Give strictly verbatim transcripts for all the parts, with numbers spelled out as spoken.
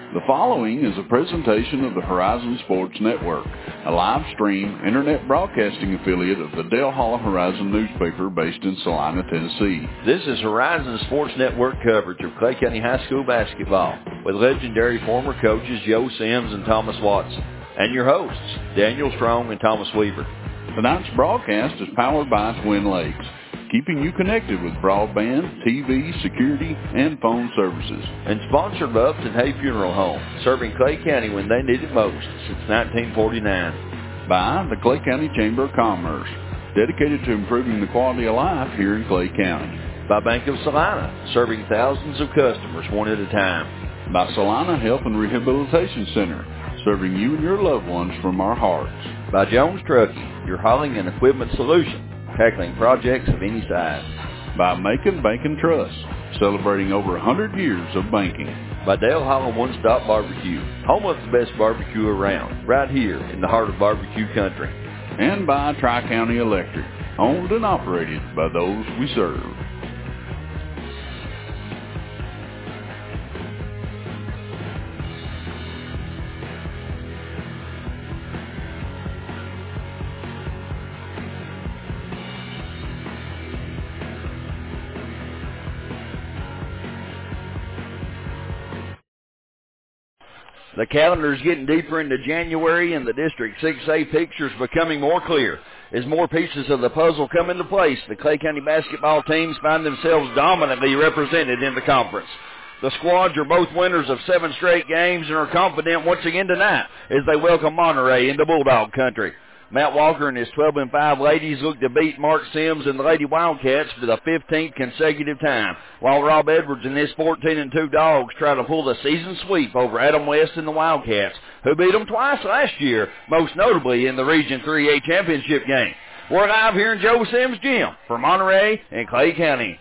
The following is a presentation of the Horizon Sports Network, a live-stream, internet broadcasting affiliate of the Dale Hollow Horizon newspaper based in Salina, Tennessee. This is Horizon Sports Network coverage of Clay County High School basketball with legendary former coaches Joe Sims and Thomas Watson, and your hosts, Daniel Strong and Thomas Weaver. Tonight's broadcast is powered by Twin Lakes, keeping you connected with broadband, T V, security, and phone services. And sponsored by Upton Hay Funeral Home, serving Clay County when they need it most since nineteen forty-nine. By the Clay County Chamber of Commerce, dedicated to improving the quality of life here in Clay County. By Bank of Salina, serving thousands of customers one at a time. By Salina Health and Rehabilitation Center, serving you and your loved ones from our hearts. By Jones Trucking, your hauling and equipment solution, tackling projects of any size. By Macon Bank and Trust, celebrating over one hundred years of banking. By Dale Hollow One Stop Barbecue, home of the best barbecue around, right here in the heart of barbecue country. And by Tri-County Electric, owned and operated by those we serve. The calendar is getting deeper into January, and the District six A picture is becoming more clear. As more pieces of the puzzle come into place, the Clay County basketball teams find themselves dominantly represented in the conference. The squads are both winners of seven straight games and are confident once again tonight as they welcome Monterey into Bulldog country. Matt Walker and his twelve and five ladies look to beat Mark Sims and the Lady Wildcats for the fifteenth consecutive time, while Rob Edwards and his fourteen and two Dogs try to pull the season sweep over Adam West and the Wildcats, who beat them twice last year, most notably in the Region three A championship game. We're live here in Joe Sims' gym for Monterey and Clay County.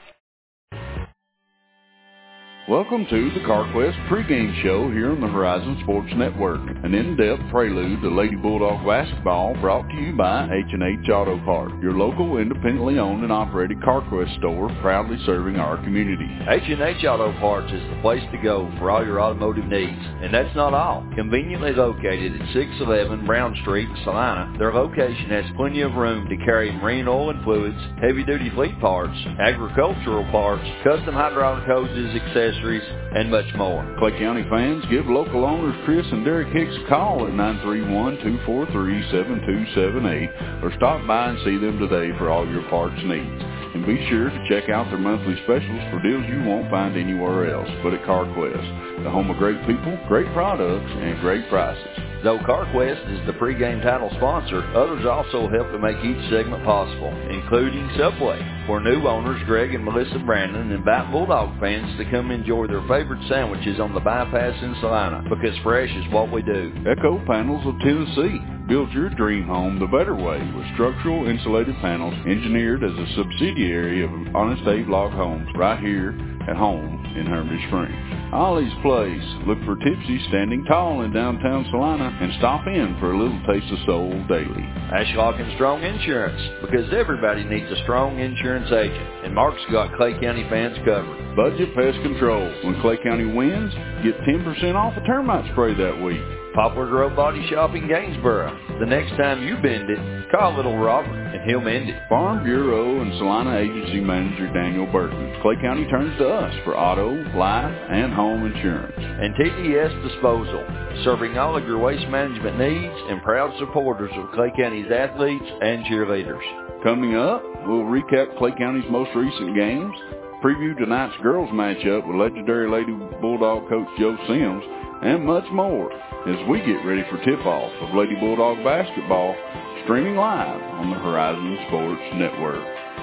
Welcome to the CarQuest pregame show here on the Horizon Sports Network, an in-depth prelude to Lady Bulldog basketball brought to you by H and H Auto Parts, your local independently owned and operated CarQuest store proudly serving our community. H and H Auto Parts is the place to go for all your automotive needs, and that's not all. Conveniently located at six eleven Brown Street, Salina, their location has plenty of room to carry marine oil and fluids, heavy-duty fleet parts, agricultural parts, custom hydraulic hoses, accessories, and much more. Clay County fans, give local owners Chris and Derek Hicks a call at nine three one, two four three, seven two seven eight or stop by and see them today for all your parts needs. And be sure to check out their monthly specials for deals you won't find anywhere else but at CarQuest, the home of great people, great products, and great prices. Though CarQuest is the pregame title sponsor, others also help to make each segment possible, including Subway, where new owners Greg and Melissa Brandon invite Bulldog fans to come enjoy their favorite sandwiches on the bypass in Salina, because fresh is what we do. Echo Panels of Tennessee. Build your dream home the better way with structural insulated panels engineered as a subsidiary of Honest Abe Log Homes right here at home in Hermitage Springs. Ollie's Place. Look for Tipsy standing tall in downtown Salina and stop in for a little taste of soul daily. Ashlock and Strong Insurance, because everybody needs a strong insurance agent, and Mark's got Clay County fans covered. Budget Pest Control. When Clay County wins, get ten percent off a termite spray that week. Poplar Grove Body Shop in Gainsboro. The next time you bend it, call Little Robert and he'll mend it. Farm Bureau and Salina Agency Manager Daniel Burton. Clay County turns to us for auto, life, and home insurance. And T D S Disposal, serving all of your waste management needs and proud supporters of Clay County's athletes and cheerleaders. Coming up, we'll recap Clay County's most recent games, preview tonight's girls matchup with legendary Lady Bulldog coach Joe Sims, and much more as we get ready for tip-off of Lady Bulldog basketball, streaming live on the Horizon Sports Network.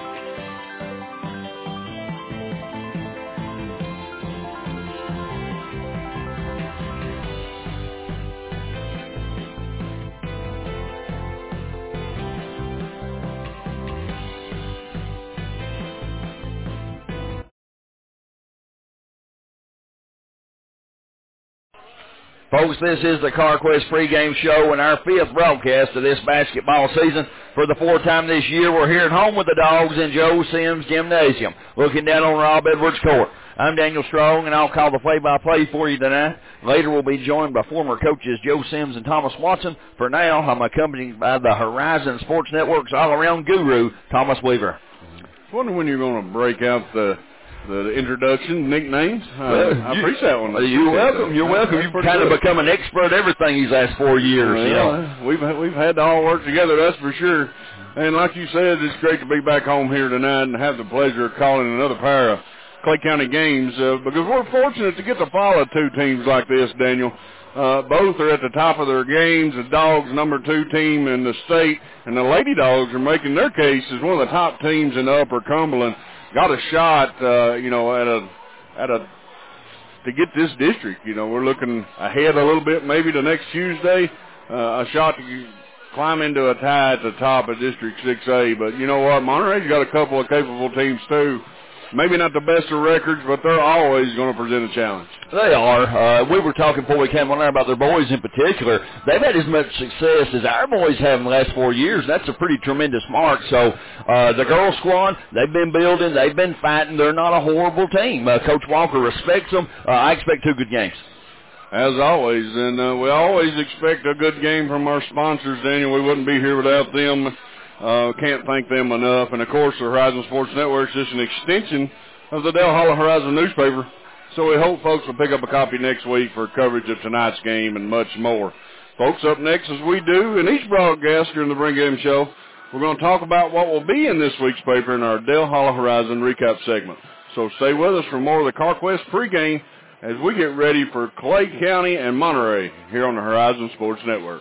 Folks, this is the CarQuest pregame show and our fifth broadcast of this basketball season. For the fourth time this year, we're here at home with the Dogs in Joe Sims Gymnasium, looking down on Rob Edwards Court. I'm Daniel Strong, and I'll call the play-by-play for you tonight. Later, we'll be joined by former coaches Joe Sims and Thomas Watson. For now, I'm accompanied by the Horizon Sports Network's all-around guru, Thomas Weaver. I wonder when you're going to break out the the introduction, nicknames. Uh, well, I you, appreciate that one. You're welcome. You're welcome. You've kind good. of become an expert at everything these last four years. Well, you know. We've, we've had to all work together, that's for sure. And like you said, it's great to be back home here tonight and have the pleasure of calling another pair of Clay County games uh, because we're fortunate to get to follow two teams like this, Daniel. Uh, both are at the top of their games. The Dogs, number two team in the state, and the Lady Dogs are making their case as one of the top teams in the Upper Cumberland. Got a shot, uh, you know, at a at a to get this district. You know, we're looking ahead a little bit, maybe to next Tuesday, uh, a shot to climb into a tie at the top of District six A. But you know what, Monterey's got a couple of capable teams too. Maybe not the best of records, but they're always going to present a challenge. They are. Uh, we were talking before we came on there about their boys in particular. They've had as much success as our boys have in the last four years. That's a pretty tremendous mark. So uh, the girls squad, they've been building. They've been fighting. They're not a horrible team. Uh, Coach Walker respects them. Uh, I expect two good games. As always, and uh, we always expect a good game from our sponsors, Daniel. We wouldn't be here without them. Uh, can't thank them enough. And, of course, the Horizon Sports Network is just an extension of the Dale Hollow Horizon newspaper. So we hope folks will pick up a copy next week for coverage of tonight's game and much more. Folks, up next, as we do in each broadcast during the Bring Game Show, we're going to talk about what will be in this week's paper in our Dale Hollow Horizon recap segment. So stay with us for more of the CarQuest pregame as we get ready for Clay County and Monterey here on the Horizon Sports Network.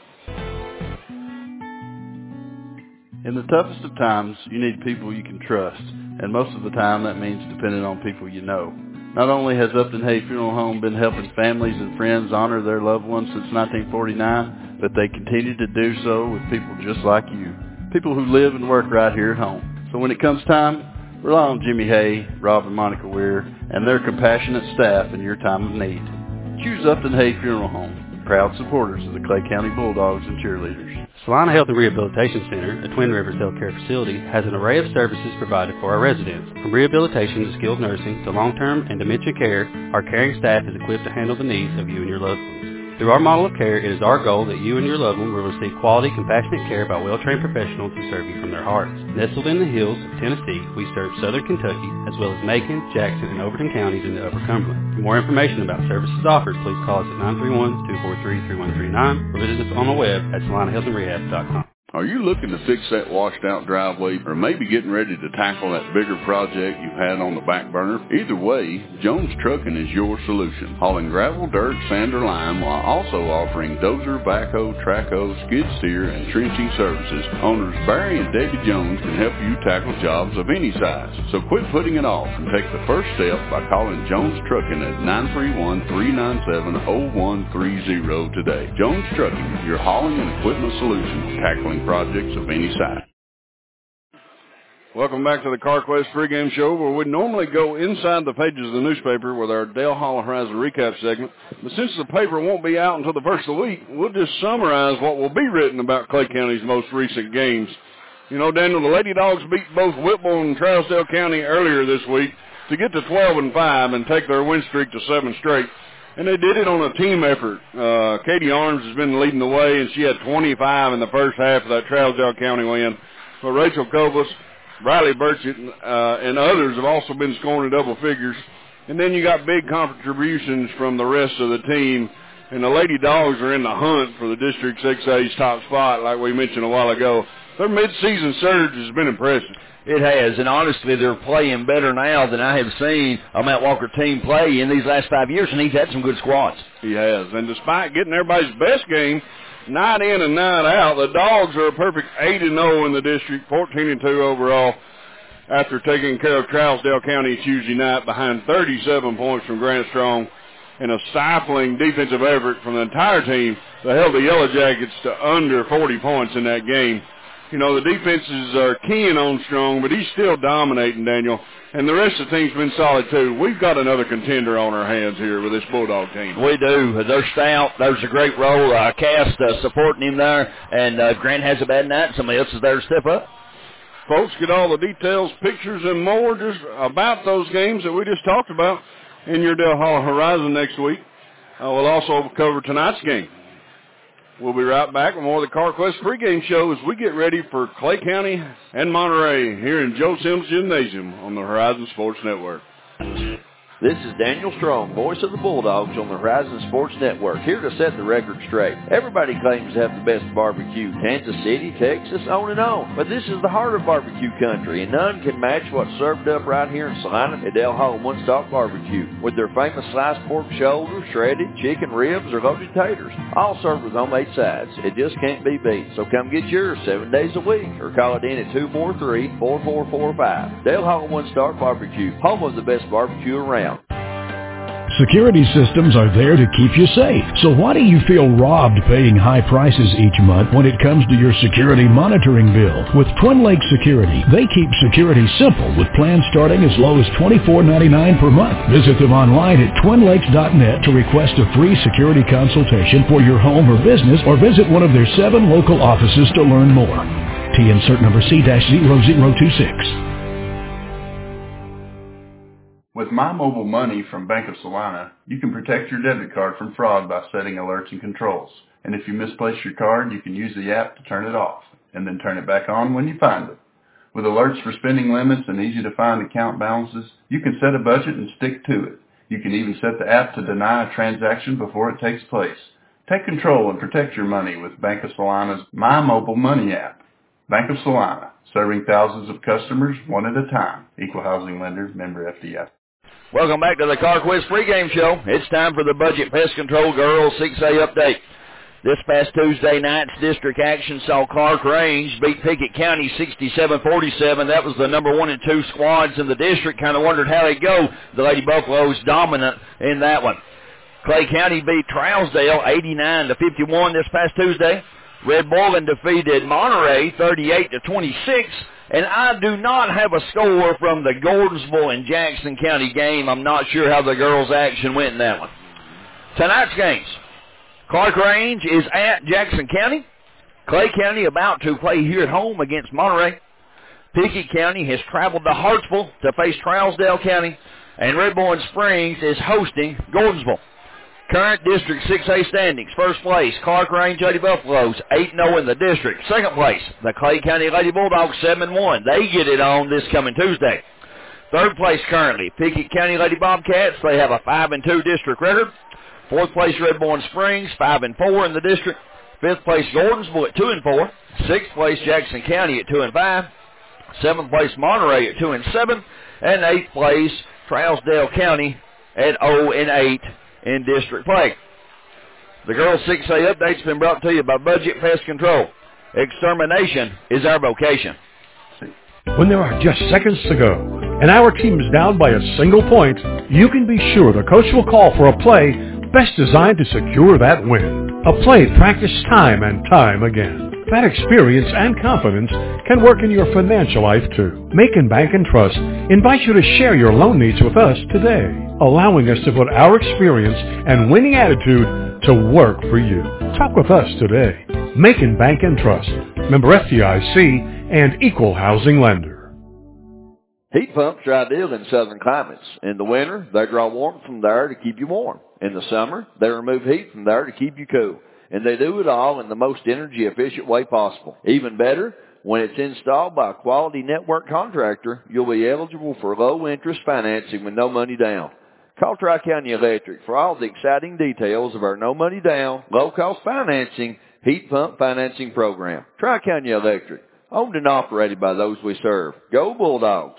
In the toughest of times, you need people you can trust, and most of the time that means depending on people you know. Not only has Upton Hay Funeral Home been helping families and friends honor their loved ones since nineteen forty-nine, but they continue to do so with people just like you, people who live and work right here at home. So when it comes time, rely on Jimmy Hay, Rob and Monica Weir, and their compassionate staff in your time of need. Choose Upton Hay Funeral Home, proud supporters of the Clay County Bulldogs and cheerleaders. Salina Health and Rehabilitation Center, a Twin Rivers Healthcare facility, has an array of services provided for our residents. From rehabilitation to skilled nursing to long-term and dementia care, our caring staff is equipped to handle the needs of you and your loved ones. Through our model of care, it is our goal that you and your loved one will receive quality, compassionate care by well-trained professionals who serve you from their hearts. Nestled in the hills of Tennessee, we serve southern Kentucky, as well as Macon, Jackson, and Overton counties in the Upper Cumberland. For more information about services offered, please call us at nine three one, two four three, three one three nine or visit us on the web at salina health and rehab dot com. Are you looking to fix that washed-out driveway or maybe getting ready to tackle that bigger project you've had on the back burner? Either way, Jones Trucking is your solution. Hauling gravel, dirt, sand, or lime while also offering dozer, backhoe, trackhoe, skid steer, and trenching services. Owners Barry and Debbie Jones can help you tackle jobs of any size. So quit putting it off and take the first step by calling Jones Trucking at nine three one, three nine seven, zero one three zero today. Jones Trucking, your hauling and equipment solution, tackling projects of any size. Welcome back to the CarQuest pregame show, where we normally go inside the pages of the newspaper with our Dale Hollow Horizon recap segment. But since the paper won't be out until the first of the week, we'll just summarize what will be written about Clay County's most recent games. You know, Daniel, the Lady Dogs beat both Whipple and Trousdale County earlier this week to get to twelve and five and take their win streak to seven straight. And they did it on a team effort. Uh, Katie Arms has been leading the way, and she had twenty-five in the first half of that Trousdale County win. But Rachel Kovas, Riley Burchett, uh, and others have also been scoring in double figures. And then you got big contributions from the rest of the team. And the Lady Dogs are in the hunt for the District six A's top spot, like we mentioned a while ago. Their midseason surge has been impressive. It has, and honestly, they're playing better now than I have seen a Matt Walker team play in these last five years, and he's had some good squads. He has, and despite getting everybody's best game, night in and night out, the Dogs are a perfect eight and oh in the district, fourteen and two overall, after taking care of Trousdale County Tuesday night behind thirty-seven points from Grant Strong, and a stifling defensive effort from the entire team that held the Yellow Jackets to under forty points in that game. You know, the defenses are keying on Strong, but he's still dominating, Daniel. And the rest of the team's been solid, too. We've got another contender on our hands here with this Bulldog team. We do. They're stout. There's a great role. Uh, Cass uh, supporting him there. And uh, Grant has a bad night. Somebody else is there to step up. Folks, get all the details, pictures, and more just about those games that we just talked about in your Dale Hollow Horizon next week. Uh, we'll also cover tonight's game. We'll be right back with more of the CarQuest pregame show as we get ready for Clay County and Monterey here in Joe Sims Gymnasium on the Horizon Sports Network. This is Daniel Strong, voice of the Bulldogs on the Horizon Sports Network, here to set the record straight. Everybody claims to have the best barbecue, Kansas City, Texas, on and on. But this is the heart of barbecue country, and none can match what's served up right here in Salina at Dale Hall One Stop Barbecue, with their famous sliced pork shoulder, shredded chicken ribs, or loaded taters, all served with homemade sides. It just can't be beat. So come get yours seven days a week, or call it in at two four three, four four four five. Dale Hall One Stop Barbecue, home of the best barbecue around. Security systems are there to keep you safe. So why do you feel robbed paying high prices each month when it comes to your security monitoring bill? With Twin Lakes Security, they keep security simple with plans starting as low as twenty-four ninety-nine per month. Visit them online at twin lakes dot net to request a free security consultation for your home or business, or visit one of their seven local offices to learn more. T N cert number C zero zero two six. With My Mobile Money from Bank of Salina, you can protect your debit card from fraud by setting alerts and controls. And if you misplace your card, you can use the app to turn it off, and then turn it back on when you find it. With alerts for spending limits and easy-to-find account balances, you can set a budget and stick to it. You can even set the app to deny a transaction before it takes place. Take control and protect your money with Bank of Salina's My Mobile Money app. Bank of Salina, serving thousands of customers one at a time. Equal housing lender, member F D I C. Welcome back to the CarQuest pregame show. It's time for the Budget Pest Control Girls six A update. This past Tuesday night's district action saw Clark Range beat Pickett County sixty-seven forty-seven. That was the number one and two squads in the district. Kind of wondered how they'd go. The Lady Buffaloes dominant in that one. Clay County beat Trousdale eighty-nine to fifty-one this past Tuesday. Red Boiling defeated Monterey thirty-eight to twenty-six. And I do not have a score from the Gordonsville and Jackson County game. I'm not sure how the girls' action went in that one. Tonight's games. Clark Range is at Jackson County. Clay County about to play here at home against Monterey. Pickett County has traveled to Hartsville to face Trousdale County. And Red Boiling Springs is hosting Gordonsville. Current District six A standings. First place, Clark Range Lady Buffaloes, eight and oh in the district. Second place, the Clay County Lady Bulldogs, seven and one. They get it on this coming Tuesday. Third place currently, Pickett County Lady Bobcats. They have a five and two district record. Fourth place, Red Boiling Springs, five and four in the district. Fifth place, Gordonsville at two and four. Sixth place, Jackson County at two and five. Seventh place, Monterey at two and seven. And eighth place, Trousdale County at oh and eight. In district play. The Girls six A update's been brought to you by Budget Pest Control. Extermination is our vocation. When there are just seconds to go and our team is down by a single point, you can be sure the coach will call for a play best designed to secure that win. A play practiced time and time again. That experience and confidence can work in your financial life too. Macon Bank and Trust invites you to share your loan needs with us today, allowing us to put our experience and winning attitude to work for you. Talk with us today. Macon Bank and Trust, member F D I C and equal housing lender. Heat pumps are ideal in southern climates. In the winter, they draw warmth from there to keep you warm. In the summer, they remove heat from there to keep you cool. And they do it all in the most energy-efficient way possible. Even better, when it's installed by a quality network contractor, you'll be eligible for low-interest financing with no money down. Call Tri-County Electric for all the exciting details of our no-money-down, low-cost financing heat pump financing program. Tri-County Electric, owned and operated by those we serve. Go Bulldogs!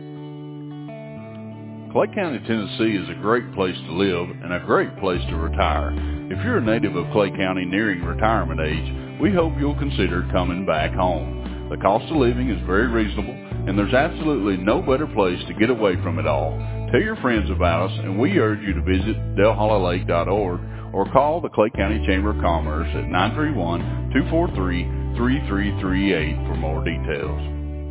Clay County, Tennessee is a great place to live and a great place to retire. If you're a native of Clay County nearing retirement age, we hope you'll consider coming back home. The cost of living is very reasonable, and there's absolutely no better place to get away from it all. Tell your friends about us, and we urge you to visit Del Hollow Lake dot org or call the Clay County Chamber of Commerce at nine three one, two four three, three three three eight for more details.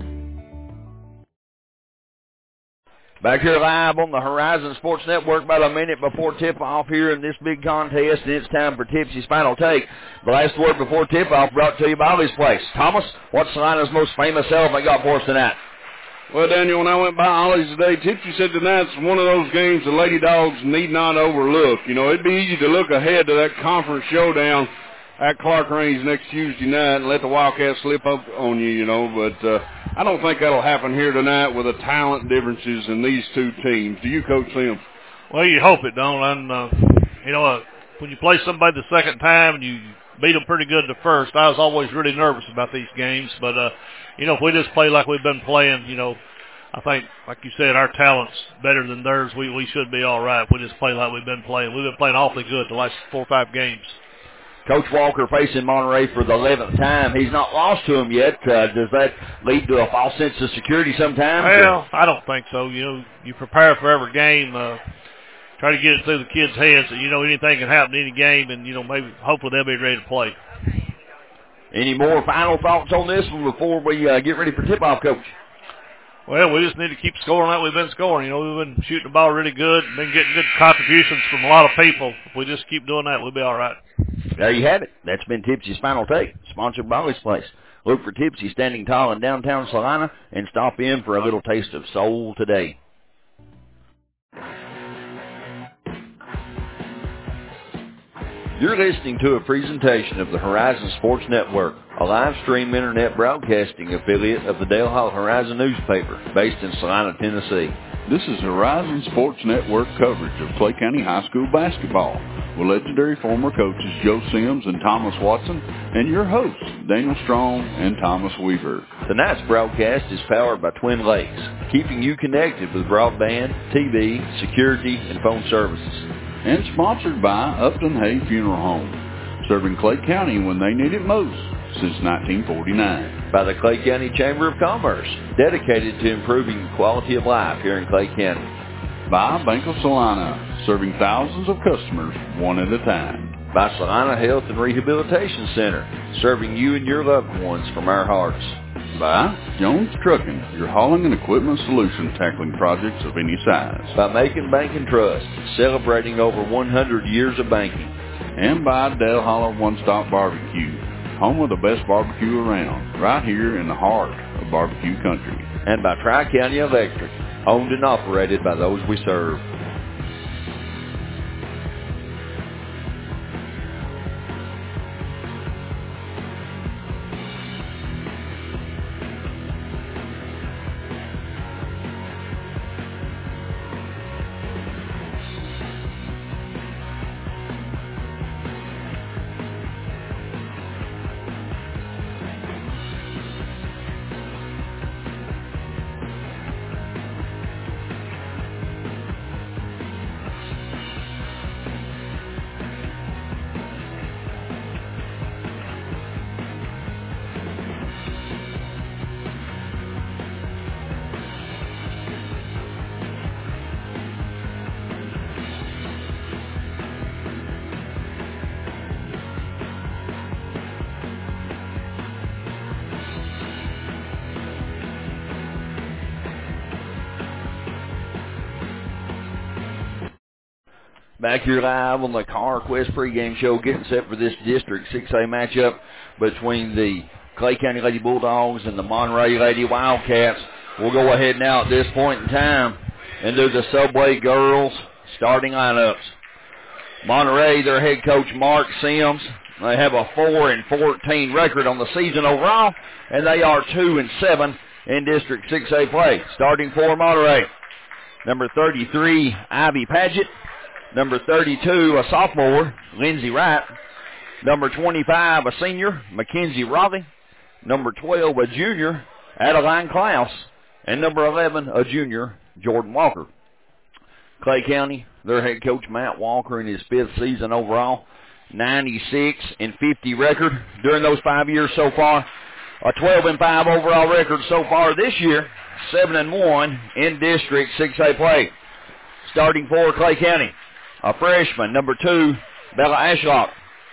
Back here live on the Horizon Sports Network about a minute before tip-off here in this big contest, and it's time for Tipsy's Final Take. The last word before tip-off brought to you by Ollie's Place. Thomas, what's Salina's most famous elephant got for us tonight? Well, Daniel, when I went by Ollie's today, Tipsy said tonight's one of those games the Lady Dogs need not overlook. You know, it'd be easy to look ahead to that conference showdown at Clark Range next Tuesday night and let the Wildcats slip up on you, you know, but uh, I don't think that'll happen here tonight with the talent differences in these two teams. Do you, Coach Sims? Well, you hope it don't. And, uh, you know, uh, when you play somebody the second time and you beat them pretty good the first, I was always really nervous about these games. But, uh, you know, if we just play like we've been playing, you know, I think, like you said, our talent's better than theirs. We, we should be all right if we just play like we've been playing. We've been playing awfully good the last four or five games. Coach Walker facing Monterey for the eleventh time. He's not lost to him yet. Uh, does that lead to a false sense of security sometimes? Well, I don't think so. You know, you prepare for every game. Uh, try to get it through the kids' heads that, you know, anything can happen in any game, and, you know, maybe hopefully they'll be ready to play. Any more final thoughts on this one before we uh, get ready for tip-off, Coach? Well, we just need to keep scoring like we've been scoring. You know, we've been shooting the ball really good, been getting good contributions from a lot of people. If we just keep doing that, we'll be all right. There you have it. That's been Tipsy's Final Take, sponsored by Ollie's Place. Look for Tipsy standing tall in downtown Salina and stop in for a little taste of soul today. You're listening to a presentation of the Horizon Sports Network, a live-stream internet broadcasting affiliate of the Dale Hall Horizon newspaper, based in Salina, Tennessee. This is Horizon Sports Network coverage of Clay County High School basketball with legendary former coaches Joe Sims and Thomas Watson and your hosts, Daniel Strong and Thomas Weaver. Tonight's broadcast is powered by Twin Lakes, keeping you connected with broadband, T V, security, and phone services. And sponsored by Upton Hay Funeral Home, serving Clay County when they need it most since nineteen forty-nine. By the Clay County Chamber of Commerce, dedicated to improving the quality of life here in Clay County. By Bank of Salina, serving thousands of customers one at a time. By Salina Health and Rehabilitation Center, serving you and your loved ones from our hearts. By Jones Trucking, your hauling and equipment solution tackling projects of any size. By Macon Bank and Trust, celebrating over one hundred years of banking. And by Dale Holler One Stop Barbecue, home of the best barbecue around, right here in the heart of barbecue country. And by Tri-County Electric, owned and operated by those we serve. Back here live on the CarQuest pregame show, getting set for this District six A matchup between the Clay County Lady Bulldogs and the Monterey Lady Wildcats. We'll go ahead now at this point in time and do the Subway Girls starting lineups. Monterey, their head coach Mark Sims, they have a four and fourteen record on the season overall, and they are two and seven in District six A play. Starting for Monterey, number thirty-three, Ivy Padgett. Number thirty-two, a sophomore, Lindsey Wright. Number twenty-five, a senior, Mackenzie Raleigh. Number twelve, a junior, Adeline Klaus. And number eleven, a junior, Jordan Walker. Clay County, their head coach Matt Walker in his fifth season overall, ninety-six and fifty record during those five years so far. A twelve and five overall record so far this year, seven and one in District six A play. Starting for Clay County, a freshman, number two, Bella Ashlock.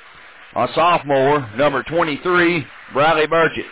A sophomore, number twenty-three, Bradley Burchett.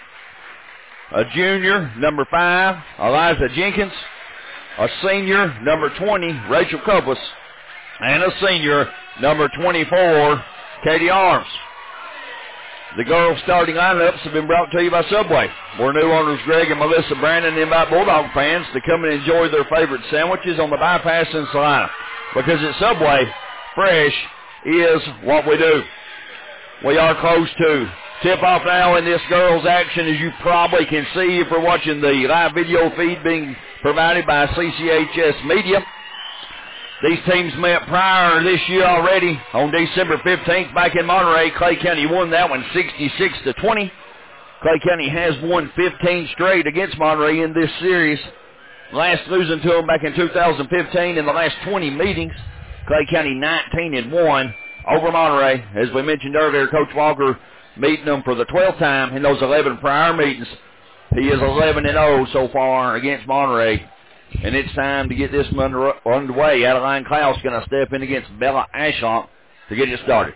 A junior, number five, Eliza Jenkins. A senior, number twenty, Rachel Copas. And a senior, number twenty-four, Katie Arms. The girls' starting lineups have been brought to you by Subway, where new owners Greg and Melissa Brandon invite Bulldog fans to come and enjoy their favorite sandwiches on the bypass in Salina. Because at Subway, fresh is what we do. We are close to tip-off now in this girls' action, as you probably can see if you're watching the live video feed being provided by C C H S Media. These teams met prior this year already on December fifteenth back in Monterey. Clay County won that one sixty-six to twenty. Clay County has won fifteen straight against Monterey in this series. Last losing to them back in two thousand fifteen in the last twenty meetings. Clay County nineteen and one over Monterey. As we mentioned earlier, Coach Walker meeting them for the twelfth time in those eleven prior meetings. He is eleven and oh so far against Monterey. And it's time to get this one under, underway. Adeline Klaus going to step in against Bella Ashlock to get it started.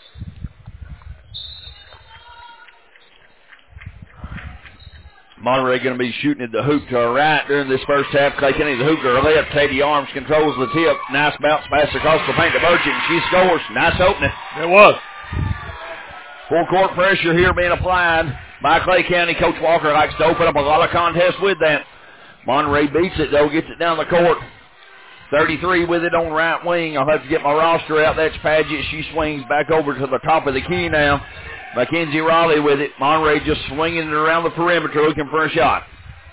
Monterey going to be shooting at the hoop to her right during this first half. Clay County the hoop to her left. Katie Arms controls the tip. Nice bounce pass across the paint to Burchett, and she scores. Nice opening. It was. Full court pressure here being applied by Clay County. Coach Walker likes to open up a lot of contests with that. Monterey beats it, though, gets it down the court. thirty-three with it on right wing. I'll have to get my roster out. That's Padgett. She swings back over to the top of the key now. Mackenzie Raleigh with it. Monterey just swinging it around the perimeter looking for a shot.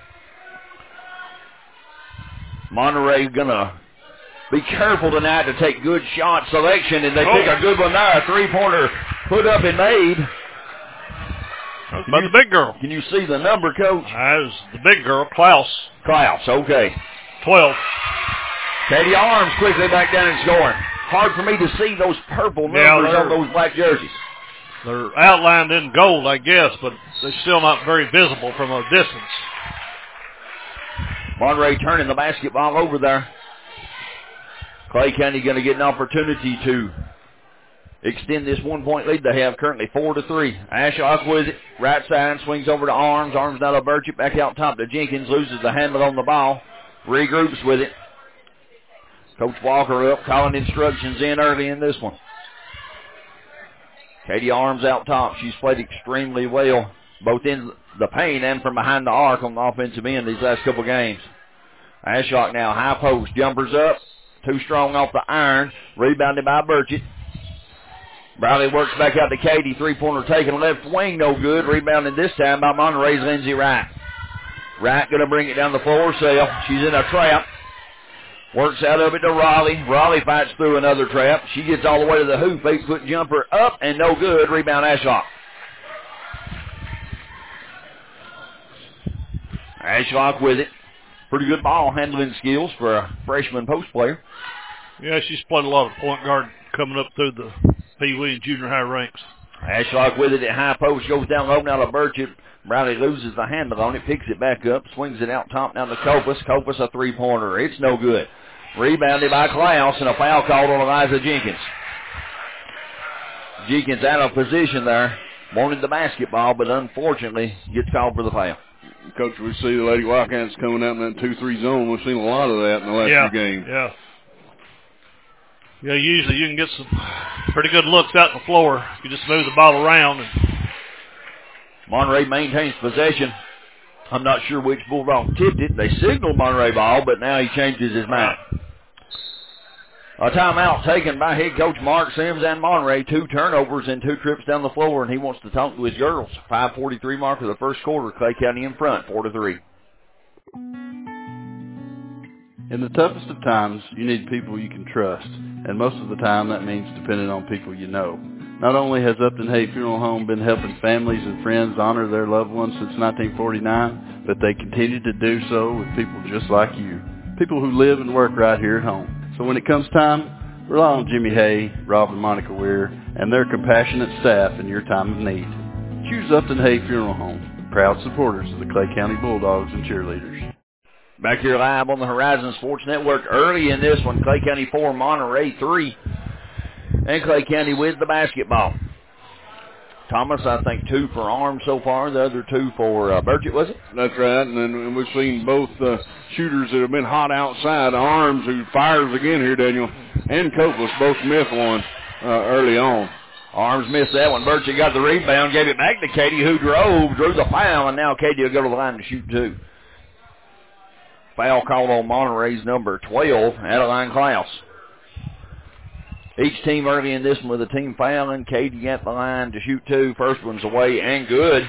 Monterey going to be careful tonight to take good shot selection, and they oh. pick a good one there. A three-pointer put up and made. That's by the big girl. Can you see the number, Coach? That is the big girl, Klaus. Klaus, okay. twelve. Katie Arms quickly back down and scoring. Hard for me to see those purple numbers yeah, on those black jerseys. They're outlined in gold, I guess, but they're still not very visible from a distance. Monterey turning the basketball over there. Clay County going to get an opportunity to extend this one-point lead they have currently, four to three. Ashlock with it, right side, swings over to Arms. Arms now to Burchett, back out top to Jenkins, loses the handle on the ball, regroups with it. Coach Walker up, calling instructions in early in this one. Katie Arms out top. She's played extremely well, both in the paint and from behind the arc on the offensive end these last couple games. Ashlock now, high post, jumpers up, too strong off the iron, rebounded by Burchett. Bradley works back out to Katie. Three-pointer taken left wing, no good. Rebounded this time by Monterey's Lindsey Wright. Wright going to bring it down the floor. Sale. She's in a trap. Works out of it to Raleigh. Raleigh fights through another trap. She gets all the way to the hoop. Eight-foot jumper up and no good. Rebound Ashlock. Ashlock with it. Pretty good ball handling skills for a freshman post player. Yeah, she's played a lot of point guard coming up through the Pee Wee and junior high ranks. Ashlock with it at high post, goes down low now to Burchett. Bradley loses the handle on it, picks it back up, swings it out top now to Copus. Copus a three-pointer. It's no good. Rebounded by Klaus, and a foul called on Eliza Jenkins. Jenkins out of position there, wanted the basketball, but unfortunately gets called for the foul. Coach, we see the Lady Wildcats coming out in that two three zone. We've seen a lot of that in the last yeah, few games. Yeah. Yeah, usually you can get some pretty good looks out on the floor. You just move the ball around. And Monterey maintains possession. I'm not sure which Bulldog tipped it. They signaled Monterey ball, but now he changes his mind. A timeout taken by head coach Mark Sims and Monterey. Two turnovers and two trips down the floor, and he wants to talk to his girls. five forty-three mark of the first quarter. Clay County in front, four to three. In the toughest of times, you need people you can trust, and most of the time that means depending on people you know. Not only has Upton Hay Funeral Home been helping families and friends honor their loved ones since nineteen forty-nine, but they continue to do so with people just like you, people who live and work right here at home. So when it comes time, rely on Jimmy Hay, Rob and Monica Weir, and their compassionate staff in your time of need. Choose Upton Hay Funeral Home, proud supporters of the Clay County Bulldogs and cheerleaders. Back here live on the Horizon Sports Network. Early in this one, Clay County four, Monterey three. And Clay County with the basketball. Thomas, I think, two for Arms so far. The other two for uh, Burchett, was it? That's right. And then and we've seen both uh, shooters that have been hot outside. Arms, who fires again here, Daniel, and Copeland both missed one uh, early on. Arms missed that one. Burchett got the rebound, gave it back to Katie, who drove, drew the foul, and now Katie will go to the line to shoot two. Foul called on Monterey's number twelve, Adeline Klaus. Each team early in this one with a team fouling. Katie at the line to shoot two. First one's away and good.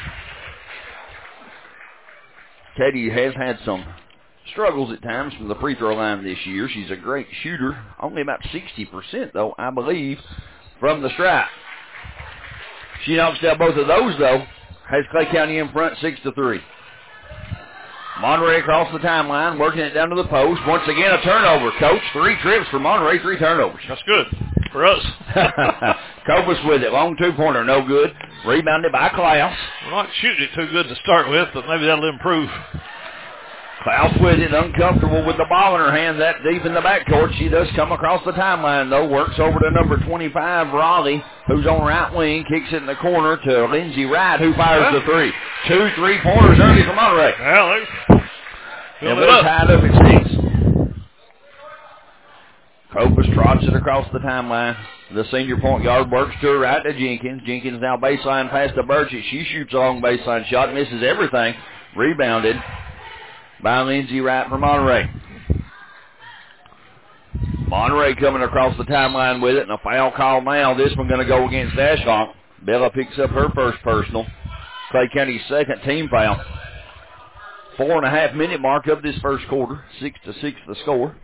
Katie has had some struggles at times from the free throw line this year. She's a great shooter. Only about sixty percent, though, I believe, from the stripe. She knocks down both of those, though. Has Clay County in front, six to three. Monterey across the timeline, working it down to the post. Once again, a turnover. Coach, three trips for Monterey, three turnovers. That's good for us. Kopus with it. Long two-pointer, no good. Rebounded by Klaus. We're not shooting it too good to start with, but maybe that'll improve. Klaus with it, uncomfortable with the ball in her hand that deep in the backcourt. She does come across the timeline, though. Works over to number twenty-five, Raleigh, who's on right wing. Kicks it in the corner to Lindsey Wright, who fires the three. Two three-pointers early for Monterey. Well, they're and they're tied up at six. Kopus trots it across the timeline. The senior point guard works to her right to Jenkins. Jenkins now baseline pass to Burchett. She shoots a long baseline shot, misses everything. Rebounded by Lindsey Wright for Monterey. Monterey coming across the timeline with it, and a foul call now. This one going to go against Ashhawk. Bella picks up her first personal. Clay County's second team foul. Four and a half minute mark of this first quarter. Six to six the score.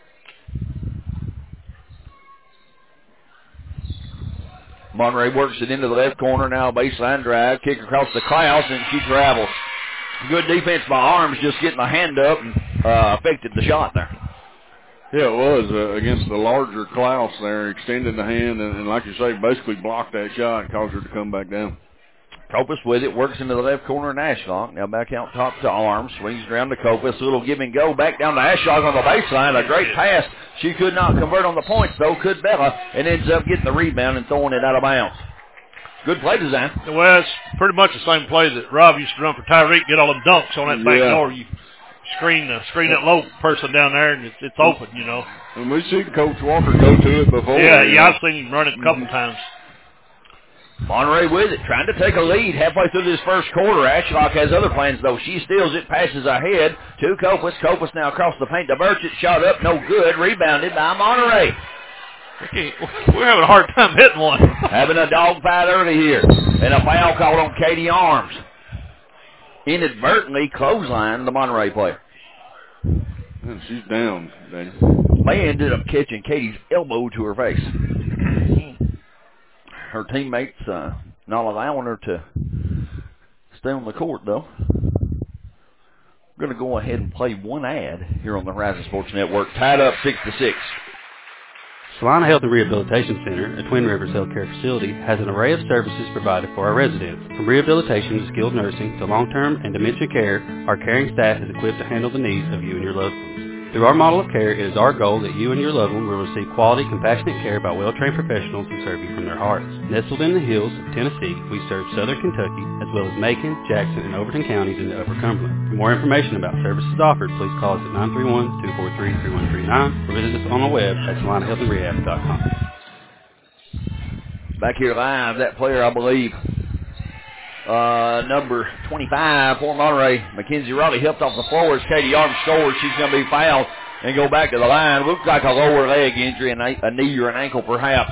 Monterey works it into the left corner now. Baseline drive. Kick across the Klaus, and she travels. Good defense by Arms, just getting the hand up and uh, affected the shot there. Yeah, it was uh, against the larger Klaus there, extended the hand, and, and like you say, basically blocked that shot and caused her to come back down. Kopus with it, works into the left corner in Ashlock. Now back out top to Arms, swings around to Kopus, a little give and go, back down to Ashlock on the baseline. A great pass. She could not convert on the points, though, could Bella, and ends up getting the rebound and throwing it out of bounds. Good play design. Well, it's pretty much the same play that Rob used to run for Tyreek, get all them dunks on that back Yeah. door. You screen uh, screen that low person down there, and it's, it's open, you know. And we've seen Coach Walker go to it before. Yeah, yeah, I've seen him run it a couple Mm-hmm. times. Monterey with it, trying to take a lead halfway through this first quarter. Ashlock has other plans, though. She steals it, passes ahead to Kopus. Kopus now across the paint to Burchett. Shot up, no good. Rebounded by Monterey. We're having a hard time hitting one. Having a dog fight early here. And a foul called on Katie Arms. Inadvertently clothesline the Monterey player. And she's down, Daniel. May ended up catching Katie's elbow to her face. Her teammates uh, not allowing her to stay on the court, though. We're going to go ahead and play one ad here on the Horizon Sports Network. Tied up six to six. Salina Health and Rehabilitation Center, a Twin Rivers Health Care facility, has an array of services provided for our residents. From rehabilitation to skilled nursing to long-term and dementia care, our caring staff is equipped to handle the needs of you and your loved ones. Through our model of care, it is our goal that you and your loved one will receive quality, compassionate care by well-trained professionals who serve you from their hearts. Nestled in the hills of Tennessee, we serve southern Kentucky, as well as Macon, Jackson, and Overton counties in the Upper Cumberland. For more information about services offered, please call us at nine three one, two four three, three one three nine or visit us on the web at salina health and rehab dot com. Back here live, that player, I believe, uh, number twenty-five for Monterey, Mackenzie Raleigh, helped off the floor as Katie Arms scores. She's going to be fouled and go back to the line. Looks like a lower leg injury, and a, a knee or an ankle perhaps.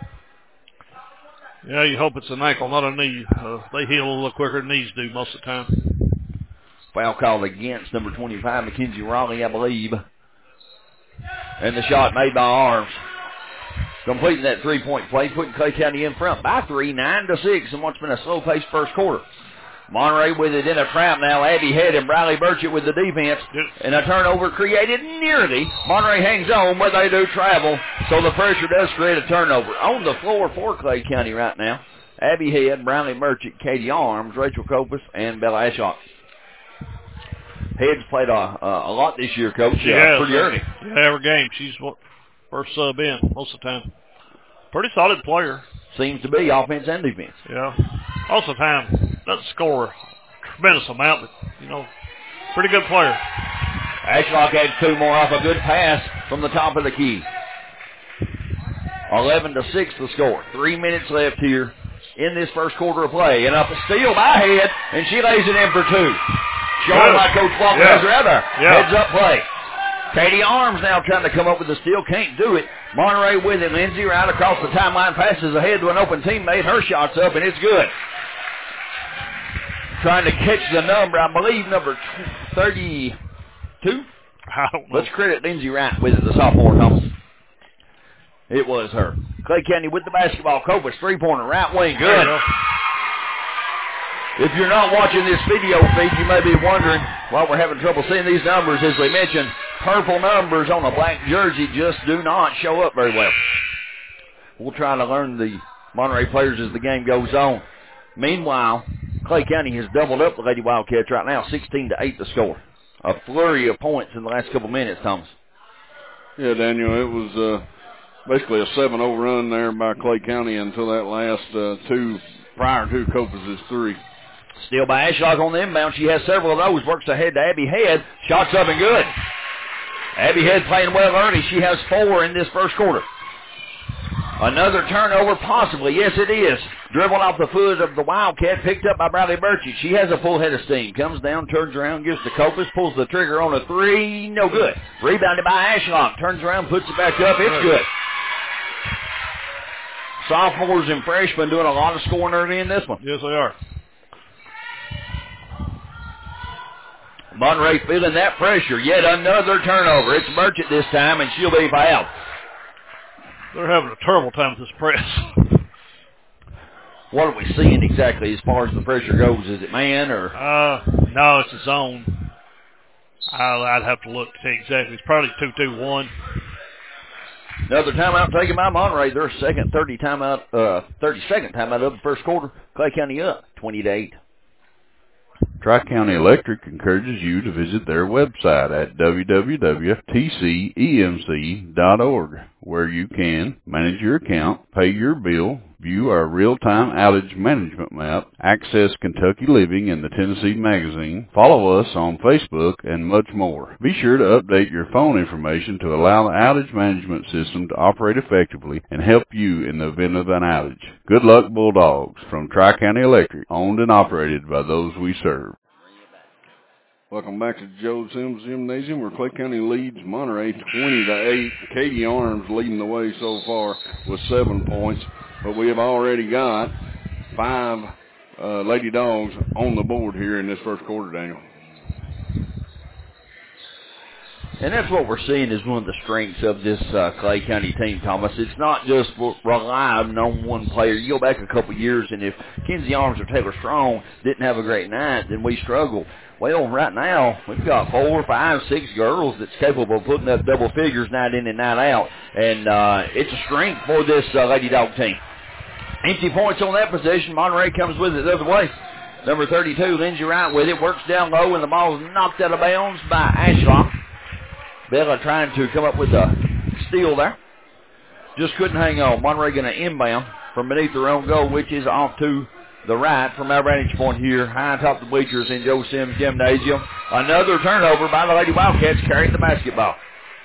Yeah, you hope it's an ankle, not a knee. Uh, they heal a little quicker than knees do most of the time. Foul called against number twenty-five, Mackenzie Raleigh, I believe. And the shot made by Arms. Completing that three-point play, putting Clay County in front by three, nine to six, in what's been a slow-paced first quarter. Monterey with it in a trap now. Abby Head and Briley Burchett with the defense. Yep. And a turnover created nearly. Monterey hangs on, but they do travel, so the pressure does create a turnover. On the floor for Clay County right now, Abby Head, Briley Burchett, Katie Arms, Rachel Kopus, and Bella Ashhawk. Head's played a, a, a lot this year, Coach. She yeah, has. pretty early. Yeah, every game. She's what, first sub in most of the time. Pretty solid player. Seems to be offense and defense. Yeah. Most of the time, doesn't score a tremendous amount, but, you know, pretty good player. Ashlock had two more off a good pass from the top of the key. eleven to six the score. Three minutes left here in this first quarter of play. And up a steal by Head, and she lays it in for two. Showing like Coach Faulkner yeah. has her other. Yeah. Heads up play. Katie Arms now trying to come up with the steal. Can't do it. Monterey with it. Lindsay right across the timeline. Passes ahead to an open teammate. Her shot's up, and it's good. Trying to catch the number, I believe, number thirty-two. I don't know. Let's credit Lindsay Wright with it, the sophomore, Thomas. It was her. Clay County with the basketball. Cobus, three-pointer, right wing, good. You If you're not watching this video feed, you may be wondering why we're having trouble seeing these numbers. As we mentioned, purple numbers on a black jersey just do not show up very well. We'll try to learn the Monterey players as the game goes on. Meanwhile, Clay County has doubled up the Lady Wildcats right now, sixteen to eight the score. A flurry of points in the last couple minutes, Thomas. Yeah, Daniel, it was uh, basically a seven oh run there by Clay County until that last uh, two prior to Copus' three. Steal by Ashlock on the inbound. She has several of those. Works ahead to Abby Head. Shots up and good. Abby Head playing well early. She has four in this first quarter. Another turnover, possibly. Yes, it is. Dribbled off the foot of the Wildcat, picked up by Bradley Birchie. She has a full head of steam. Comes down, turns around, gives to Copus, pulls the trigger on a three. No good. Rebounded by Ashlock. Turns around, puts it back up. It's good. Sophomores and freshmen doing a lot of scoring early in this one. Yes, they are. Monterey feeling that pressure. Yet another turnover. It's Merchant this time, and she'll be fouled. They're having a terrible time with this press. What are we seeing exactly as far as the pressure goes? Is it man or? Uh, no, it's a zone. I'll, I'd have to look to see exactly. It's probably two two one. Another timeout taken by Monterey. Their second thirty timeout, uh, thirty-second timeout of the first quarter. Clay County up twenty to eight. Tri-County Electric encourages you to visit their website at w w w dot t c e m c dot org, where you can manage your account, pay your bill, view our real-time outage management map, access Kentucky Living and the Tennessee Magazine, follow us on Facebook, and much more. Be sure to update your phone information to allow the outage management system to operate effectively and help you in the event of an outage. Good luck, Bulldogs, from Tri-County Electric, owned and operated by those we serve. Welcome back to Joe Sims Gymnasium, where Clay County leads Monterey twenty to eight. Katie Arms leading the way so far with seven points, but we have already got five uh, Lady Dogs on the board here in this first quarter, Daniel. And that's what we're seeing is one of the strengths of this uh, Clay County team, Thomas. It's not just relying on one player. You go back a couple years, and if Kinsey Arms or Taylor Strong didn't have a great night, then we struggle. Well, right now, we've got four, five, six girls that's capable of putting up double figures night in and night out. And uh, it's a strength for this uh, Lady Dog team. Empty points on that possession. Monterey comes with it the other way. Number thirty-two, Lindsay Wright with it. Works down low, and the ball is knocked out of bounds by Ashlock. Bella trying to come up with a steal there. Just couldn't hang on. Monterey going to inbound from beneath their own goal, which is off to the right from our vantage point here, high atop the bleachers in Joe Sims Gymnasium. Another turnover by the Lady Wildcats carrying the basketball.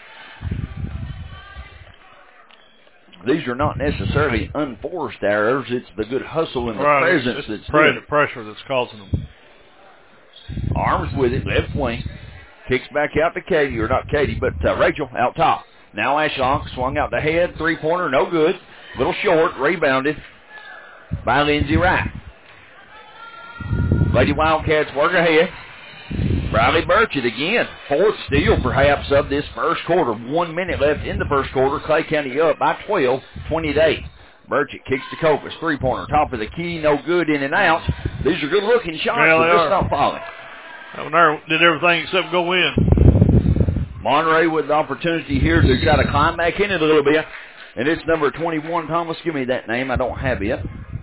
These are not necessarily unforced errors. It's the good hustle and the right. presence it's that's pre- there. the pressure that's causing them. Arms with it, left wing. Kicks back out to Katie, or not Katie, but uh, Rachel out top. Now Ashlock swung out the head, three-pointer, no good. Little short, rebounded by Lindsay Wright. Lady Wildcats work ahead. Bradley Burchett again. Fourth steal, perhaps, of this first quarter. One minute left in the first quarter. Clay County up by twelve, twenty to eight. Burchett kicks to Copus. Three-pointer, top of the key, no good, in and out. These are good-looking shots, yeah, but just are. not falling. That one there did everything except go in. Monterey with the opportunity here to try to climb back in it a little bit. And it's number twenty-one, Thomas. Give me that name. I don't have it.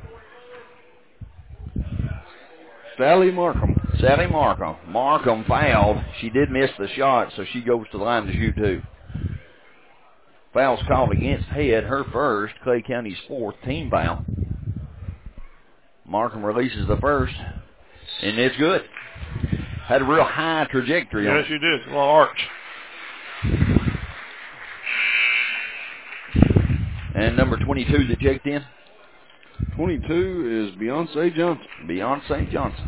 Sally Markham. Sally Markham. Markham fouled. She did miss the shot, so she goes to the line to shoot two. Foul's called against Head, her first. Clay County's fourth team foul. Markham releases the first, and it's good. Had a real high trajectory on it. Yes, you did. A little arch. And number twenty-two that checked in? twenty-two is Beyonce Johnson. Beyonce Johnson.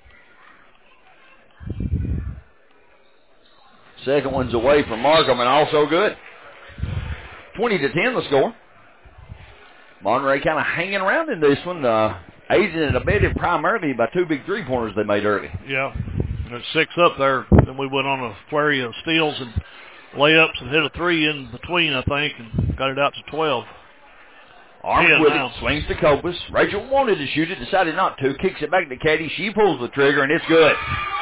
Second one's away from Markham and also good. twenty to ten the score. Monterey kind of hanging around in this one, uh, aided and abetted primarily by two big three-pointers they made early. Yeah, there's six up there. Then we went on a flurry of steals and layups and hit a three in between, I think, and got it out to twelve. Arms ten with now. it, swings to Copas. Rachel wanted to shoot it, decided not to, kicks it back to Katie. She pulls the trigger, and it's good.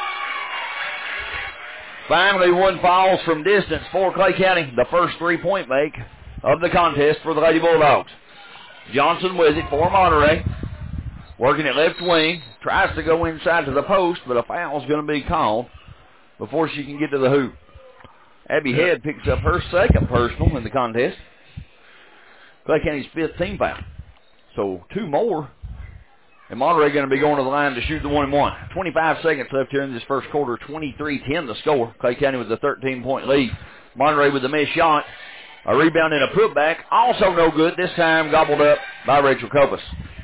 Finally, one falls from distance for Clay County, the first three-point make of the contest for the Lady Bulldogs. Johnson with it for Monterey. Working at left wing. Tries to go inside to the post, but a foul's going to be called before she can get to the hoop. Abby Head picks up her second personal in the contest. Clay County's fifth team foul. So two more. And Monterey going to be going to the line to shoot the one and one. twenty-five seconds left here in this first quarter. twenty-three ten the score. Clay County with a thirteen-point lead. Monterey with the missed shot. A rebound and a putback. Also no good. This time gobbled up by Rachel Copas.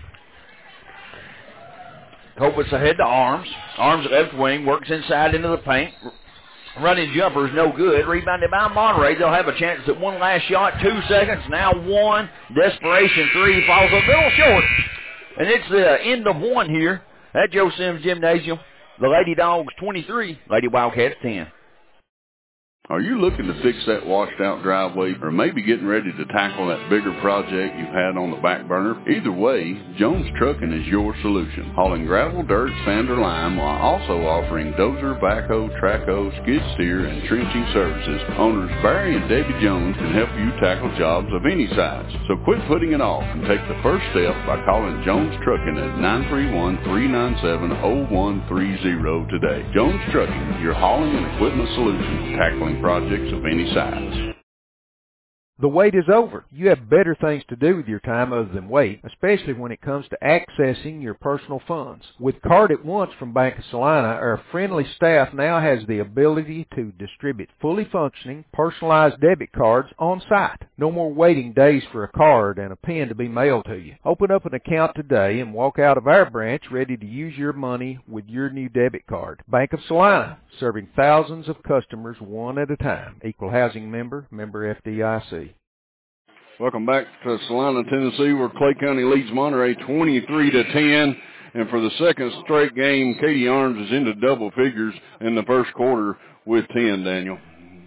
Copas ahead to Arms. Arms at left wing. Works inside into the paint. Running jumper is no good. Rebounded by Monterey. They'll have a chance at one last shot. Two seconds. Now one. Desperation three. Falls a little short. And it's the end of one here at Joe Sims Gymnasium. The Lady Dogs twenty-three. Lady Wildcats ten. Are you looking to fix that washed-out driveway or maybe getting ready to tackle that bigger project you've had on the back burner? Either way, Jones Trucking is your solution. Hauling gravel, dirt, sand, or lime while also offering dozer, backhoe, trackhoe, skid steer, and trenching services. Owners Barry and Debbie Jones can help you tackle jobs of any size. So quit putting it off and take the first step by calling Jones Trucking at nine three one, three nine seven, zero one three zero today. Jones Trucking, your hauling and equipment solution, tackling projects of any size. The wait is over. You have better things to do with your time other than wait, especially when it comes to accessing your personal funds. With Card at Once from Bank of Salina, our friendly staff now has the ability to distribute fully functioning, personalized debit cards on site. No more waiting days for a card and a pen to be mailed to you. Open up an account today and walk out of our branch ready to use your money with your new debit card. Bank of Salina, serving thousands of customers one at a time. Equal housing member, member F D I C. Welcome back to Salina, Tennessee, where Clay County leads Monterey twenty-three to ten. And for the second straight game, Katie Arms is into double figures in the first quarter with ten, Daniel.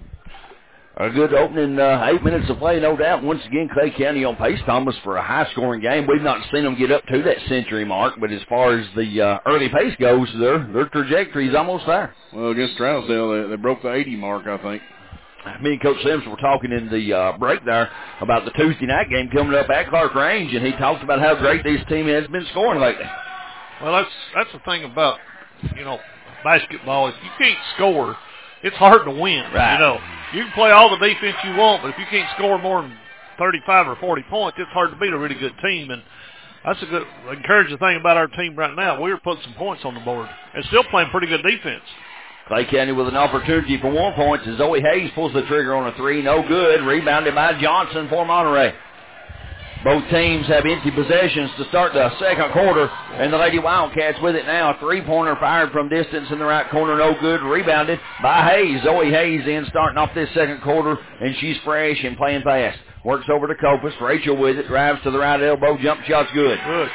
A good opening uh, eight minutes of play, no doubt. Once again, Clay County on pace, Thomas, for a high-scoring game. We've not seen them get up to that century mark, but as far as the uh, early pace goes, their, their trajectory is almost there. Well, against Trousdale, they, they broke the eighty mark, I think. Me and Coach Sims were talking in the uh, break there about the Tuesday night game coming up at Clark Range, and he talked about how great this team has been scoring lately. Well, that's that's the thing about, you know, basketball. If you can't score, it's hard to win. Right. You know, you can play all the defense you want, but if you can't score more than thirty-five or forty points, it's hard to beat a really good team. And that's a good, encouraging thing about our team right now. We're putting some points on the board and still playing pretty good defense. Clay County with an opportunity for more points as Zoe Hayes pulls the trigger on a three. No good. Rebounded by Johnson for Monterey. Both teams have empty possessions to start the second quarter, and the Lady Wildcats with it now. A three-pointer fired from distance in the right corner. No good. Rebounded by Hayes. Zoe Hayes in starting off this second quarter, and she's fresh and playing fast. Works over to Copas. Rachel with it. Drives to the right elbow. Jump shot's good. Good.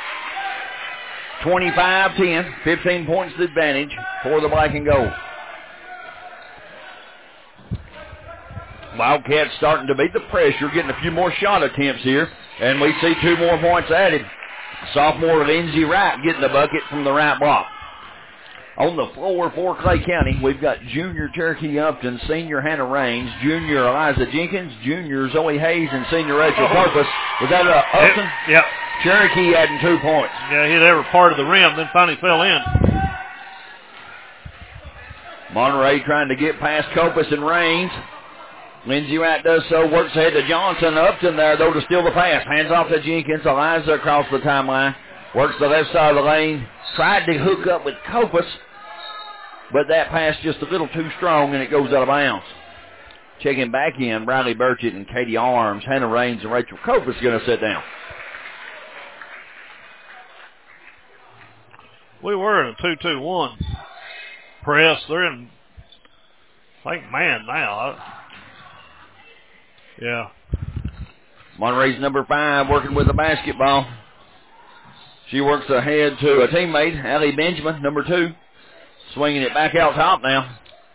twenty-five ten, fifteen points to advantage for the black and gold. Wildcats starting to beat the pressure, getting a few more shot attempts here, and we see two more points added. Sophomore Lindsey Wright getting the bucket from the right block. On the floor for Clay County, we've got junior Cherokee Upton, senior Hannah Raines, junior Eliza Jenkins, junior Zoe Hayes, and senior Rachel Purpose. Was that uh, Upton? Yep. Cherokee adding two points. Yeah, he hit every part of the rim, then finally fell in. Monterey trying to get past Copas and Raines. Lindsey Wright does so, works ahead to Johnson. Upton there, though, to steal the pass. Hands off to Jenkins. Eliza across the timeline. Works the left side of the lane. Tried to hook up with Copas, but that pass just a little too strong, and it goes out of bounds. Checking back in, Bradley Burchett and Katie Arms. Hannah Raines and Rachel Cope is going to sit down. We were in a two two one press. They're in, I think, man now. Yeah. Monterey's number five working with the basketball. She works ahead to a teammate, Allie Benjamin, number two. Swinging it back out top now.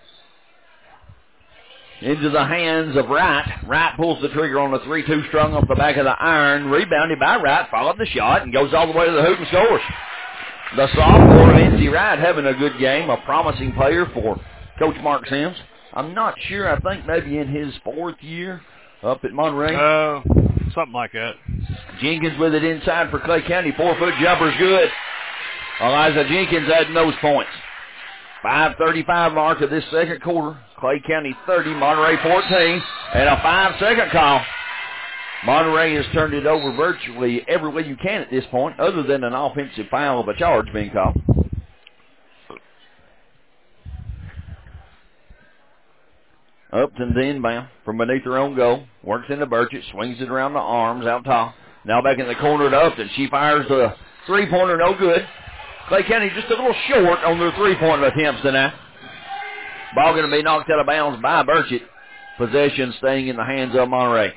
Into the hands of Wright. Wright pulls the trigger on the three two strung off the back of the iron. Rebounded by Wright. Followed the shot and goes all the way to the hoop and scores. The sophomore, Lindsay Wright, having a good game. A promising player for Coach Mark Sims. I'm not sure. I think maybe in his fourth year up at Monterey. Uh, something like that. Jenkins with it inside for Clay County. Four-foot jumper's good. Eliza Jenkins adding those points. five thirty-five mark of this second quarter. Clay County thirty, Monterey fourteen, and a five-second call. Monterey has turned it over virtually every way you can at this point, other than an offensive foul of a charge being called. Upton's inbound from beneath her own goal. Works into Burchett, swings it around the arms out top. Now back in the corner to Upton. She fires the three-pointer, no good. Clay County just a little short on their three-point attempts tonight. Ball going to be knocked out of bounds by Burchett. Possession staying in the hands of Monterey.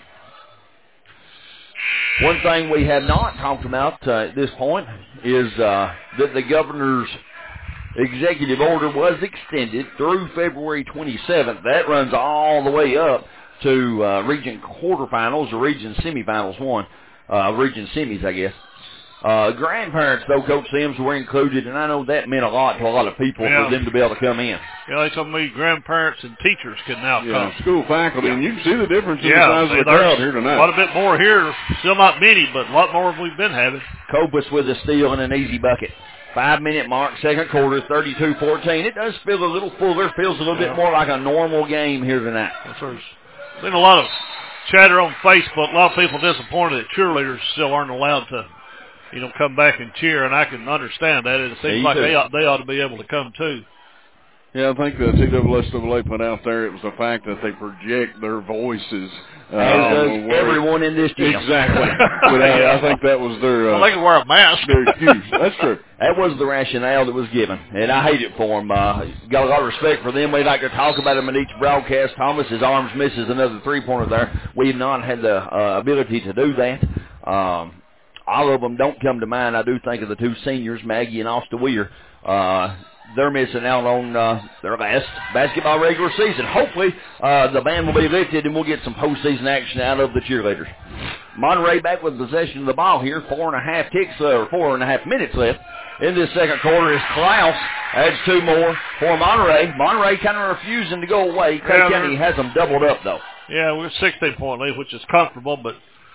One thing we have not talked about uh, at this point is uh, that the governor's executive order was extended through February twenty-seventh. That runs all the way up to uh, region quarterfinals or region semifinals one. Uh, region semis, I guess. Uh, grandparents, though, Coach Sims, were included, and I know that meant a lot to a lot of people yeah. for them to be able to come in. Yeah, they told me grandparents and teachers can now yeah, come. School faculty, yeah. and you can see the difference in yeah, the size of the crowd here tonight. Quite a bit more here. Still not many, but a lot more than we've been having. Copus with a steal and an easy bucket. Five-minute mark, second quarter, thirty-two fourteen. It does feel a little fuller, feels a little yeah. bit more like a normal game here tonight. There's been a lot of chatter on Facebook. A lot of people disappointed that cheerleaders still aren't allowed to, you know, come back and cheer, and I can understand that. It seems Me like too. they ought, they ought to be able to come too. Yeah, I think the T W S A A put out there, it was the fact that they project their voices. Uh, As does everyone in this gym. Exactly. But I, I think that was their, uh, well, they can wear a mask. their excuse. That's true. That was the rationale that was given, and I hate it for them. Uh, got a lot of respect for them. We like to talk about them in each broadcast. Thomas's arms misses another three-pointer there. We've not had the uh, ability to do that. Um, all of them don't come to mind. I do think of the two seniors, Maggie and Austin Weir. Uh, they're missing out on uh, their last basketball regular season. Hopefully, uh, the ban will be lifted and we'll get some postseason action out of the cheerleaders. Monterey back with possession of the ball here. Four and a half ticks, uh, or four and a half minutes left in this second quarter. Is Klaus adds two more for Monterey. Monterey kind of refusing to go away. Clay Yeah, County has them doubled up though. Yeah, we're sixteen-point lead, which is comfortable, but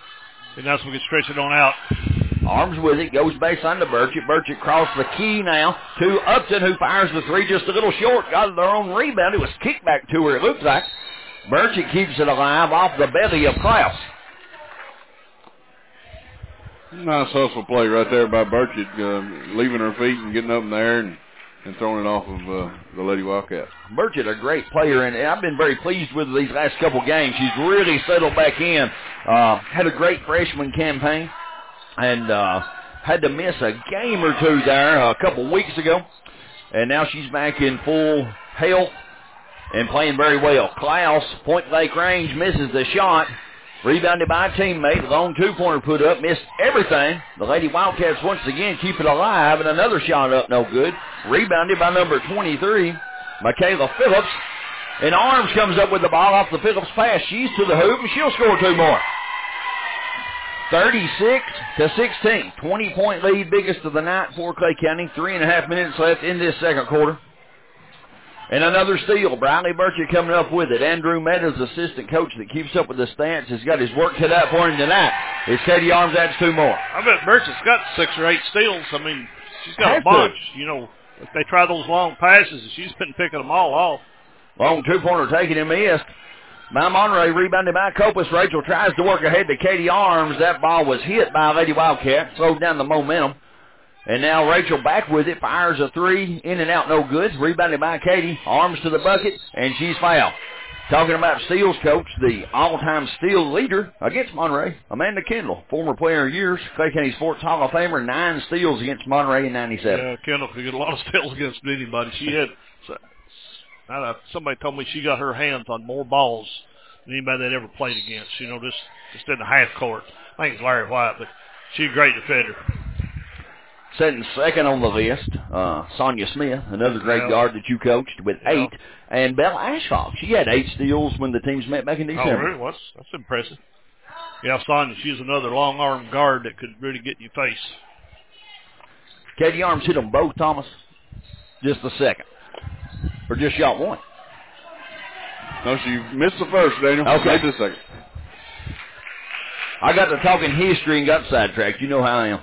and that's when we can stretch it on out. Arms with it, goes baseline to Burchett. Burchett crossed the key now to Upton, who fires the three just a little short. Got their own rebound. It was kicked back to her, it looks like. Burchett keeps it alive off the belly of Klaus. Nice hustle play right there by Burchett, uh, leaving her feet and getting up in the air and, and throwing it off of uh, the Lady Wildcats. Burchett, a great player, and I've been very pleased with these last couple games. She's really settled back in. Uh, had a great freshman campaign. And uh, had to miss a game or two there uh, a couple weeks ago. And now she's back in full health and playing very well. Klaus, point blank range, misses the shot. Rebounded by a teammate. Long two-pointer put up, missed everything. The Lady Wildcats once again keep it alive, and another shot up, no good. Rebounded by number twenty-three, Michaela Phillips. And Arms comes up with the ball off the Phillips pass. She's to the hoop, and she'll score two more. thirty-six to sixteen. twenty-point lead, biggest of the night for Clay County. Three and a half minutes left in this second quarter. And another steal. Briley Burchett coming up with it. Andrew Meadows, assistant coach that keeps up with the stats, has got his work cut out for him tonight. It's Katie Arms adds two more. I bet Burchett's got six or eight steals. I mean, she's got Has a bunch. to. You know, if they try those long passes, she's been picking them all off. Long two-pointer taken and missed. By Monterey, rebounded by Copus. Rachel tries to work ahead to Katie Arms. That ball was hit by Lady Wildcat, slowed down the momentum. And now Rachel back with it, fires a three, in and out, no good. Rebounded by Katie. Arms to the bucket, and she's fouled. Talking about steals, Coach, the all-time steal leader against Monterey, Amanda Kendall, former player of years, Clay County Sports Hall of Famer, nine steals against Monterey in ninety-seven. Yeah, Kendall could get a lot of steals against anybody. She had, somebody told me she got her hands on more balls than anybody that ever played against, you know, just, just in the half court. I think it's Larry White, but she's a great defender. Sitting second on the list, uh, Sonia Smith, another great yeah. guard that you coached with yeah. eight. And Bella Ashford, she had eight steals when the teams met back in December. Oh, really? Well, that's, that's impressive. Yeah, Sonia, she's another long-arm guard that could really get in your face. Katie Arms hit them both, Thomas. Just the second. Or just shot one. No, she missed the first, Daniel. Okay. Made the second. I got to talking history and got sidetracked. You know how I am.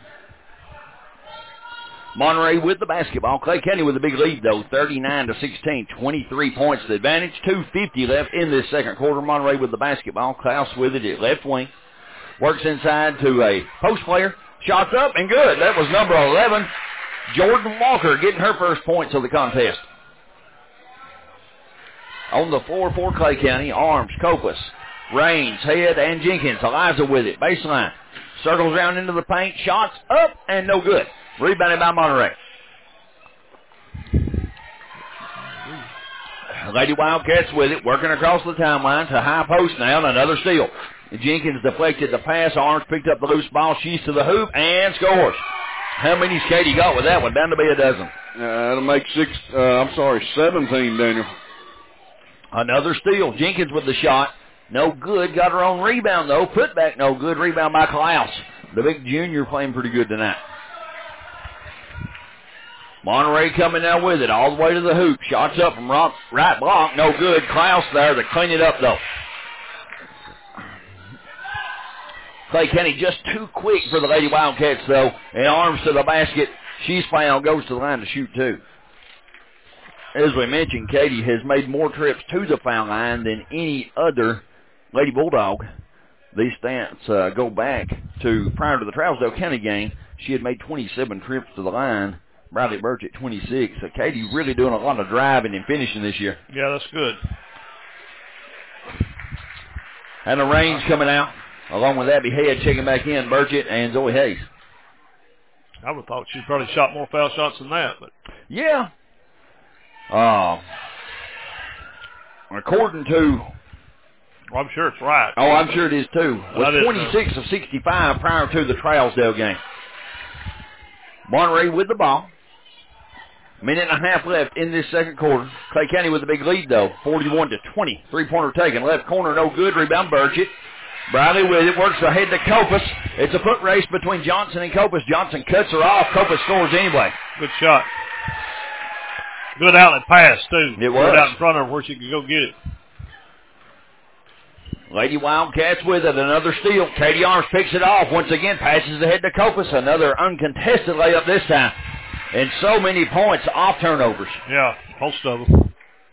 Monterey with the basketball. Clay County with a big lead, though, thirty-nine to sixteen, twenty-three points to advantage. two fifty left in this second quarter. Monterey with the basketball. Klaus with it at left wing. Works inside to a post player. Shots up and good. That was number eleven, Jordan Walker, getting her first points of the contest. On the floor for Clay County, Arms, Copas, Raines, Head, and Jenkins. Eliza with it. Baseline. Circles around into the paint. Shots up and no good. Rebounded by Monterey. Lady Wildcats with it, working across the timeline to high post now, and another steal. Jenkins deflected the pass. Arms picked up the loose ball. She's to the hoop and scores. How many's Katie got with that one? Down to be a dozen. Uh, that'll make six, uh, I'm sorry, seventeen, Daniel. Another steal. Jenkins with the shot. No good. Got her own rebound, though. Put back no good. Rebound by Klaus. The big junior playing pretty good tonight. Monterey coming now with it all the way to the hoop. Shots up from right block. No good. Klaus there to clean it up, though. Clay County just too quick for the Lady Wildcats, though. And Arms to the basket. She's fouled. Goes to the line to shoot, too. As we mentioned, Katie has made more trips to the foul line than any other Lady Bulldog. These stats uh, go back to prior to the Trousdale County game. She had made twenty-seven trips to the line. Bradley Birch at twenty-six. So Katie really doing a lot of driving and finishing this year. Yeah, that's good. And the range coming out. Along with Abby Head checking back in, Burchett and Zoe Hayes. I would have thought she probably shot more foul shots than that. But yeah. Uh, according to... Well, I'm sure it's right. Oh, I'm sure it is, too. Well, With twenty-six of sixty-five prior to the Trousdale game. Monterey with the ball. Minute and a half left in this second quarter. Clay County with a big lead, though. forty-one to twenty. Three-pointer taken. Left corner, no good. Rebound, Burchett. Bradley with it. Works ahead to Copas. It's a foot race between Johnson and Copas. Johnson cuts her off. Copas scores anyway. Good shot. Good outlet pass, too. It was. Good out in front of her where she could go get it. Lady Wildcats with it. Another steal. Katie Arms picks it off. Once again, passes ahead to Copas. Another uncontested layup this time. And so many points off turnovers. Yeah, most of them.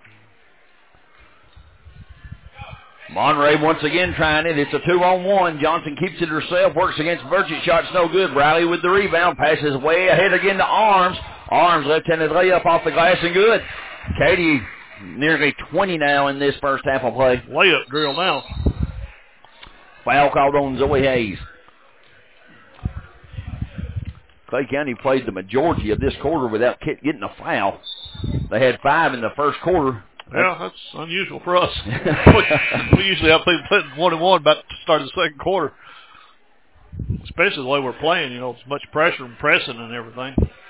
Monterey once again trying it. It's a two-on-one. Johnson keeps it herself. Works against Burchett. Shot's no good. Bradley with the rebound. Passes way ahead again to Arms. Arms left-handed layup off the glass and good. Katie nearly twenty now in this first half of play. Layup drill now. Foul called on Zoe Hayes. Clay County played the majority of this quarter without getting a foul. They had five in the first quarter. Yeah, that's unusual for us. we usually have people playing one and one about to start the second quarter. Especially the way we're playing, you know, it's much pressure and pressing and everything.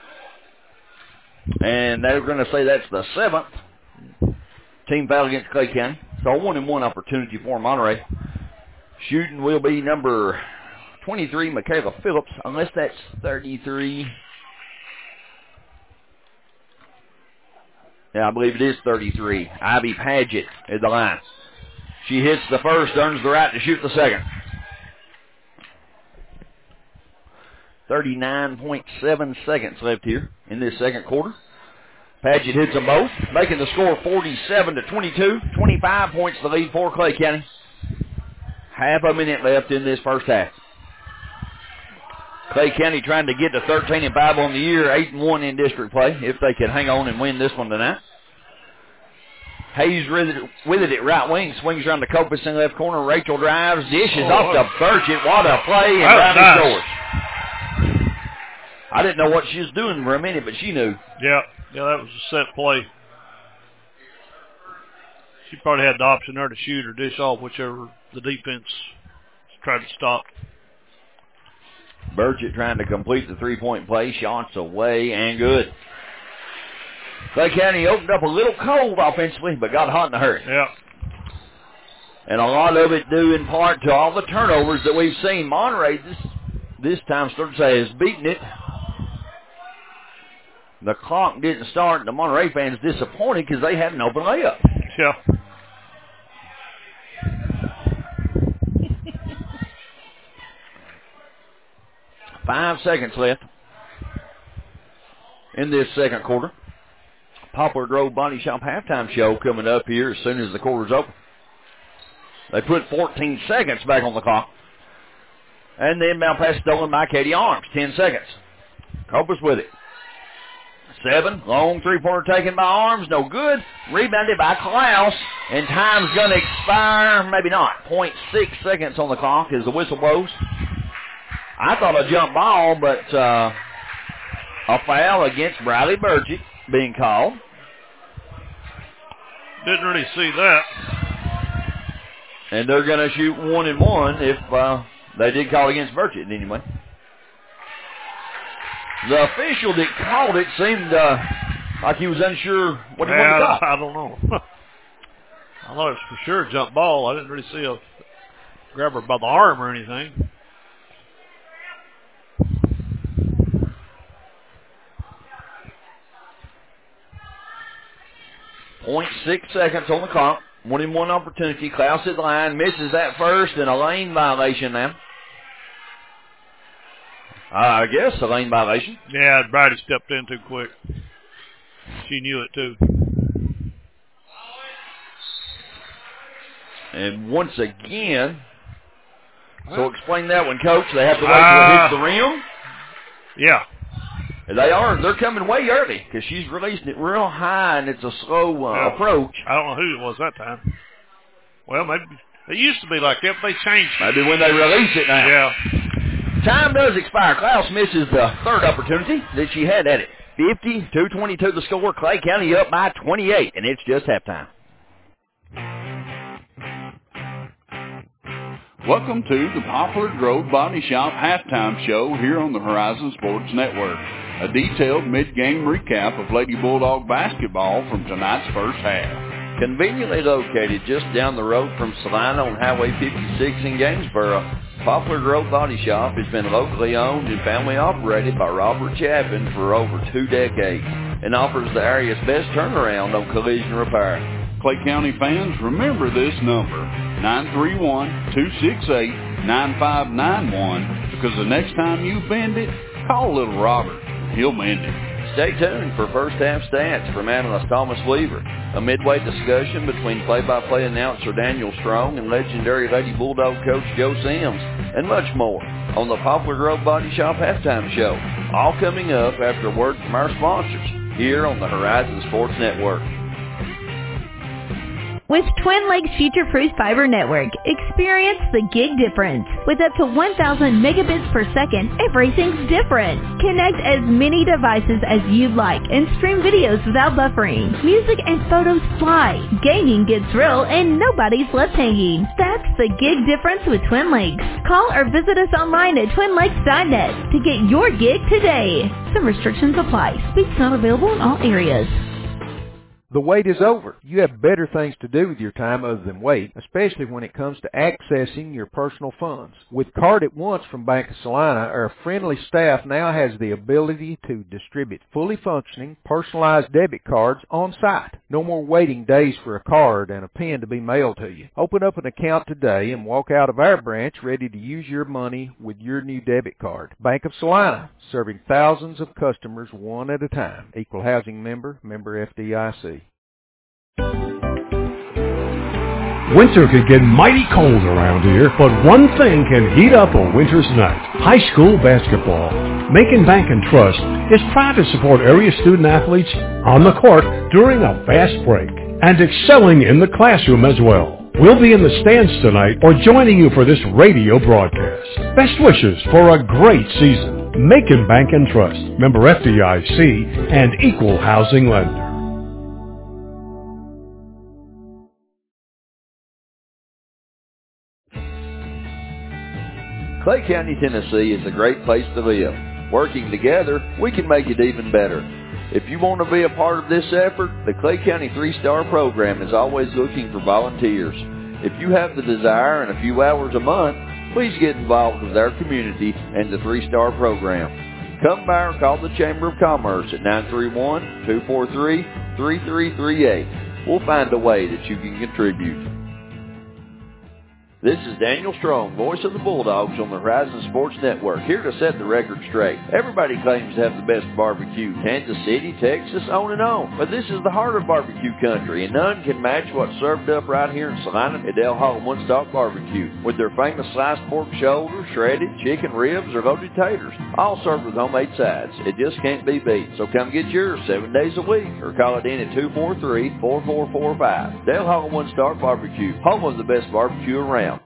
And they're going to say that's the seventh team foul against Clay County. So a one and one opportunity for Monterey. Shooting will be number twenty-three, Michaela Phillips, unless that's thirty-three. Yeah, I believe it is thirty-three. Ivy Paget at the line. She hits the first, earns the right to shoot the second. thirty-nine point seven seconds left here in this second quarter. Paget hits them both, making the score forty-seven to twenty-two. twenty-five points the lead for Clay County. Half a minute left in this first half. Clay County trying to get to thirteen and five on the year, eight and one in district play, if they can hang on and win this one tonight. Hayes with it, with it at right wing, swings around the Copus in left corner. Rachel drives, dishes oh, off to Burchett. What a play, and Riley nice. scores. I didn't know what she was doing for a minute, but she knew. Yeah, yeah, that was a set play. She probably had the option there to shoot or dish off, whichever the defense tried to stop. Burchett trying to complete the three-point play. Shots away and good. Clay County opened up a little cold offensively, but got hot in a hurry. Yeah. And a lot of it due in part to all the turnovers that we've seen. Monterey this this time, Sturgis has beaten it. The clock didn't start, and the Monterey fans disappointed because they had an open layup. Yeah. Five seconds left in this second quarter. Poplar Grove Body Shop halftime show coming up here as soon as the quarter's open. They put fourteen seconds back on the clock. And the inbound pass stolen by Katie Arms. Ten seconds. Copus with it. Seven. Long three-pointer taken by Arms. No good. Rebounded by Klaus. And time's going to expire. Maybe not. point six seconds on the clock as the whistle blows. I thought a jump ball, but uh, a foul against Bradley Burgett being called. Didn't really see that. And they're going to shoot one and one if uh, they did call against Burchett anyway. The official that called it seemed uh, like he was unsure what he yeah, wanted to call. I don't know. I thought it was for sure a jump ball. I didn't really see a grab her by the arm or anything. point six seconds on the clock. One in one opportunity. Klaus at the line. Misses that first, and a lane violation now. Uh, I guess a lane violation. Yeah, Brady stepped in too quick. She knew it too. And once again, so explain that one, Coach. They have to wait till uh, it hits the rim. Yeah. They are. They're coming way early because she's releasing it real high, and it's a slow uh, yeah. approach. I don't know who it was that time. Well, maybe it used to be like that, but they changed it. Maybe when they release it now. Yeah. Time does expire. Klaus misses the third opportunity that she had at it. fifty-two twenty-two the score. Clay County up by twenty-eight, and it's just halftime. Welcome to the Poplar Grove Body Shop halftime show here on the Horizon Sports Network. A detailed mid-game recap of Lady Bulldog basketball from tonight's first half. Conveniently located just down the road from Salina on Highway fifty-six in Gainesboro, Poplar Grove Body Shop has been locally owned and family operated by Robert Chapin for over two decades and offers the area's best turnaround on collision repair. Clay County fans, remember this number, nine three one, two six eight, nine five nine one, because the next time you bend it, call little Robert. He'll mend it. Stay tuned for first half stats from analyst Thomas Weaver, a midway discussion between play-by-play announcer Daniel Strong and legendary Lady Bulldog coach Joe Sims, and much more on the Poplar Grove Body Shop halftime show. All coming up after a word from our sponsors here on the Horizon Sports Network. With Twin Lakes Future-Proof Fiber Network, experience the gig difference. With up to one thousand megabits per second, everything's different. Connect as many devices as you'd like and stream videos without buffering. Music and photos fly. Gaming gets real and nobody's left hanging. That's the gig difference with Twin Lakes. Call or visit us online at twin lakes dot net to get your gig today. Some restrictions apply. Speeds not available in all areas. The wait is over. You have better things to do with your time other than wait, especially when it comes to accessing your personal funds. With Card at Once from Bank of Salina, our friendly staff now has the ability to distribute fully functioning, personalized debit cards on site. No more waiting days for a card and a pen to be mailed to you. Open up an account today and walk out of our branch ready to use your money with your new debit card. Bank of Salina, serving thousands of customers one at a time. Equal housing member, member F D I C. Winter can get mighty cold around here, but one thing can heat up a winter's night. High school basketball. Macon Bank and Trust is proud to support area student athletes on the court during a fast break. and excelling in the classroom as well. We'll be in the stands tonight or joining you for this radio broadcast. Best wishes for a great season. Macon Bank and Trust, member F D I C, and equal housing lender. Clay County, Tennessee is a great place to live. Working together, we can make it even better. If you want to be a part of this effort, the Clay County three-Star Program is always looking for volunteers. If you have the desire and a few hours a month, please get involved with our community and the three-Star Program. Come by or call the Chamber of Commerce at nine three one, two four three, three three three eight. We'll find a way that you can contribute. This is Daniel Strong, voice of the Bulldogs on the Horizon Sports Network, here to set the record straight. Everybody claims to have the best barbecue, Kansas City, Texas, on and on. But this is the heart of barbecue country, and none can match what's served up right here in Salina at Del Hall One Stop Barbecue, with their famous sliced pork shoulder, shredded chicken ribs, or loaded taters, all served with homemade sides. It just can't be beat. So come get yours seven days a week, or call it in at two four three, four four four five. Del Hall One Stop Barbecue, home of the best barbecue around.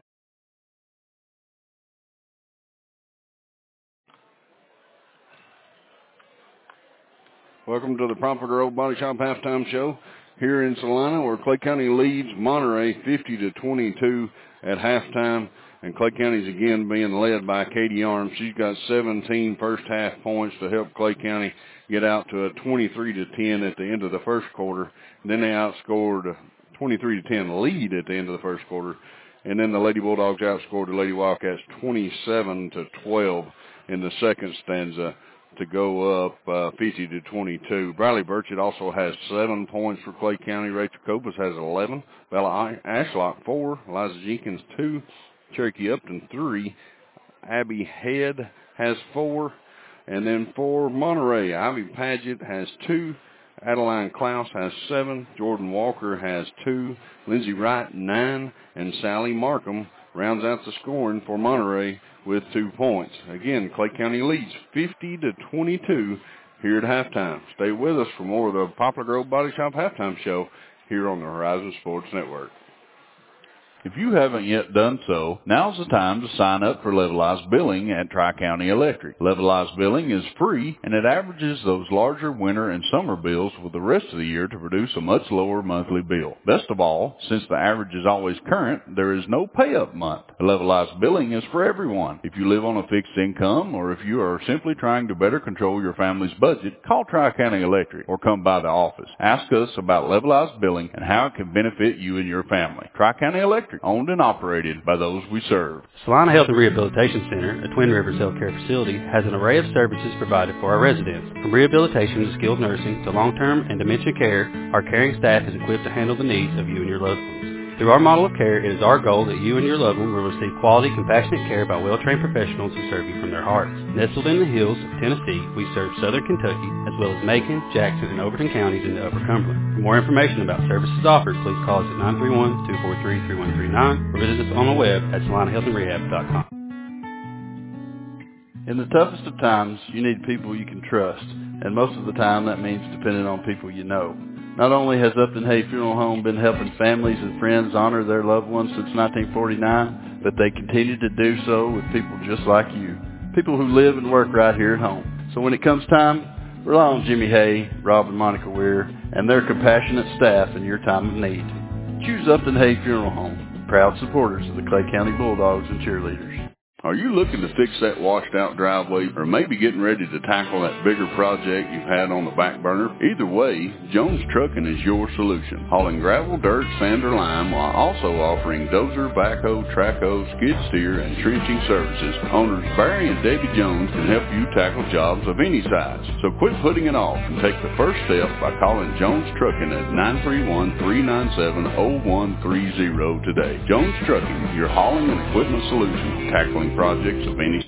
Welcome to the Poplar Grove Body Shop halftime show here in Salina, where Clay County leads Monterey fifty to twenty-two at halftime, and Clay County's again being led by Katie Arms. She's got seventeen first half points to help Clay County get out to a twenty-three to ten at the end of the first quarter. And then they outscored a twenty-three to ten lead at the end of the first quarter, and then the Lady Bulldogs outscored the Lady Wildcats twenty-seven to twelve in the second stanza to go up uh, fifty to twenty-two. Bradley Burchett also has seven points for Clay County. Rachel Copas has eleven. Bella Ashlock four. Eliza Jenkins two. Cherokee Upton three. Abby Head has four. And then for Monterey, Ivy Paget has two. Adeline Klaus has seven. Jordan Walker has two. Lindsey Wright nine. And Sally Markham rounds out the scoring for Monterey with two points. Again, Clay County leads fifty to twenty-two here at halftime. Stay with us for more of the Poplar Grove Body Shop halftime show here on the Horizon Sports Network. If you haven't yet done so, now's the time to sign up for Levelized Billing at Tri-County Electric. Levelized Billing is free, and it averages those larger winter and summer bills with the rest of the year to produce a much lower monthly bill. Best of all, since the average is always current, there is no pay-up month. Levelized Billing is for everyone. If you live on a fixed income, or if you are simply trying to better control your family's budget, call Tri-County Electric or come by the office. Ask us about Levelized Billing and how it can benefit you and your family. Tri-County Electric, owned and operated by those we serve. Salina Health and Rehabilitation Center, a Twin Rivers healthcare facility, has an array of services provided for our residents. From rehabilitation to skilled nursing to long-term and dementia care, our caring staff is equipped to handle the needs of you and your loved ones. Through our model of care, it is our goal that you and your loved one will receive quality, compassionate care by well-trained professionals who serve you from their hearts. Nestled in the hills of Tennessee, we serve southern Kentucky, as well as Macon, Jackson, and Overton counties into Upper Cumberland. For more information about services offered, please call us at nine three one, two four three, three one three nine or visit us on the web at salina health and rehab dot com. In the toughest of times, you need people you can trust, and most of the time that means depending on people you know. Not only has Upton Hay Funeral Home been helping families and friends honor their loved ones since nineteen forty-nine, but they continue to do so with people just like you, people who live and work right here at home. So when it comes time, rely on Jimmy Hay, Rob and Monica Weir, and their compassionate staff in your time of need. Choose Upton Hay Funeral Home, proud supporters of the Clay County Bulldogs and cheerleaders. Are you looking to fix that washed-out driveway, or maybe getting ready to tackle that bigger project you've had on the back burner? Either way, Jones Trucking is your solution. Hauling gravel, dirt, sand, or lime, while also offering dozer, backhoe, trackhoe, skid steer, and trenching services. Owners Barry and Debbie Jones can help you tackle jobs of any size. So quit putting it off and take the first step by calling Jones Trucking at nine three one, three nine seven, zero one three zero today. Jones Trucking, your hauling and equipment solution, tackling projects of any.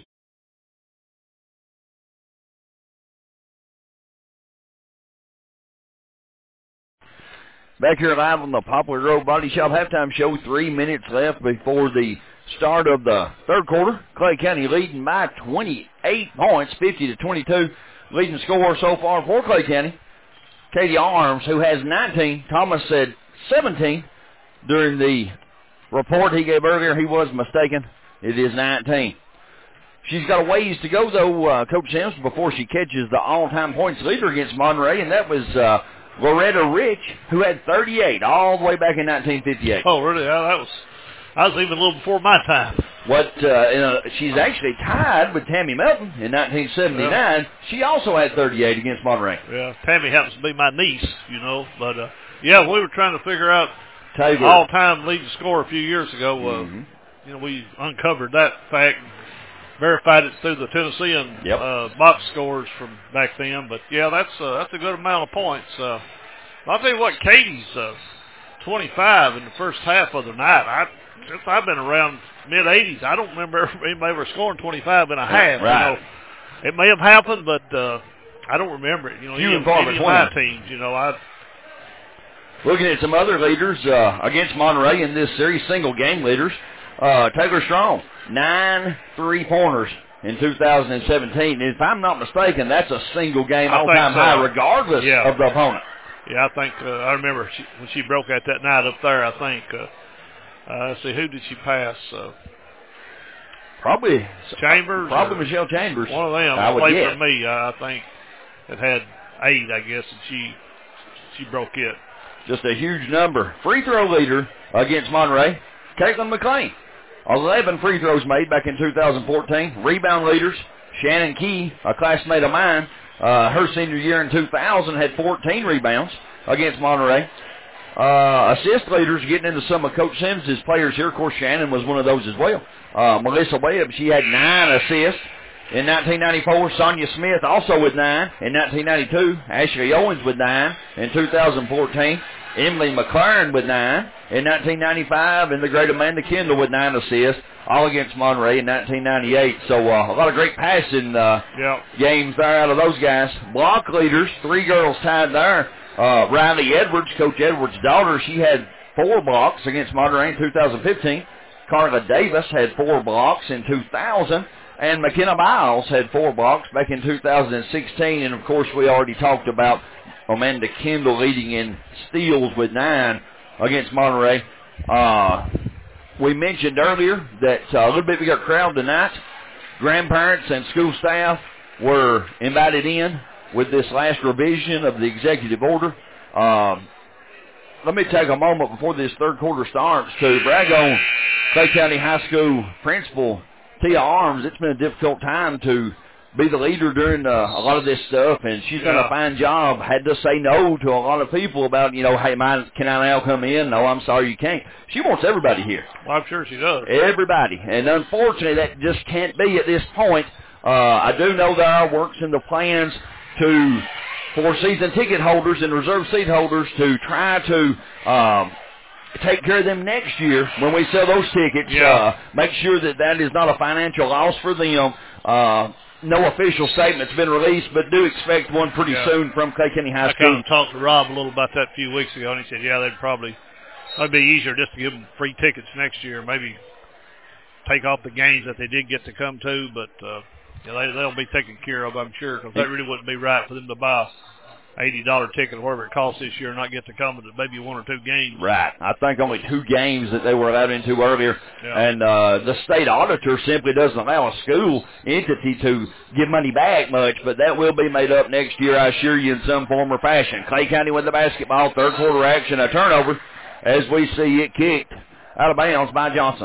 Back here live on the Poplar Grove Body Shop halftime show, three minutes left before the start of the third quarter. Clay County leading by twenty-eight points, fifty to twenty-two. Leading scorer so far for Clay County, Katie Arms, who has nineteen. Thomas said seventeen. During the report he gave earlier, he was mistaken. It is nineteen. She's got a ways to go, though, uh, Coach Sims, before she catches the all-time points leader against Monterey, and that was uh, Loretta Rich, who had thirty-eight all the way back in nineteen fifty-eight. Oh, really? Yeah, that was I was even a little before my time. What uh, in a, she's actually tied with Tammy Melton in nineteen seventy-nine. Yeah. She also had thirty-eight against Monterey. Yeah, Tammy happens to be my niece, you know. But, uh, yeah, we were trying to figure out Taylor. all-time leading score a few years ago. Uh, mm-hmm. You know, we uncovered that fact, verified it through the Tennessean yep. uh, box scores from back then. But, yeah, that's uh, that's a good amount of points. Uh, I'll tell you what, Katie's uh, twenty-five in the first half of the night. I Since I've been around mid-eighties, I don't remember anybody ever scoring twenty-five and a half. Right. You know, it may have happened, but uh, I don't remember it. You know, Few even, and far even between. my teams, you know, I. Looking at some other leaders uh, against Monterey in this series, single game leaders. Uh, Taylor Strong, nine three-pointers in two thousand seventeen. If I'm not mistaken, that's a single game all-time so. high, regardless yeah. of the opponent. Yeah, I think uh, I remember she, when she broke out that night up there. I think. Uh, Uh, let's see, who did she pass? Uh, probably Chambers. Probably Michelle Chambers. One of them. I would played guess. for me, uh, I think. It had eight, I guess, and she she broke it. Just a huge number. Free throw leader against Monterey, Caitlin McLean. eleven free throws made back in two thousand fourteen. Rebound leaders, Shannon Key, a classmate of mine, uh, her senior year in two thousand, had fourteen rebounds against Monterey. Uh, assist leaders, getting into some of Coach Sims' players here. Of course, Shannon was one of those as well. Uh, Melissa Webb, she had nine assists in nineteen ninety-four. Sonia Smith also with nine in nineteen ninety-two. Ashley Owens with nine in two thousand fourteen. Emily McLaren with nine in nineteen ninety-five. And the great Amanda Kendall with nine assists, all against Monterey in nineteen ninety-eight. So uh, a lot of great passing uh, yep. games there out of those guys. Block leaders, three girls tied there. Uh, Riley Edwards, Coach Edwards' daughter, she had four blocks against Monterey in two thousand fifteen. Carla Davis had four blocks in two thousand. And McKenna Biles had four blocks back in two thousand sixteen. And, of course, we already talked about Amanda Kendall leading in steals with nine against Monterey. Uh, we mentioned earlier that uh, a little bit bigger crowd tonight. Grandparents and school staff were invited in with this last revision of the executive order. Um, let me take a moment before this third quarter starts to brag on Clay County High School principal Tia Arms. It's been a difficult time to be the leader during uh, a lot of this stuff, and she's done yeah. a fine job. Had to say no to a lot of people about, you know, hey, man, can I now come in? No, I'm sorry, you can't. She wants everybody here. Well, I'm sure she does. Everybody. And unfortunately, that just can't be at this point. Uh, I do know there are works in the plans to for season ticket holders and reserve seat holders to try to um, take care of them next year when we sell those tickets. Yeah. Uh, make sure that that is not a financial loss for them. Uh, no official statement's been released, but do expect one pretty yeah. soon from Clay County High I School. kind of talked to Rob a little about that a few weeks ago, and he said, yeah, they'd probably, it'd be easier just to give them free tickets next year, maybe take off the games that they did get to come to, but uh, yeah, they, they'll be taken care of, I'm sure, because that really wouldn't be right for them to buy an eighty dollar ticket or whatever it costs this year and not get to come to maybe one or two games. Right. I think only two games that they were allowed into earlier. Yeah. And uh, the state auditor simply doesn't allow a school entity to give money back much, but that will be made up next year, I assure you, in some form or fashion. Clay County with the basketball, third quarter action, a turnover as we see it kicked out of bounds by Johnson.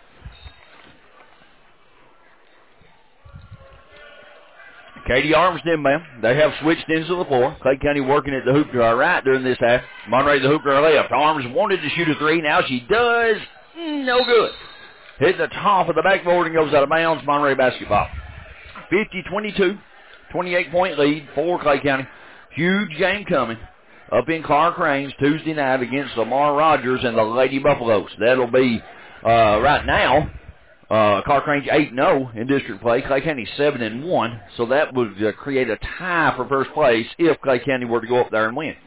Katie Arms inbound. They have switched into the floor. Clay County working at the hoop to our right during this half. Monterey the hoop to our left. Arms wanted to shoot a three. Now she does. No good. Hit the top of the backboard and goes out of bounds. Monterey basketball. fifty twenty-two. twenty-eight point lead for Clay County. Huge game coming up in Clark Range Tuesday night against Lamar Rogers and the Lady Buffaloes. That'll be uh, right now. Uh, Clark Range eight and oh in district play. Clay County seven and one. So that would uh, create a tie for first place if Clay County were to go up there and win.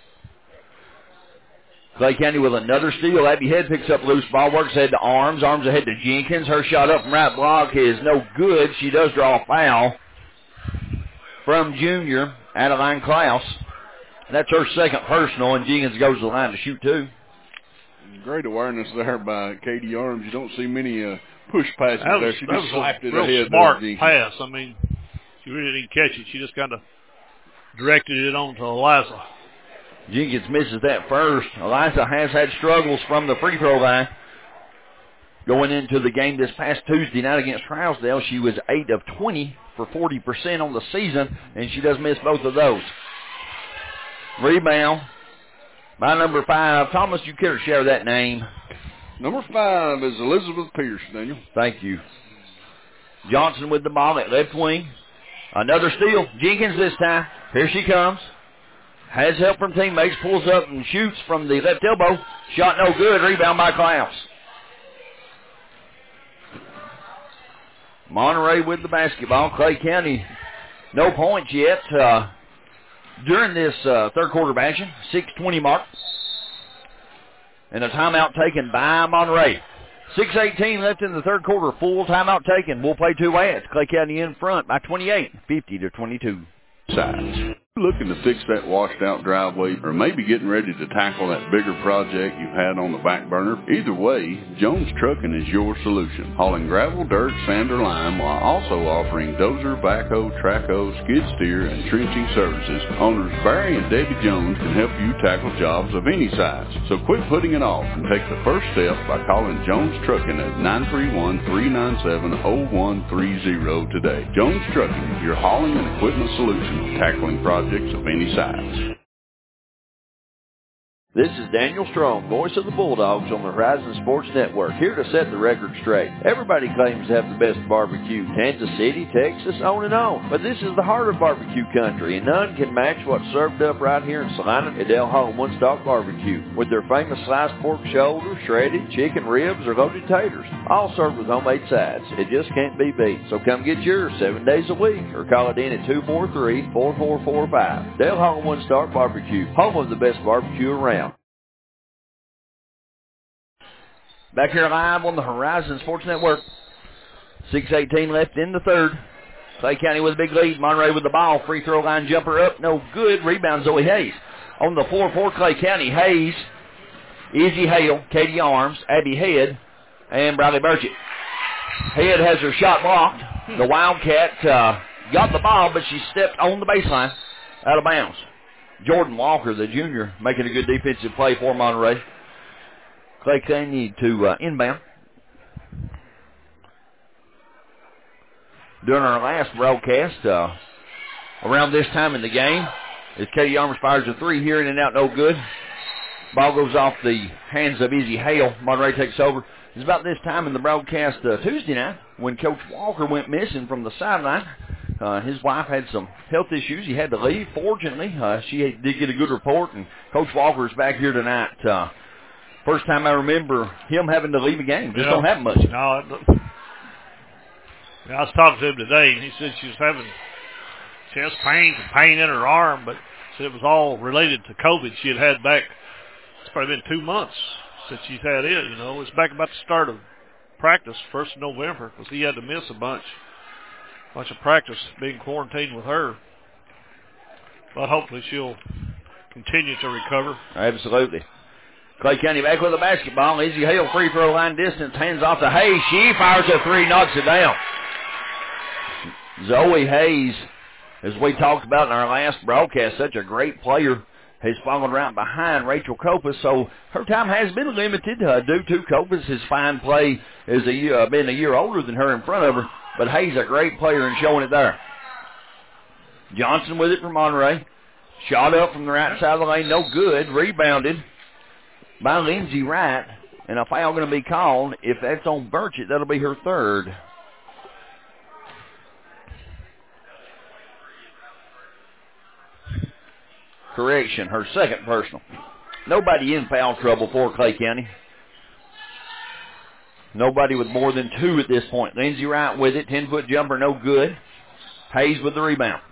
Clay County with another steal. Abby Head picks up loose ball. Works ahead to Arms. Arms ahead to Jenkins. Her shot up from right block is no good. She does draw a foul from junior Adeline Klaus. That's her second personal, and Jenkins goes to the line to shoot two. Great awareness there by Katie Arms. You don't see many uh, push passes was, there. She just slapped it real ahead. Smart pass. I mean, she really didn't catch it. She just kind of directed it on to Eliza. Jenkins misses that first. Eliza has had struggles from the free throw line. Going into the game this past Tuesday night against Trousdale, she was eight of twenty for forty percent on the season, and she does miss both of those. Rebound by number five. Thomas, you care to share that name? Number five is Elizabeth Pierce, Daniel. Thank you. Johnson with the ball at left wing. Another steal. Jenkins this time. Here she comes. Has help from teammates. Pulls up and shoots from the left elbow. Shot no good. Rebound by Klaus. Monterey with the basketball. Clay County, no points yet uh, during this uh, third quarter of action. six twenty mark. And a timeout taken by Monterey. six eighteen left in the third quarter. Full timeout taken. We'll play two ads. Clay County in front by twenty-eight, fifty to twenty-two. Sides. Looking to fix that washed out driveway or maybe getting ready to tackle that bigger project you've had on the back burner? Either way, Jones Trucking is your solution. Hauling gravel, dirt, sand, or lime while also offering dozer, backhoe, trackhoe, skid steer, and trenching services. Owners Barry and Debbie Jones can help you tackle jobs of any size. So quit putting it off and take the first step by calling Jones Trucking at nine three one, three nine seven, zero one three zero today. Jones Trucking, your hauling and equipment solution, tackling projects of any size. This is Daniel Strong, voice of the Bulldogs on the Horizon Sports Network, here to set the record straight. Everybody claims to have the best barbecue, Kansas City, Texas, on and on. But this is the heart of barbecue country, and none can match what's served up right here in Salina at Del Home One Stop Barbecue, with their famous sliced pork shoulder, shredded chicken ribs, or loaded taters, all served with homemade sides. It just can't be beat. So come get yours seven days a week, or call it in at two four three, four four four five. Del Home One Stop Barbecue, home of the best barbecue around. Back here live on the Horizon Sports Network. six eighteen left in the third. Clay County with a big lead. Monterey with the ball. Free throw line jumper up. No good. Rebound Zoe Hayes. On the floor for Clay County. Hayes, Izzy Hale, Katie Arms, Abby Head, and Bradley Burchett. Head has her shot blocked. The Wildcat uh, got the ball, but she stepped on the baseline out of bounds. Jordan Walker, the junior, making a good defensive play for Monterey. Clay County to uh, inbound. During our last broadcast, uh, around this time in the game, as Katie Arms fires a three here, in and out, no good. Ball goes off the hands of Izzy Hale. Monterey takes over. It's about this time in the broadcast uh, Tuesday night when Coach Walker went missing from the sideline. Uh, his wife had some health issues. He had to leave. Fortunately, uh, she did get a good report, and Coach Walker is back here tonight. Uh, First time I remember him having to leave a game. Just yeah. don't happen much. No, I was talking to him today, and he said she was having chest pains and pain in her arm, but said it was all related to COVID she had had back. It's probably been two months since she's had it, you know. It's back about the start of practice, first of November, because he had to miss a bunch, bunch of practice being quarantined with her. But hopefully she'll continue to recover. Absolutely. Clay County back with the basketball. Izzy Hale, free throw line distance, hands off to Hayes. She fires a three, knocks it down. Zoe Hayes, as we talked about in our last broadcast, such a great player, has fallen right behind Rachel Copas, so her time has been limited uh, due to Copas' fine play as a year, uh, being a year older than her in front of her, but Hayes a great player and showing it there. Johnson with it for Monterey. Shot up from the right side of the lane, no good. Rebounded by Lindsey Wright, and a foul going to be called. If that's on Burchett, that'll be her third. Correction, her second personal. Nobody in foul trouble for Clay County. Nobody with more than two at this point. Lindsey Wright with it, ten-foot jumper, no good. Hayes with the rebound.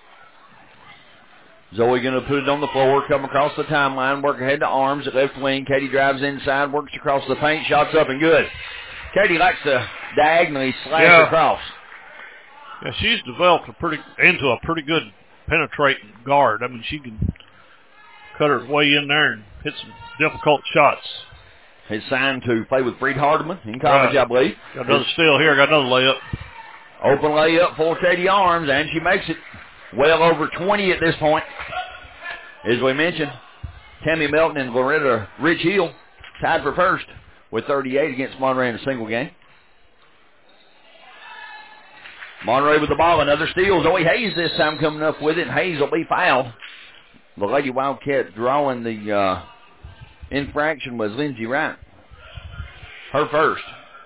Zoe going to put it on the floor, come across the timeline, work ahead to Arms at left wing. Katie drives inside, works across the paint, shots up and good. Katie likes to diagonally slash yeah. across. Yeah, she's developed a pretty into a pretty good penetrating guard. I mean, she can cut her way in there and hit some difficult shots. He's signed to play with Freed Hardeman in college, right. I believe. Got another steal here. Got another layup. Open layup for Katie Arms, and she makes it well over twenty at this point. As we mentioned, Tammy Melton and Loretta Rich Hill tied for first with thirty-eight against Monterey in a single game. Monterey with the ball, another steal. Zoe Hayes this time coming up with it, and Hayes will be fouled. The Lady Wildcat drawing the uh, infraction was Lindsey Wright. Her first.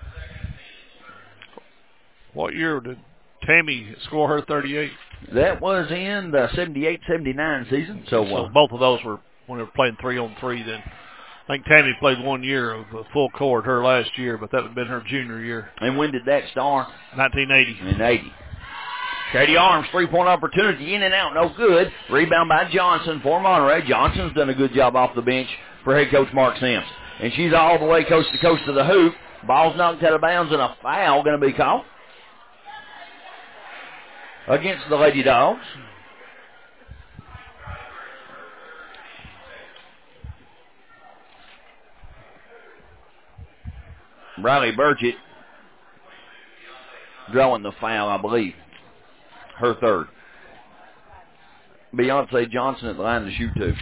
What year did Tammy score her thirty-eight? That was in the seventy-eight seventy-nine season. So, so uh, both of those were when they were playing three on three then. I think Tammy played one year of uh, full court her last year, but that would have been her junior year. And when did that start? nineteen eighty. In eighty. Katie Arms, three-point opportunity, in and out, no good. Rebound by Johnson for Monterey. Johnson's done a good job off the bench for head coach Mark Sims. And she's all the way coast to coast to the hoop. Ball's knocked out of bounds, and a foul going to be called against the Lady Dogs. Riley Burchett drawing the foul, I believe. Her third. Beyonce Johnson at the line to shoot two.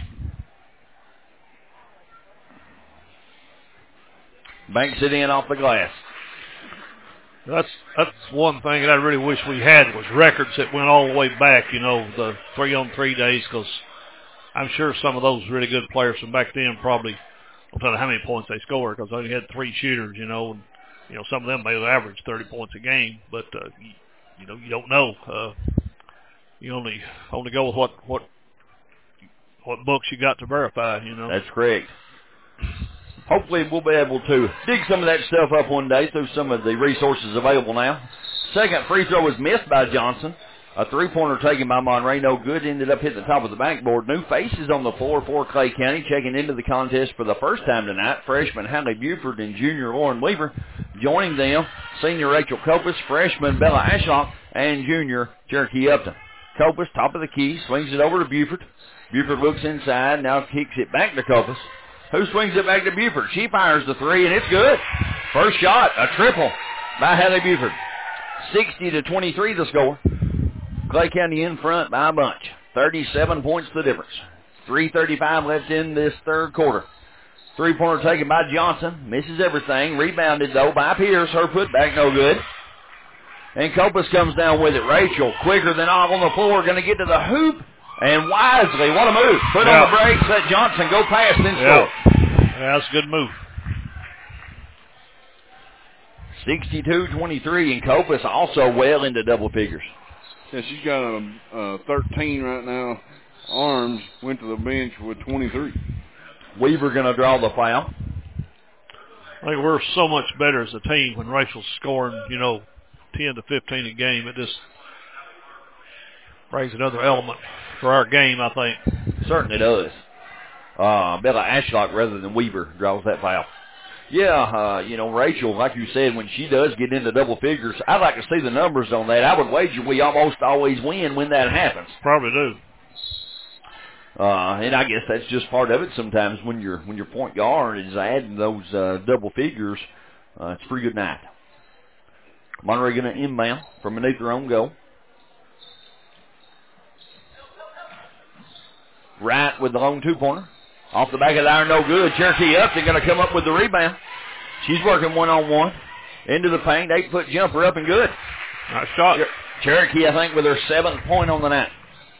Banks it in off the glass. That's that's one thing that I really wish we had was records that went all the way back, you know, the three-on-three days, because I'm sure some of those really good players from back then probably, I'll tell you how many points they scored, because they only had three shooters, you know, and, you know, some of them may have averaged thirty points a game, but, uh, you, you know, you don't know. Uh, you only only go with what, what, what books you got to verify, you know. That's correct. Hopefully we'll be able to dig some of that stuff up one day through some of the resources available now. Second free throw was missed by Johnson. A three-pointer taken by Monterey, no good. Ended up hitting the top of the backboard. New faces on the floor for Clay County. Checking into the contest for the first time tonight. Freshman Hallie Buford and junior Lauren Weaver. Joining them, senior Rachel Copus, freshman Bella Ashlock, and junior Cherokee Upton. Copus, top of the key, swings it over to Buford. Buford looks inside, now kicks it back to Copus, who swings it back to Buford. She fires the three, and it's good. First shot, a triple by Hallie Buford. sixty to twenty-three the score. Clay County in front by a bunch. thirty-seven points the difference. three thirty-five left in this third quarter. Three-pointer taken by Johnson. Misses everything. Rebounded, though, by Pierce. Her putback no good. And Copus comes down with it. Rachel, quicker than all on the floor, going to get to the hoop. And wisely, what a move. Put yeah. on the brakes, let Johnson go past and yeah. score. Yeah, that's a good move. sixty-two twenty-three, and Copus also well into double figures. Yeah, she's got a, a thirteen right now. Arms went to the bench with twenty-three. Weaver going to draw the foul. I think we're so much better as a team when Rachel's scoring, you know, ten to fifteen a game. It just brings another element for our game, I think. Certainly does. Uh, Bella Ashlock, rather than Weaver, draws that foul. Yeah, uh, you know, Rachel, like you said, when she does get into double figures, I'd like to see the numbers on that. I would wager we almost always win when that happens. Probably do. Uh, and I guess that's just part of it sometimes when your when your point guard is adding those uh, double figures. Uh, it's a pretty good night. Monterey going to inbound from beneath their own goal. Right with the lone two-pointer. Off the back of the iron, no good. Cherokee Upton going to come up with the rebound. She's working one-on-one. Into the paint, eight-foot jumper up and good. Nice shot. Cherokee, I think, with her seventh point on the night.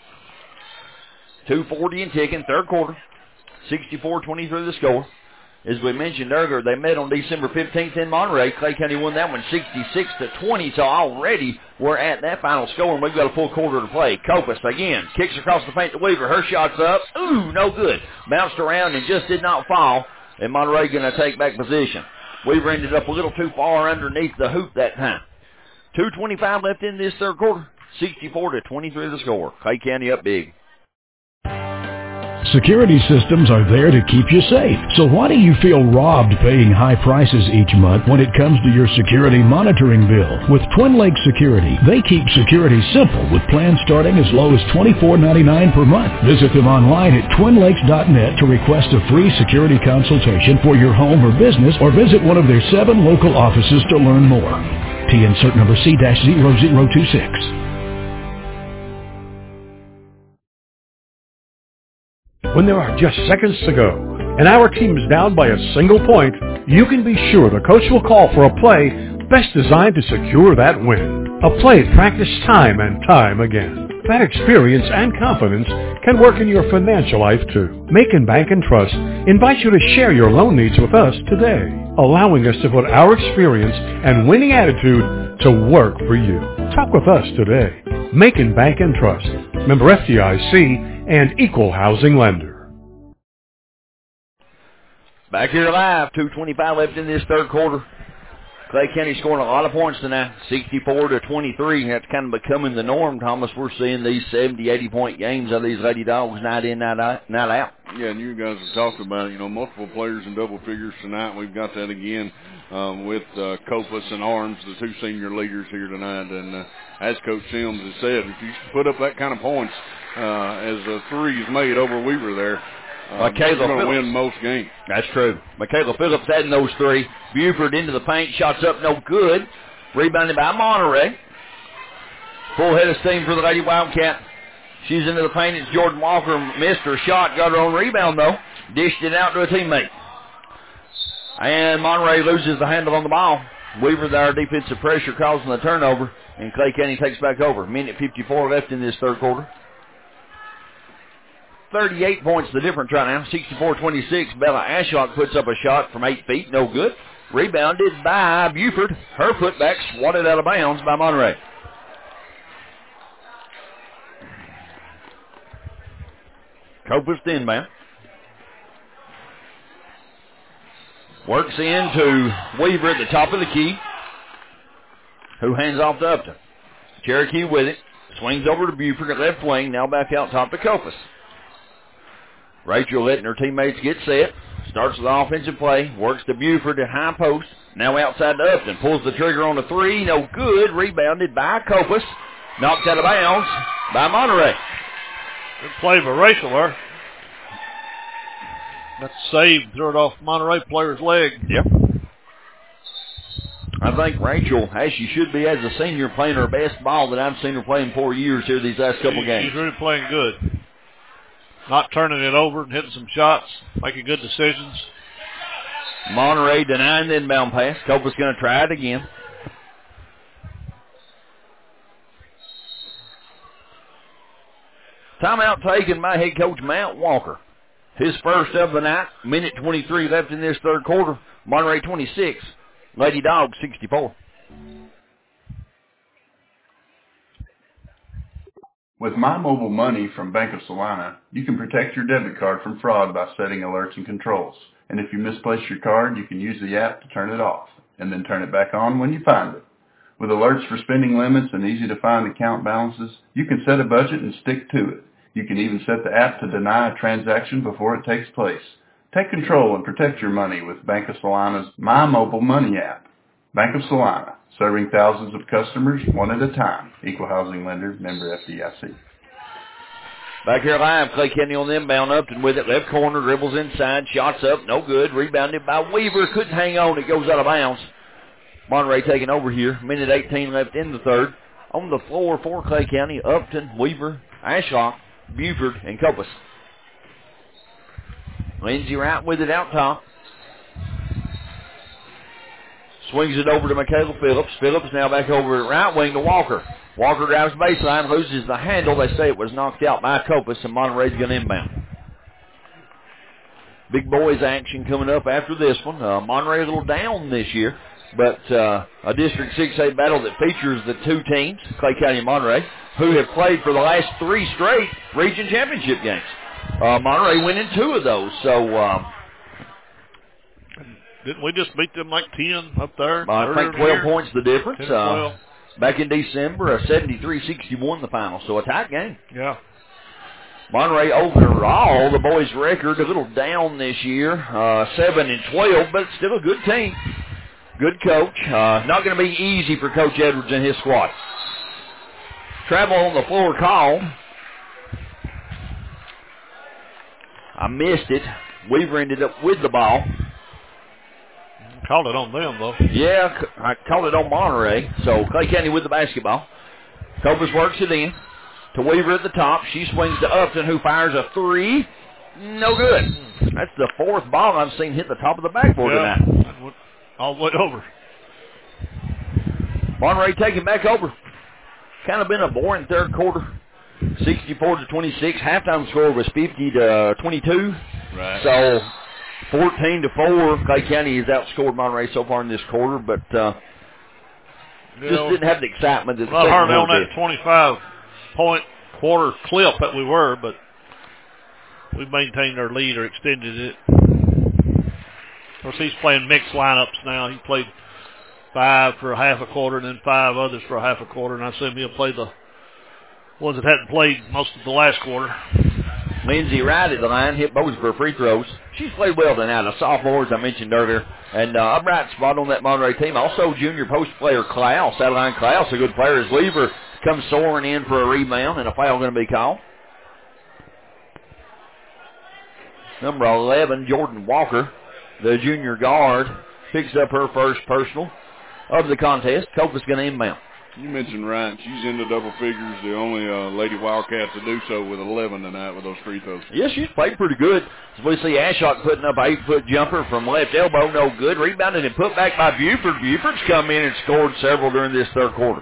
two forty and ticking, third quarter. sixty-four twenty-three the score. As we mentioned earlier, they met on December fifteenth in Monterey. Clay County won that one sixty-six to twenty, so already we're at that final score, and we've got a full quarter to play. Copus, again, kicks across the paint to Weaver. Her shot's up. Ooh, no good. Bounced around and just did not fall, and Monterey going to take back position. Weaver ended up a little too far underneath the hoop that time. two twenty-five left in this third quarter. sixty-four to twenty-three the score. Clay County up big. Security systems are there to keep you safe. So why do you feel robbed paying high prices each month when it comes to your security monitoring bill? With Twin Lakes Security, they keep security simple with plans starting as low as twenty-four ninety-nine per month. Visit them online at twin lakes dot net to request a free security consultation for your home or business, or visit one of their seven local offices to learn more. T N cert number C zero zero two six. When there are just seconds to go and our team is down by a single point, you can be sure the coach will call for a play best designed to secure that win. A play practiced time and time again. That experience and confidence can work in your financial life too. Macon Bank and Trust invites you to share your loan needs with us today, allowing us to put our experience and winning attitude to work for you. Talk with us today. Macon Bank and Trust, member F D I C and equal housing lender. Back here live, two twenty-five left in this third quarter. Clay County scoring a lot of points tonight, sixty-four to twenty-three. That's kind of becoming the norm, Thomas. We're seeing these seventy, eighty point games of these Lady Dogs night in, night out. Night out. Yeah, and you guys have talked about it, you know, multiple players in double figures tonight. We've got that again um, with uh, Copas and Arms, the two senior leaders here tonight. And uh, as Coach Sims has said, if you put up that kind of points uh, as a three is made over Weaver there, Uh, Michaela you're going to Phillips. win most games. That's true. Michaela Phillips adding those three. Buford into the paint. Shots up, no good. Rebounded by Monterey. Full head of steam for the Lady Wildcat. She's into the paint. It's Jordan Walker. Missed her shot. Got her own rebound, though. Dished it out to a teammate. And Monterey loses the handle on the ball. Weaver there, defensive pressure, causing the turnover. And Clay County takes back over. Minute fifty-four left in this third quarter. thirty-eight points the difference right now, sixty-four twenty-six. Bella Ashlock puts up a shot from eight feet, no good. Rebounded by Buford. Her putback swatted out of bounds by Monterey. Copas to inbound. Works into Weaver at the top of the key, who hands off to Upton. Cherokee with it. Swings over to Buford at left wing, now back out top to Copas. Rachel letting her teammates get set. Starts with the offensive play. Works to Buford at high post. Now outside to Upton. Pulls the trigger on the three. No good. Rebounded by Copas. Knocked out of bounds by Monterey. Good play by Rachel there. That's saved. Threw it off Monterey player's leg. Yep. I think Rachel, as she should be as a senior, playing her best ball that I've seen her play in four years here these last couple she, games. She's really playing good. Not turning it over and hitting some shots, making good decisions. Monterey denying the inbound pass. Copa's going to try it again. Timeout taken by head coach Matt Walker. His first of the night. Minute twenty-three left in this third quarter. Monterey twenty-six. Lady Dogs sixty-four. With My Mobile Money from Bank of Salina, you can protect your debit card from fraud by setting alerts and controls. And if you misplace your card, you can use the app to turn it off, and then turn it back on when you find it. With alerts for spending limits and easy-to-find account balances, you can set a budget and stick to it. You can even set the app to deny a transaction before it takes place. Take control and protect your money with Bank of Salina's My Mobile Money app. Bank of Salina, serving thousands of customers one at a time. Equal housing lender, member F D I C. Back here live, Clay County on the inbound. Upton with it, left corner, dribbles inside, shots up, no good. Rebounded by Weaver, couldn't hang on, it goes out of bounds. Monterey taking over here, minute eighteen left in the third. On the floor for Clay County, Upton, Weaver, Ashlock, Buford, and Copas. Lindsay Wright with it out top. Swings it over to Michaela Phillips. Phillips now back over at right wing to Walker. Walker drives baseline, loses the handle. They say it was knocked out by Copas, and Monterey's going to inbound. Big boys action coming up after this one. Uh, Monterey a little down this year, but uh, a District six A battle that features the two teams, Clay County and Monterey, who have played for the last three straight region championship games. Uh, Monterey winning two of those, so... Um, Didn't we just beat them like ten up there? I think twelve points the difference. ten, twelve. Uh, back in December, a seventy-three sixty-one the final, so a tight game. Yeah. Monterey overall, the boys' record a little down this year, uh, seven and twelve, but still a good team. Good coach. Uh, not going to be easy for Coach Edwards and his squad. Travel on the floor called. I missed it. Weaver ended up with the ball. Called it on them, though. Yeah, I called it on Monterey. So Clay County with the basketball. Cobus works it in to Weaver at the top. She swings to Upton, who fires a three. No good. That's the fourth ball I've seen hit the top of the backboard yeah, tonight. All the way over. Monterey taking back over. Kind of been a boring third quarter. sixty-four to twenty-six. Halftime score was fifty to twenty-two. Right. So fourteen to four. Clay County has outscored Monterey so far in this quarter, but uh, you just know, didn't have the excitement that the not second hardly on quarter that twenty-five point quarter clip that we were, but we maintained our lead or extended it. Of course, he's playing mixed lineups now. He played five for a half a quarter and then five others for a half a quarter, and I assume he'll play the ones that hadn't played most of the last quarter. Lindsay Wright at the line, hit both for free throws. She's played well tonight. A sophomore, as I mentioned earlier, and uh, a bright spot on that Monterey team. Also, junior post player Klaus. Adeline Klaus, a good player, as Weaver comes soaring in for a rebound, and a foul going to be called. Number eleven, Jordan Walker, the junior guard, picks up her first personal of the contest. Cobus going to inbound. You mentioned Ryan. She's into double figures, the only uh, Lady Wildcat to do so with eleven tonight with those free throws. Yes, she's played pretty good. As we see Ashok putting up an eight-foot jumper from left elbow, no good. Rebounded and put back by Buford. Buford's come in and scored several during this third quarter.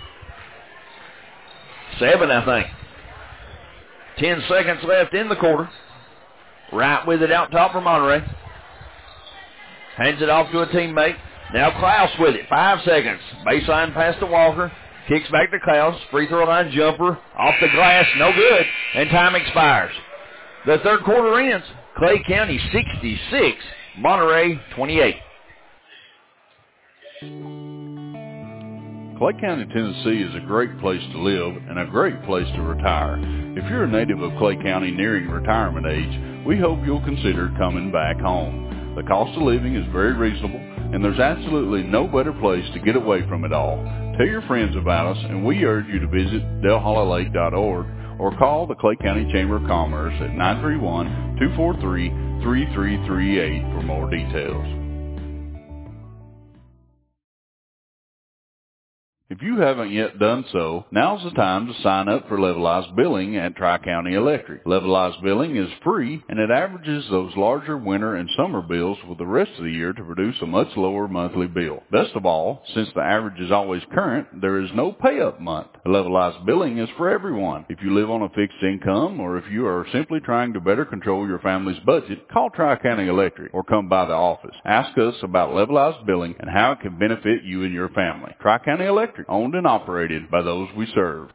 Seven, I think. Ten seconds left in the quarter. Right with it out top for Monterey. Hands it off to a teammate. Now Klaus with it. Five seconds. Baseline pass to Walker. Kicks back to Klaus. Free throw line jumper. Off the glass. No good. And time expires. The third quarter ends. Clay County sixty-six. Monterey twenty-eight. Clay County, Tennessee is a great place to live and a great place to retire. If you're a native of Clay County nearing retirement age, we hope you'll consider coming back home. The cost of living is very reasonable, and there's absolutely no better place to get away from it all. Tell your friends about us, and we urge you to visit Del Holla Lake dot org or call the Clay County Chamber of Commerce at nine three one, two four three, three three three eight for more details. If you haven't yet done so, now's the time to sign up for Levelized Billing at Tri-County Electric. Levelized Billing is free, and it averages those larger winter and summer bills with the rest of the year to produce a much lower monthly bill. Best of all, since the average is always current, there is no pay-up month. Levelized Billing is for everyone. If you live on a fixed income, or if you are simply trying to better control your family's budget, call Tri-County Electric or come by the office. Ask us about Levelized Billing and how it can benefit you and your family. Tri-County Electric, owned and operated by those we serve.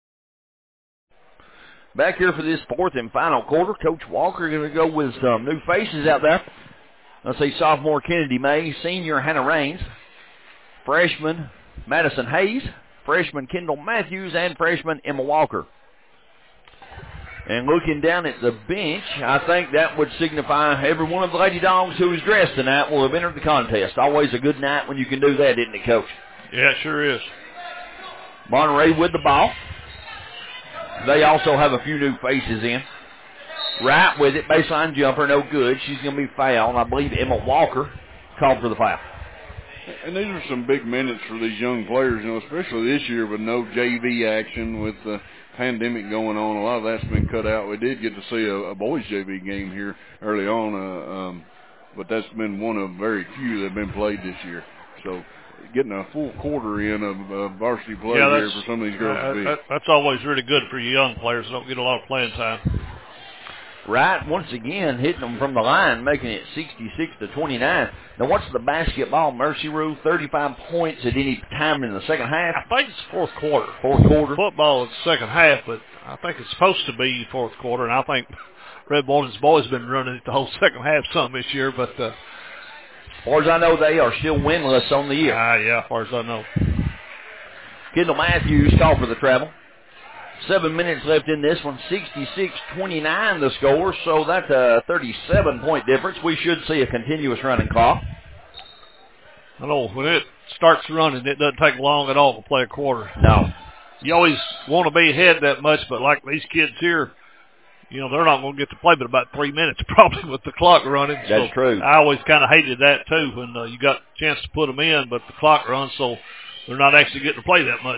Back here for this fourth and final quarter, Coach Walker going to go with some new faces out there. Let's see, sophomore Kennedy May, senior Hannah Raines, freshman Madison Hayes, freshman Kendall Matthews, and freshman Emma Walker. And looking down at the bench, I think that would signify every one of the Lady Dogs who is dressed tonight will have entered the contest. Always a good night when you can do that, isn't it, Coach? Yeah, it sure is. Monterey with the ball. They also have a few new faces in. Right with it, baseline jumper, no good. She's going to be fouled. I believe Emma Walker called for the foul. And these are some big minutes for these young players, you know, especially this year with no J V action, with the pandemic going on. A lot of that's been cut out. We did get to see a, a boys J V game here early on, uh, um, but that's been one of very few that have been played this year. So getting a full quarter in of uh, varsity play yeah, here for some of these girls uh, to be. That, that's always really good for you young players who don't get a lot of playing time. Wright once again hitting them from the line, making it sixty-six to twenty-nine. Now, what's the basketball mercy rule? thirty-five points at any time in the second half? I think it's fourth quarter. Fourth quarter. Football is second half, but I think it's supposed to be fourth quarter, and I think Red Walden's boys been running it the whole second half some this year, but uh, as far as I know, they are still winless on the year. Ah, uh, yeah, as far as I know. Kendall Matthews called for the travel. Seven minutes left in this one. sixty-six twenty-nine the score, so that's a thirty-seven point difference. We should see a continuous running clock. I know when it starts running, it doesn't take long at all to play a quarter. No. You always want to be ahead that much, but like these kids here, you know, they're not going to get to play but about three minutes probably with the clock running. That's so true. I always kind of hated that too when uh, you got a chance to put them in, but the clock runs, so they're not actually getting to play that much.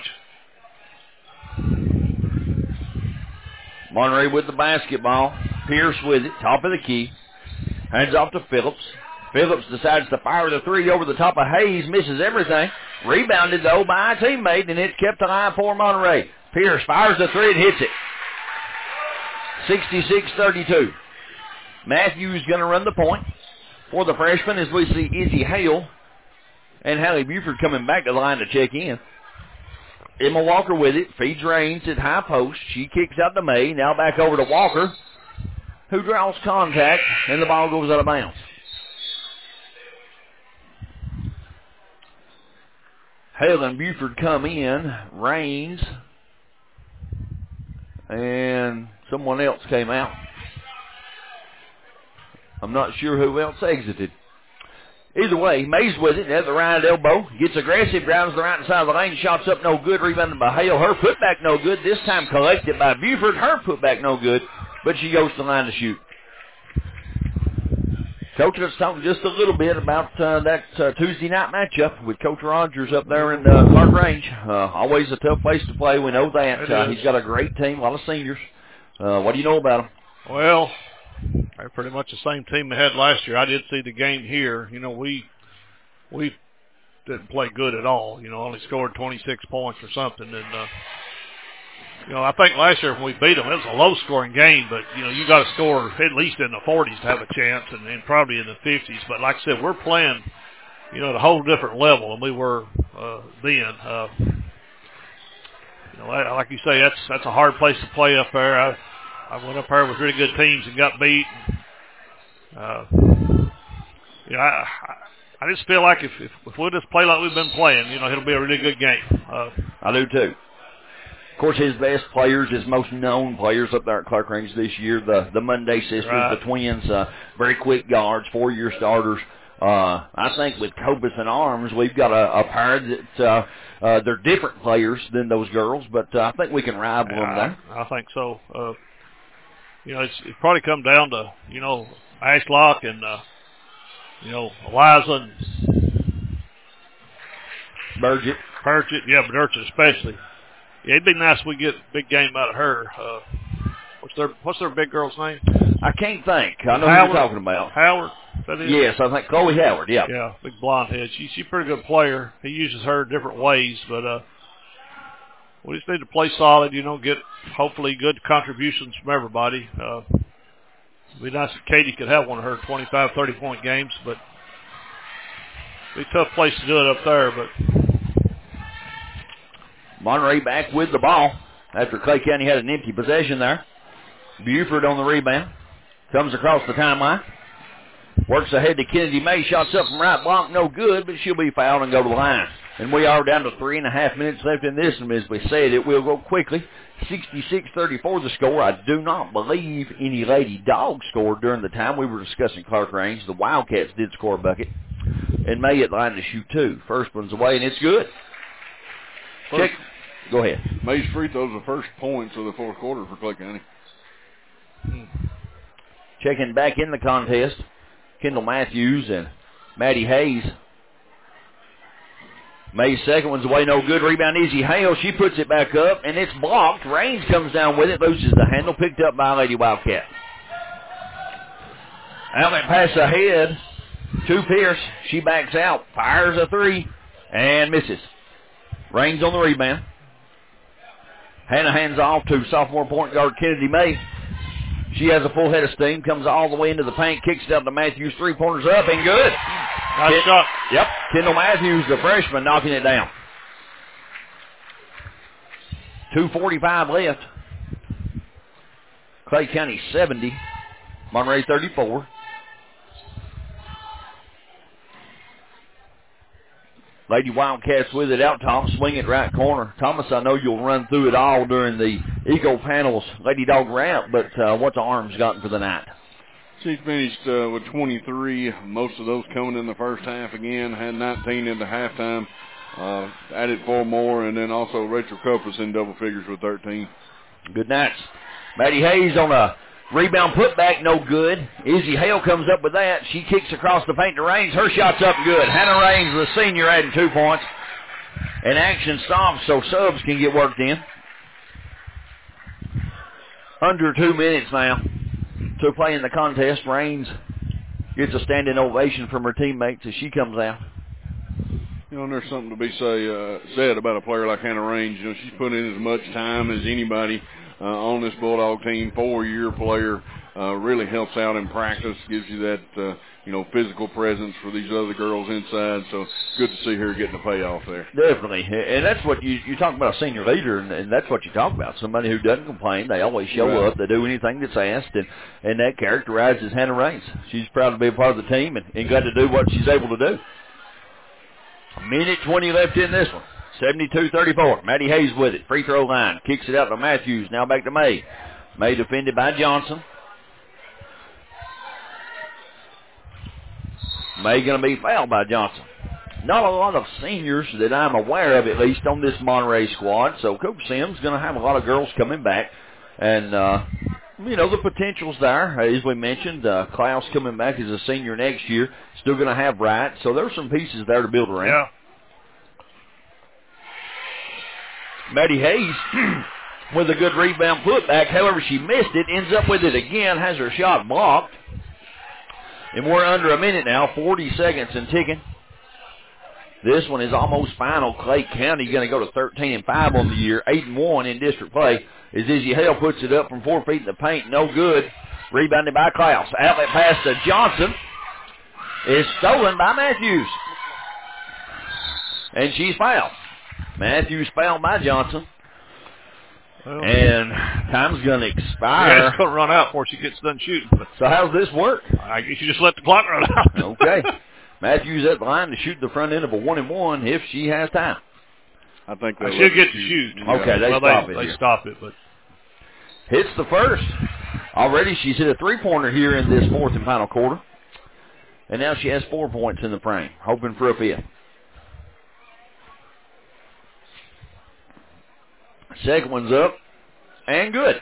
Monterey with the basketball. Pierce with it, top of the key. Hands off to Phillips. Phillips decides to fire the three over the top of Hayes, misses everything. Rebounded, though, by a teammate, and it's kept alive for Monterey. Pierce fires the three and hits it. sixty-six thirty-two. Matthews going to run the point for the freshman as we see Izzy Hale and Hallie Buford coming back to the line to check in. Emma Walker with it, feeds Raines at high post. She kicks out to May, now back over to Walker, who draws contact, and the ball goes out of bounds. Hale and Buford come in, Raines, and someone else came out. I'm not sure who else exited. Either way, Mays with it at the right elbow. Gets aggressive, grounds the right side of the lane. Shots up no good. Rebounded by Hale. Her putback no good. This time collected by Buford. Her putback no good. But she goes to the line to shoot. Coach, let's talk just a little bit about uh, that uh, Tuesday night matchup with Coach Rogers up there in uh, Clark Range. Uh, always a tough place to play. We know that. Uh, he's got a great team, a lot of seniors. Uh, what do you know about him? Well, they're pretty much the same team they had last year. I did see the game here. You know, we we didn't play good at all. You know, only scored twenty-six points or something. And, uh, you know, I think last year when we beat them, it was a low-scoring game, but, you know, you got to score at least in the forties to have a chance and, and probably in the fifties. But like I said, we're playing, you know, at a whole different level than we were uh, then. Uh, you know, like you say, that's that's a hard place to play up there. I, I went up there with really good teams and got beat. Uh, you know, I, I just feel like if, if if we'll just play like we've been playing, you know, it'll be a really good game. Uh, I do too. Of course, his best players, his most known players up there at Clark Range this year, the the Monday sisters, right. the twins, uh, very quick guards, four-year starters. Uh, I think with Cobus and Arms, we've got a, a pair that uh, uh, they're different players than those girls, but uh, I think we can rival yeah, them there. I, I think so. Uh, you know, it's, it's probably come down to, you know, Ashlock and, uh, you know, Eliza and Burgett. Burgett, yeah, Burgett especially. Yeah, it'd be nice if we get a big game out of her. Uh, what's their What's their big girl's name? I can't think. I know Howard, who you're talking about. Howard? That is? Yes, I think Chloe Howard, yeah. Yeah, big blonde head. She, she's a pretty good player. He uses her different ways, but uh, we just need to play solid, you know, get hopefully good contributions from everybody. Uh, it'd be nice if Katie could have one of her twenty-five, thirty-point games, but it'd be a tough place to do it up there, but... Monterey back with the ball after Clay County had an empty possession there. Buford on the rebound. Comes across the timeline. Works ahead to Kennedy May. Shots up from right block. No good, but she'll be fouled and go to the line. And we are down to three and a half minutes left in this. And as we said, it will go quickly. sixty-six thirty-four the score. I do not believe any Lady Dogs scored during the time we were discussing Clark Range. The Wildcats did score a bucket. And May at line to shoot two. First one's away, and it's good. Check. Go ahead. May's free throws the first points of the fourth quarter for Clay County. Checking back in the contest, Kendall Matthews and Maddie Hayes. May's second one's away, no good. Rebound, Izzy Hale. She puts it back up, and it's blocked. Raines comes down with it, loses the handle, picked up by Lady Wildcat. Outlet pass ahead to Pierce. She backs out, fires a three, and misses. Raines on the rebound. Hannah hands off to sophomore point guard Kennedy May. She has a full head of steam, comes all the way into the paint, kicks it up to Matthews, three-pointers up, and good. Nice Ken- shot. Yep, Kendall Matthews, the freshman, knocking it down. two forty-five left. Clay County seventy, Monterey thirty-four. Lady Wildcats with it out top, swing it right corner. Thomas, I know you'll run through it all during the Eco Panels Lady Dog Ramp, but uh, what's Arms gotten for the night? She finished uh, with twenty-three, most of those coming in the first half again, had nineteen into halftime, uh, added four more, and then also Rachel Cup was in double figures with thirteen. Good nights. Maddie Hayes on a rebound putback, no good. Izzy Hale comes up with that. She kicks across the paint to Raines. Her shot's up good. Hannah Raines, the senior, adding two points. And action stops so subs can get worked in. Under two minutes now to play in the contest. Raines gets a standing ovation from her teammates as she comes out. You know, and there's something to be say, uh, said about a player like Hannah Raines. You know, she's put in as much time as anybody uh, on this Bulldog team. Four-year player, uh, really helps out in practice, gives you that, uh, you know, physical presence for these other girls inside. So good to see her getting the payoff there. Definitely. And that's what you, you talk about a senior leader, and, and that's what you talk about. Somebody who doesn't complain. They always show Right. up. They do anything that's asked, and, and that characterizes Hannah Raines. She's proud to be a part of the team and, and glad to do what she's able to do. A minute twenty left in this one. seventy-two thirty-four. Maddie Hayes with it. Free throw line. Kicks it out to Matthews. Now back to May. May defended by Johnson. May going to be fouled by Johnson. Not a lot of seniors that I'm aware of, at least, on this Monterey squad. So Coach Sims going to have a lot of girls coming back. And, uh, you know, the potential's there. As we mentioned, uh, Klaus coming back as a senior next year. Still going to have Wright. So there's some pieces there to build around. Yeah. Maddie Hayes with a good rebound putback. However, she missed it. Ends up with it again. Has her shot blocked. And we're under a minute now. forty seconds and ticking. This one is almost final. Clay County going to go to thirteen and five on the year. eight and one in district play. As Izzy Hale puts it up from four feet in the paint. No good. Rebounded by Klaus. Outlet pass to Johnson. Is stolen by Matthews. And she's fouled. Matthews fouled by Johnson. Well, and time's going to expire. Yeah, it's going to run out before she gets done shooting. But so how's this work? I guess you just let the clock run out. Okay. Matthews at the line to shoot the front end of a one and one if she has time. I think they she'll get to shoot. Okay, they well, stop they, it. They here. stop it, but hits the first. Already she's hit a three-pointer here in this fourth and final quarter. And now she has four points in the frame, hoping for a fifth. Second one's up, and good.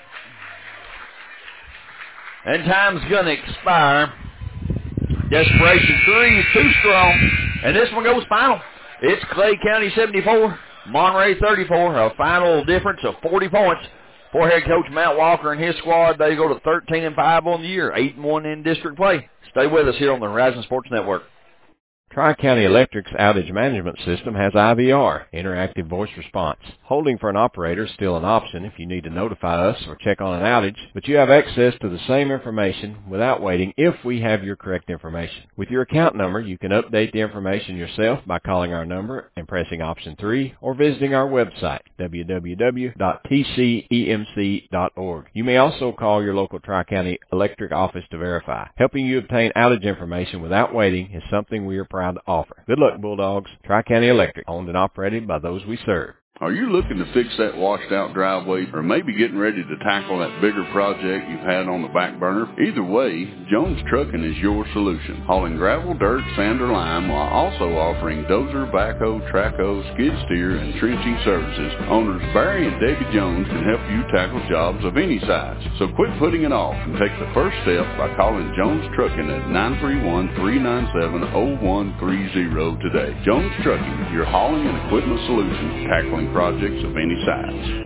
And time's going to expire. Desperation three is too strong, and this one goes final. It's Clay County seventy-four, Monterey thirty-four, a final difference of forty points for head coach Matt Walker and his squad. They go to thirteen and five on the year, eight and one in district play. Stay with us here on the Horizon Sports Network. Tri-County Electric's outage management system has I V R, interactive voice response. Holding for an operator is still an option if you need to notify us or check on an outage, but you have access to the same information without waiting if we have your correct information. With your account number, you can update the information yourself by calling our number and pressing option three or visiting our website, w w w dot t c e m c dot org. You may also call your local Tri-County Electric office to verify. Helping you obtain outage information without waiting is something we are proud to offer. Good luck, Bulldogs. Tri-County Electric, owned and operated by those we serve. Are you looking to fix that washed-out driveway or maybe getting ready to tackle that bigger project you've had on the back burner? Either way, Jones Trucking is your solution. Hauling gravel, dirt, sand, or lime while also offering dozer, backhoe, trackhoe, skid steer, and trenching services. Owners Barry and Debbie Jones can help you tackle jobs of any size. So quit putting it off and take the first step by calling Jones Trucking at nine three one, three nine seven, zero one three zero today. Jones Trucking, your hauling and equipment solution, tackling projects of any size.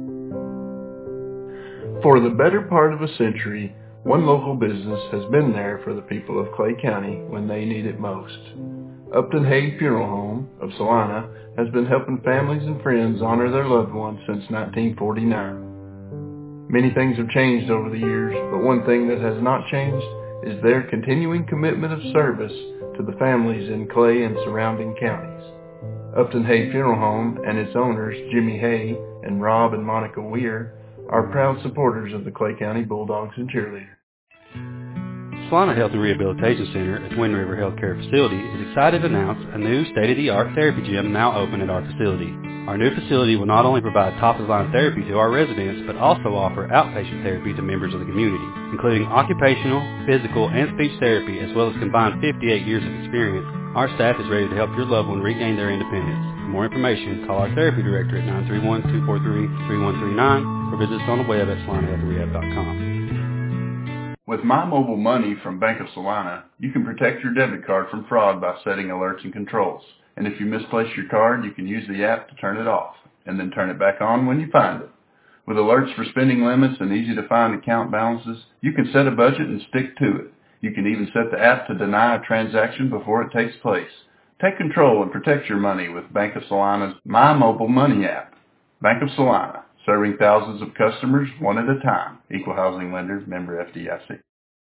For the better part of a century, one local business has been there for the people of Clay County when they need it most. Upton Hague Funeral Home of Salina has been helping families and friends honor their loved ones since nineteen forty-nine. Many things have changed over the years, but one thing that has not changed is their continuing commitment of service to the families in Clay and surrounding counties. Upton Hay Funeral Home and its owners, Jimmy Hay and Rob and Monica Weir, are proud supporters of the Clay County Bulldogs and Cheerleaders. Solana Health and Rehabilitation Center, a Twin River Healthcare facility, is excited to announce a new state-of-the-art therapy gym now open at our facility. Our new facility will not only provide top-of-the-line therapy to our residents, but also offer outpatient therapy to members of the community, including occupational, physical, and speech therapy, as well as combined fifty-eight years of experience. Our staff is ready to help your loved one regain their independence. For more information, call our therapy director at nine three one, two four three, three one three nine or visit us on the web at solana health rehab dot com. With My Mobile Money from Bank of Solana, you can protect your debit card from fraud by setting alerts and controls. And if you misplace your card, you can use the app to turn it off, and then turn it back on when you find it. With alerts for spending limits and easy-to-find account balances, you can set a budget and stick to it. You can even set the app to deny a transaction before it takes place. Take control and protect your money with Bank of Solana's My Mobile Money app. Bank of Solana, serving thousands of customers one at a time. Equal Housing Lender, member F D I C.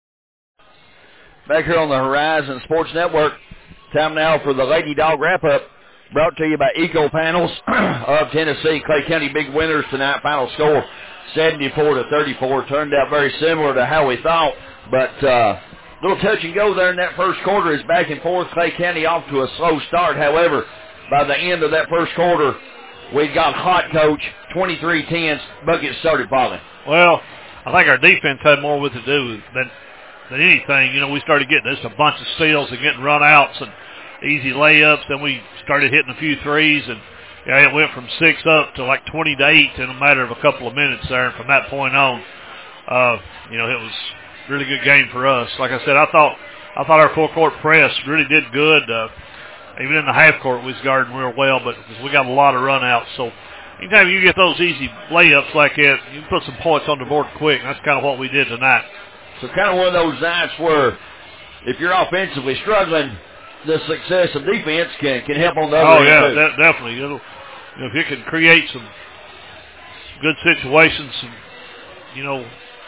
Back here on the Horizon Sports Network, time now for the Lady Dog Wrap-Up, brought to you by Eco Panels of Tennessee. Clay County big winners tonight. Final score seventy-four to thirty-four. Turned out very similar to how we thought, but uh, little touch and go there in that first quarter is back and forth. Clay County off to a slow start. However, by the end of that first quarter, we got hot, Coach. twenty-three ten. Buckets started falling. Well, I think our defense had more with it to do than than anything. You know, we started getting just a bunch of steals and getting run-outs and easy layups. Then we started hitting a few threes, and yeah, it went from six up to like twenty to eight in a matter of a couple of minutes there. And from that point on, uh, you know, it was a really good game for us. Like I said, I thought I thought our full-court press really did good. Uh, even in the half-court, we was guarding real well, but we got a lot of run-outs. So anytime you get those easy layups like that, you can put some points on the board quick, and that's kind of what we did tonight. So kind of one of those nights where if you're offensively struggling, the success of defense can, can help on the other oh, end. yeah, too. De- definitely. It'll, you know, if you can create some good situations, some, you know,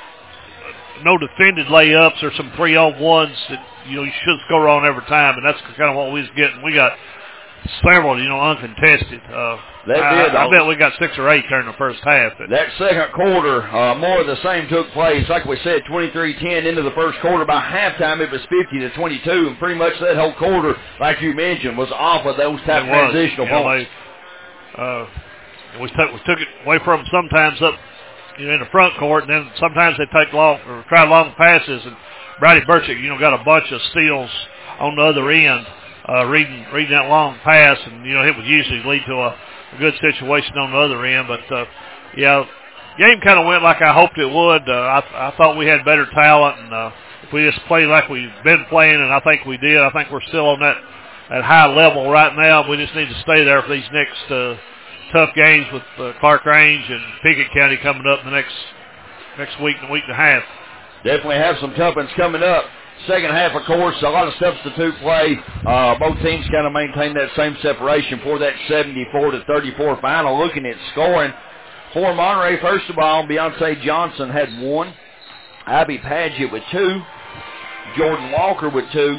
no defended layups or some three-on-ones that, you know, you should score on every time, and that's kind of what we was getting. We got several, you know, uncontested. Uh, that I, did, I, I bet we got six or eight during the first half. That second quarter, uh, more of the same took place. Like we said, twenty-three ten into the first quarter. By halftime, it was fifty to twenty-two, and pretty much that whole quarter, like you mentioned, was off of those type of transitional you know, points. They, uh, we, took, we took it away from them sometimes up, you know, in the front court, and then sometimes they take long or try long passes, and Brady Burchick, you know, got a bunch of steals on the other end, uh, reading reading that long pass, and, you know, it would usually lead to a, a good situation on the other end. But, uh, yeah, game kind of went like I hoped it would. Uh, I, I thought we had better talent, and uh, if we just played like we've been playing, and I think we did, I think we're still on that, that high level right now. We just need to stay there for these next uh, tough games with uh, Clark Range and Pickett County coming up in the next next week and a week and a half. Definitely have some tough ones coming up. Second half, of course, a lot of substitute play. Uh, both teams kind of maintained that same separation for that seventy-four to thirty-four final. Looking at scoring for Monterey, first of all, Beyonce Johnson had one. Abby Padgett with two. Jordan Walker with two.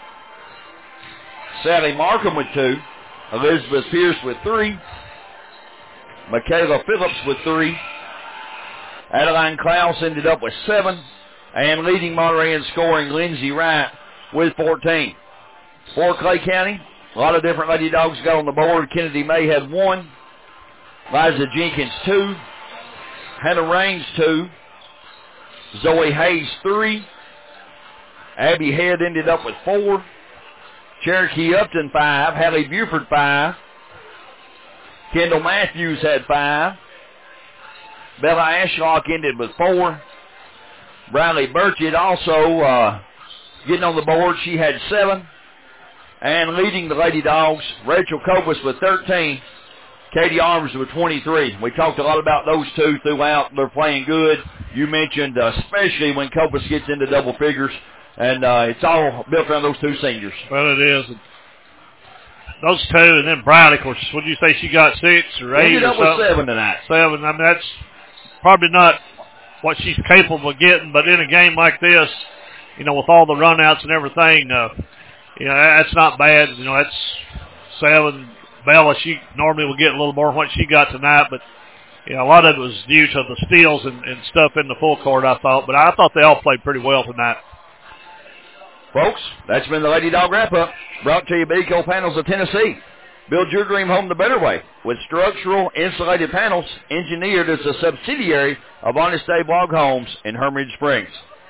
Sally Markham with two. Elizabeth Pierce with three. Michaela Phillips with three. Adeline Klaus ended up with seven. And leading Monterey in scoring, Lindsey Wright with fourteen. For Clay County, a lot of different Lady Dogs got on the board. Kennedy May had one. Liza Jenkins, two. Hannah Raines, two. Zoe Hayes, three. Abby Head ended up with four. Cherokee Upton, five. Hallie Buford, five. Kendall Matthews had five. Bella Ashlock ended with four. Bradley Burchett also uh, getting on the board. She had seven. And leading the Lady Dogs, Rachel Copus with thirteen. Katie Arms with twenty-three. We talked a lot about those two throughout. They're playing good. You mentioned uh, especially when Copus gets into double figures. And uh, it's all built around those two seniors. Well, it is. Those two, and then Bradley, of course, what did you say, she got six or eight ended or up something? with seven tonight. Seven. I mean, that's probably not what she's capable of getting, but in a game like this, you know, with all the runouts and everything, uh, you know, that's not bad. You know, that's seven. Bella, she normally will get a little more than what she got tonight, but, you know, a lot of it was due to the steals and, and stuff in the full court, I thought. But I thought they all played pretty well tonight. Folks, that's been the Lady Dog Wrap-Up, brought to you by Eco Panels of Tennessee. Build your dream home the better way with structural insulated panels engineered as a subsidiary of Honest Abe Log Homes in Hermitage Springs.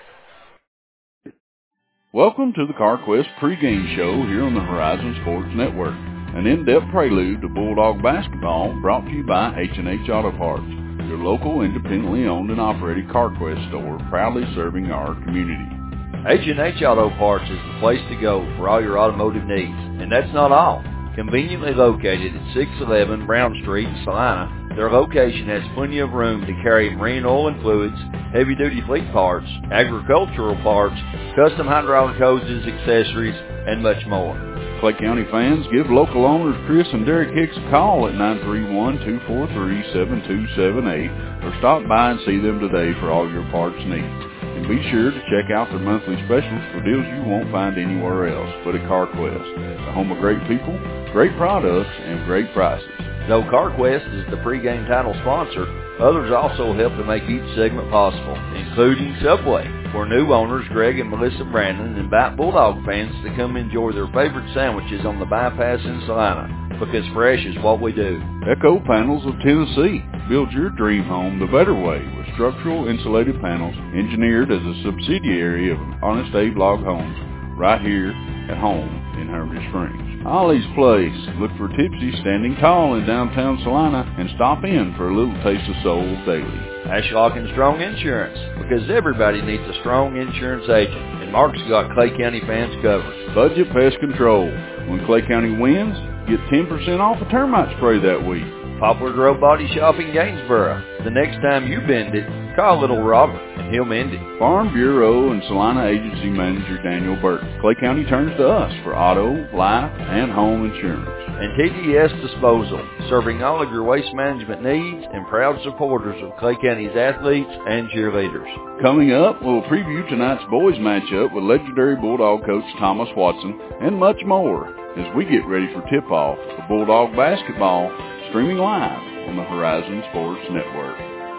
Welcome to the CarQuest pregame show here on the Horizon Sports Network. An in-depth prelude to Bulldog basketball brought to you by H and H Auto Parts, your local independently owned and operated CarQuest store proudly serving our community. H and H Auto Parts is the place to go for all your automotive needs. And that's not all. Conveniently located at six eleven Brown Street in Salina, their location has plenty of room to carry marine oil and fluids, heavy-duty fleet parts, agricultural parts, custom hydraulic hoses, accessories, and much more. Clay County fans, give local owners Chris and Derek Hicks a call at nine three one, two four three, seven two seven eight or stop by and see them today for all your parts needs. And be sure to check out their monthly specials for deals you won't find anywhere else but at CarQuest, the home of great people, great products, and great prices. Though CarQuest is the pregame title sponsor, others also help to make each segment possible, including Subway, where new owners Greg and Melissa Brandon invite Bulldog fans to come enjoy their favorite sandwiches on the bypass in Salina, because fresh is what we do. Eco Panels of Tennessee. Build your dream home the better way with structural insulated panels engineered as a subsidiary of Honest Abe Log Homes right here at home in Hermitage Springs. Ollie's Place. Look for Tipsy standing tall in downtown Salina and stop in for a little taste of soul daily. Ashlock and Strong Insurance, because everybody needs a strong insurance agent, and Mark's got Clay County fans covered. Budget Pest Control. When Clay County wins, get ten percent off a termite spray that week. Poplar Grove Body Shop in Gainsboro. The next time you bend it, call little Robert, and he'll mend it. Farm Bureau and Salina Agency Manager Daniel Burton. Clay County turns to us for auto, life, and home insurance. And T D S Disposal, serving all of your waste management needs and proud supporters of Clay County's athletes and cheerleaders. Coming up, we'll preview tonight's boys matchup with legendary Bulldog coach Thomas Watson and much more as we get ready for tip-off for Bulldog basketball, streaming live on the Horizon Sports Network.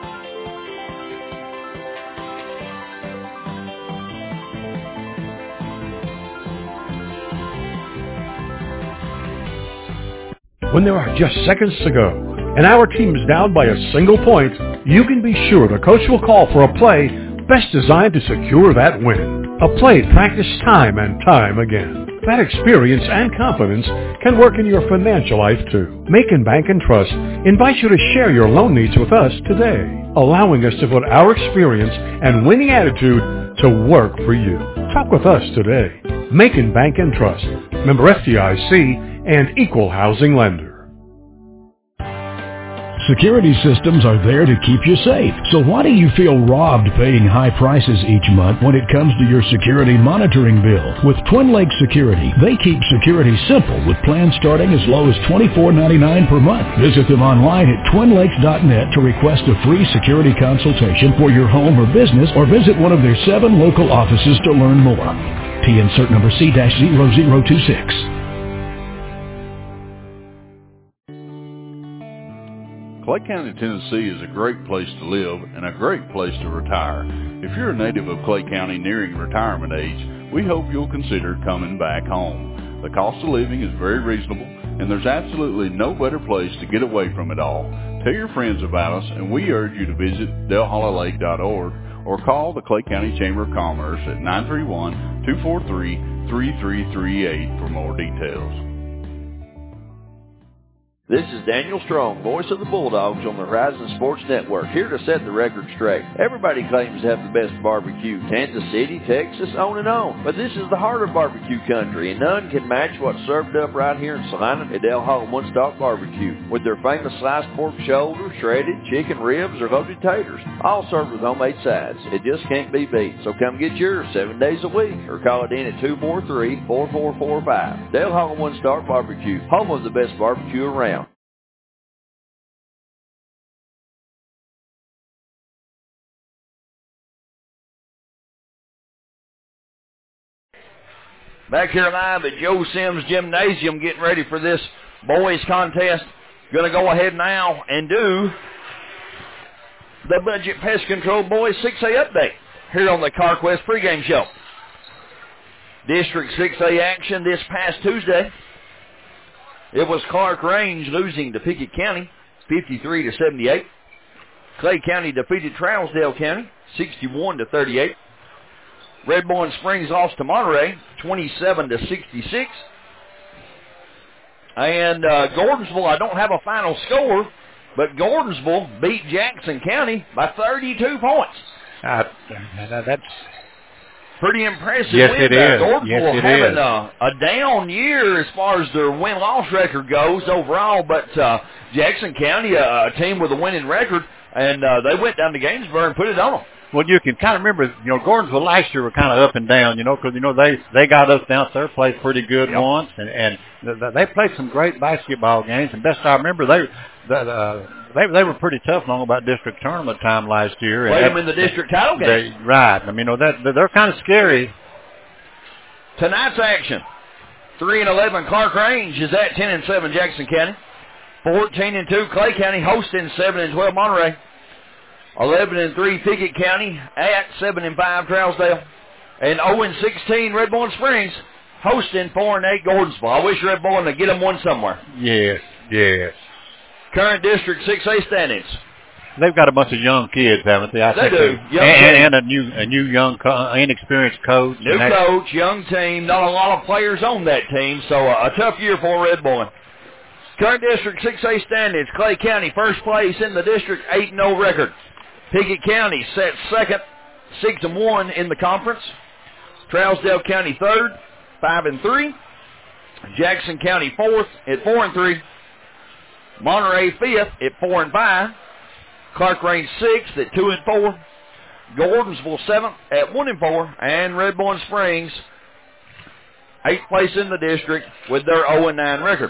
When there are just seconds to go and our team is down by a single point, you can be sure the coach will call for a play best designed to secure that win. A play practiced time and time again. That experience and confidence can work in your financial life too. Macon Bank and Trust invites you to share your loan needs with us today, allowing us to put our experience and winning attitude to work for you. Talk with us today. Macon Bank and Trust, member F D I C and equal housing lender. Security systems are there to keep you safe. So why do you feel robbed paying high prices each month when it comes to your security monitoring bill? With Twin Lakes Security, they keep security simple with plans starting as low as twenty-four ninety-nine per month. Visit them online at twin lakes dot net to request a free security consultation for your home or business, or visit one of their seven local offices to learn more. T insert number C zero zero two six. Clay County, Tennessee is a great place to live and a great place to retire. If you're a native of Clay County nearing retirement age, we hope you'll consider coming back home. The cost of living is very reasonable, and there's absolutely no better place to get away from it all. Tell your friends about us, and we urge you to visit Del Holla Lake dot org or call the Clay County Chamber of Commerce at nine three one, two four three, three three three eight for more details. This is Daniel Strong, voice of the Bulldogs on the Horizon Sports Network, here to set the record straight. Everybody claims to have the best barbecue, Kansas City, Texas, on and on. But this is the heart of barbecue country, and none can match what's served up right here in Salina at Del Holla One Stop Barbecue, with their famous sliced pork shoulder, shredded chicken ribs, or loaded taters, all served with homemade sides. It just can't be beat. So come get yours seven days a week, or call it in at two four three, four four four five. Del Holla One Stop Barbecue, home of the best barbecue around. Back here live at Joe Sims Gymnasium, getting ready for this boys contest. Going to go ahead now and do the Budget Pest Control Boys six A update here on the CarQuest pregame show. District six A action this past Tuesday. It was Clark Range losing to Pickett County, fifty-three to seventy-eight. Clay County defeated Trousdale County, sixty-one to thirty-eight. Red Bowling Springs lost to Monterey, twenty-seven to sixty-six. And uh, Gordonsville, I don't have a final score, but Gordonsville beat Jackson County by thirty-two points. Uh, that's pretty impressive. Yes, win it there. is. Gordonsville Yes, it having is. A, a down year as far as their win-loss record goes overall, but uh, Jackson County, a, a team with a winning record, and uh, they went down to Gainsborough and put it on them. Well, you can kind of remember, you know, Gordonsville last year were kind of up and down, you know, because, you know, they, they got us down there, played pretty good yep. once, and, and th- they played some great basketball games. And best I remember, they the, uh, they they were pretty tough long about district tournament time last year. Played and them in the district title game. They, right. I mean, you know, that they're kind of scary. Tonight's action, three and eleven Clark Range is at ten and seven Jackson County. fourteen and two Clay County hosting seven and twelve Monterey. eleven and three Pickett County at seven and five Trousdale. And oh and sixteen Red Bowling Springs hosting four and eight Gordonsville. I wish Red Bowling to get them one somewhere. Yes, yes. Current District six A standings. They've got a bunch of young kids, haven't they? I They think do. they- Young and, team. and a new, a new young, co- inexperienced coach. New and that- coach, young team, not a lot of players on that team, so uh, a tough year for Red Bowling. Current District six A standings. Clay County first place in the district, eight and oh record. Pickett County set second, six and one in the conference. Trousdale County third, five and three. Jackson County fourth at four and three. Monterey fifth at four and five. Clark Range sixth at two and four. Gordonsville seventh at one and four, and Red Bowling Springs eighth place in the district with their oh and nine record.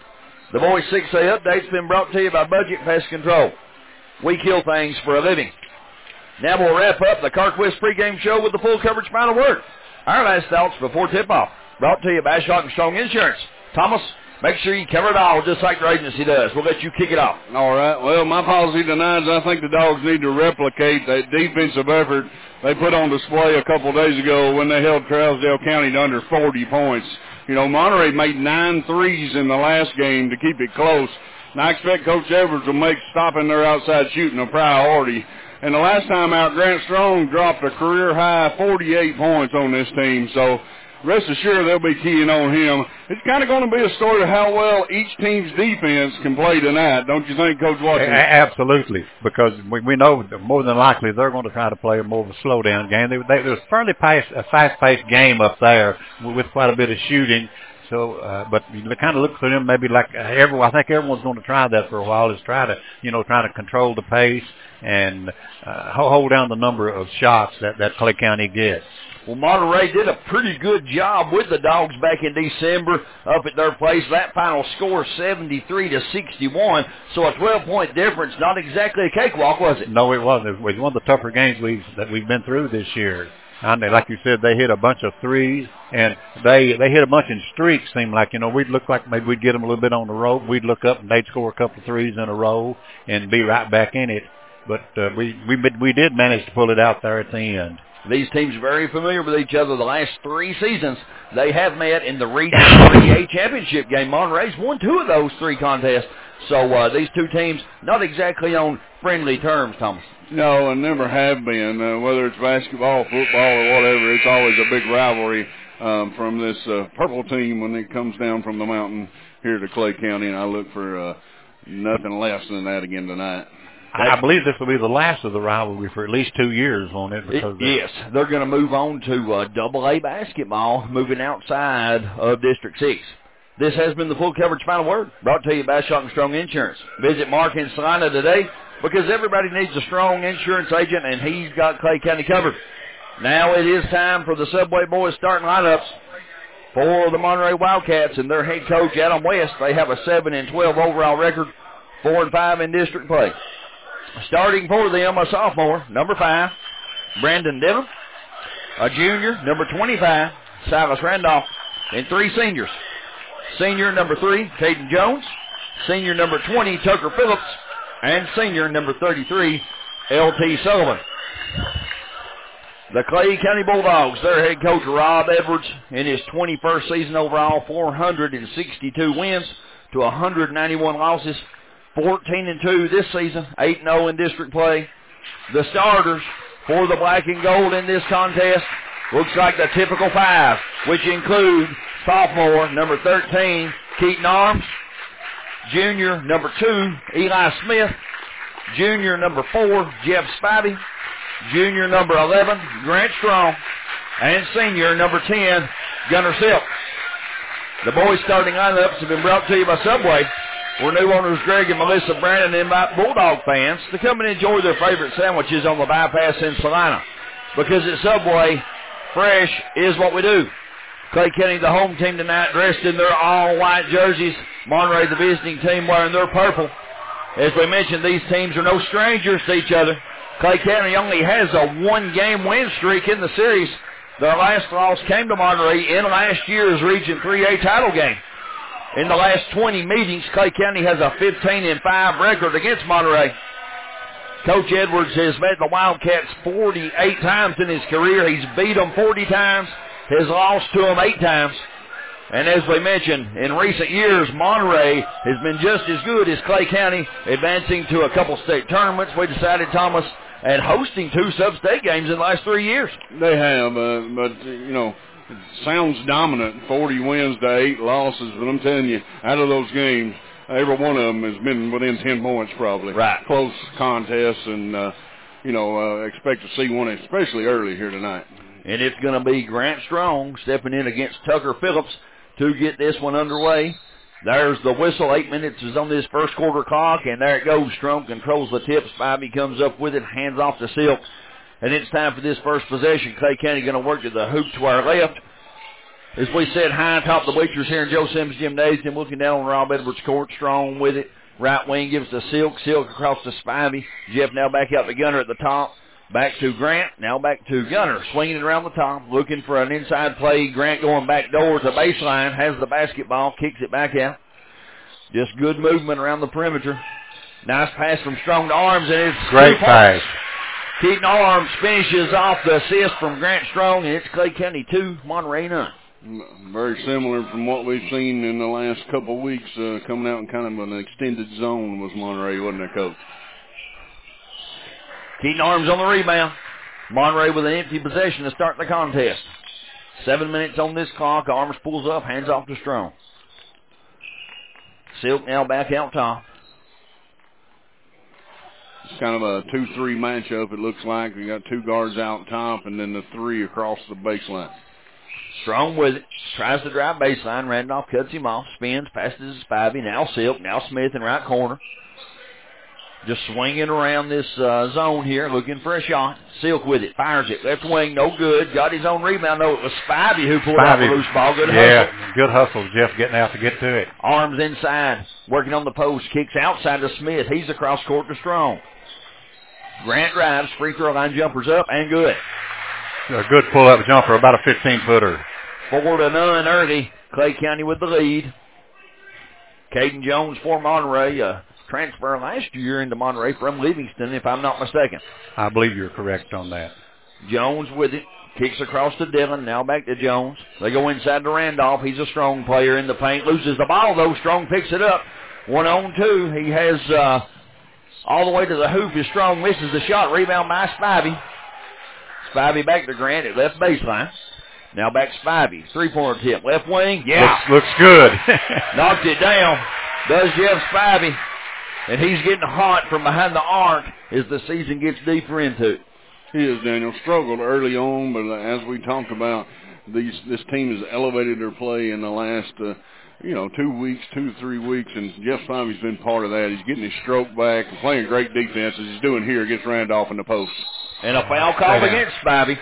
The Boys six A update's been brought to you by Budget Pest Control. We kill things for a living. Now we'll wrap up the Carquest pregame show with the full coverage final word. Our last thoughts before tip-off. Brought to you by Ashok and Strong Insurance. Thomas, make sure you cover it all just like your agency does. We'll let you kick it off. All right. Well, my policy tonight is I think the Dogs need to replicate that defensive effort they put on display a couple days ago when they held Trousdale County to under forty points. You know, Monterey made nine threes in the last game to keep it close. And I expect Coach Edwards will make stopping their outside shooting a priority. And the last time out, Grant Strong dropped a career-high forty-eight points on this team. So rest assured they'll be keying on him. It's kind of going to be a story of how well each team's defense can play tonight, don't you think, Coach Watson? A- absolutely, because we, we know that more than likely they're going to try to play more of a slow-down game. They, they, it was a fairly fast, a fast-paced game up there with quite a bit of shooting. So, uh, but you kind of look for them maybe like everyone. I think everyone's going to try that for a while. Is try to, you know, try to control the pace and uh, hold down the number of shots that that Clay County gets. Well, Monterey did a pretty good job with the Dogs back in December up at their place. That final score, seventy-three to sixty-one. So a twelve-point difference, not exactly a cakewalk, was it? No, it wasn't. It was one of the tougher games we've that we've been through this year. And they, like you said, they hit a bunch of threes, and they they hit a bunch in streaks. Seemed like, you know, we'd look like maybe we'd get them a little bit on the road. We'd look up and they'd score a couple of threes in a row and be right back in it. But uh, we we we did manage to pull it out there at the end. These teams are very familiar with each other. The last three seasons, they have met in the Region three A championship game. Monterey's won two of those three contests. So uh, these two teams not exactly on friendly terms, Thomas. No, and never have been. Uh, whether it's basketball, football, or whatever, it's always a big rivalry um, from this uh, purple team when it comes down from the mountain here to Clay County, and I look for uh, nothing less than that again tonight. I believe this will be the last of the rivalry for at least two years on it. Because it yes, they're going to move on to uh, double A basketball, moving outside of District six. This has been the full coverage final word, brought to you by Ashok and Strong Insurance. Visit Mark in Salina today because everybody needs a strong insurance agent, and he's got Clay County covered. Now it is time for the Subway Boys starting lineups for the Monterey Wildcats and their head coach, Adam West. They have a seven and twelve overall record, four and five in district play. Starting for them, a sophomore, number five, Brandon Devon. A junior, number twenty-five, Silas Randolph. And three seniors. Senior number three, Caden Jones. Senior number twenty, Tucker Phillips. And senior number thirty-three, L T Sullivan. The Clay County Bulldogs, their head coach Rob Edwards, in his twenty-first season overall, four hundred sixty-two wins to one hundred ninety-one losses, fourteen and two this season, eight and oh in district play. The starters for the black and gold in this contest looks like the typical five, which include sophomore number thirteen, Keaton Arms, junior number two, Eli Smith, junior number four, Jeff Spivey, junior number eleven, Grant Strong, and senior number ten, Gunnar Silk. The boys' starting lineups have been brought to you by Subway, where new owners Greg and Melissa Brandon invite Bulldog fans to come and enjoy their favorite sandwiches on the bypass in Salina. Because at Subway, fresh is what we do. Clay County, the home team tonight, dressed in their all-white jerseys. Monterey, the visiting team, wearing their purple. As we mentioned, these teams are no strangers to each other. Clay County only has a one-game win streak in the series. Their last loss came to Monterey in last year's Region three A title game. In the last twenty meetings, Clay County has a fifteen and five record against Monterey. Coach Edwards has met the Wildcats forty-eight times in his career. He's beat them forty times, has lost to them eight times. And as we mentioned, in recent years, Monterey has been just as good as Clay County, advancing to a couple state tournaments. We decided, Thomas, and hosting two sub-state games in the last three years. They have, uh, but, you know, it sounds dominant, forty wins to eight losses, but I'm telling you, out of those games, every one of them has been within ten points probably. Right. Close contests, and, uh, you know, uh, expect to see one, especially early here tonight. And it's going to be Grant Strong stepping in against Tucker Phillips to get this one underway. There's the whistle. Eight minutes is on this first quarter clock, and there it goes. Strong controls the tip. Spivey comes up with it, hands off to Silk. And it's time for this first possession. Clay County going to work to the hoop to our left. As we said, high atop the bleachers here in Joe Simmons Gymnasium, looking down on Rob Edwards' court. Strong with it. Right wing gives to Silk. Silk across to Spivey. Jeff now back out to Gunner at the top. Back to Grant. Now back to Gunner. Swinging it around the top. Looking for an inside play. Grant going back door to baseline. Has the basketball. Kicks it back out. Just good movement around the perimeter. Nice pass from Strong to Arms, and it's great pass. Keaton Arms finishes off the assist from Grant Strong, and it's Clay County two, Monterey none. Very similar from what we've seen in the last couple of weeks, uh, coming out in kind of an extended zone was Monterey, wasn't it, Coach? Keaton Arms on the rebound. Monterey with an empty possession to start the contest. Seven minutes on this clock. Arms pulls up, hands off to Strong. Silk now back out top. It's kind of a two three matchup, it looks like. We got two guards out top and then the three across the baseline. Strong with it. Tries to drive baseline. Randolph cuts him off. Spins. Passes to Spivey. Now Silk. Now Smith in right corner. Just swinging around this uh, zone here, looking for a shot. Silk with it. Fires it. Left wing. No good. Got his own rebound. No, it was Spivey who pulled out the loose ball. Good yeah, hustle. Yeah, good hustle. Jeff getting out to get to it. Arms inside. Working on the post. Kicks outside to Smith. He's across court to Strong. Grant drives. Free throw line jumpers up and good. A good pull-up jumper, about a fifteen-footer. Four to none early. Clay County with the lead. Caden Jones for Monterey. Uh, transfer last year into Monterey from Livingston, if I'm not mistaken. I believe you're correct on that. Jones with it. Kicks across to Dillon. Now back to Jones. They go inside to Randolph. He's a Strong player in the paint. Loses the ball, though. Strong picks it up. One on two. He has uh, all the way to the hoop. Is Strong misses the shot. Rebound by Spivey. Spivey back to Grant at left baseline. Now back Spivey. Three-pointer tip. Left wing. Yeah. Looks, looks good. Knocked it down. Does Jeff Spivey. And he's getting hot from behind the arc as the season gets deeper into it. He is, Daniel. Struggled early on, but as we talked about, these, this team has elevated their play in the last, uh, you know, two weeks, two to three weeks, and Jeff Spivey's been part of that. He's getting his stroke back and playing great defense as he's doing here against Randolph in the post. And a foul called against Spivey.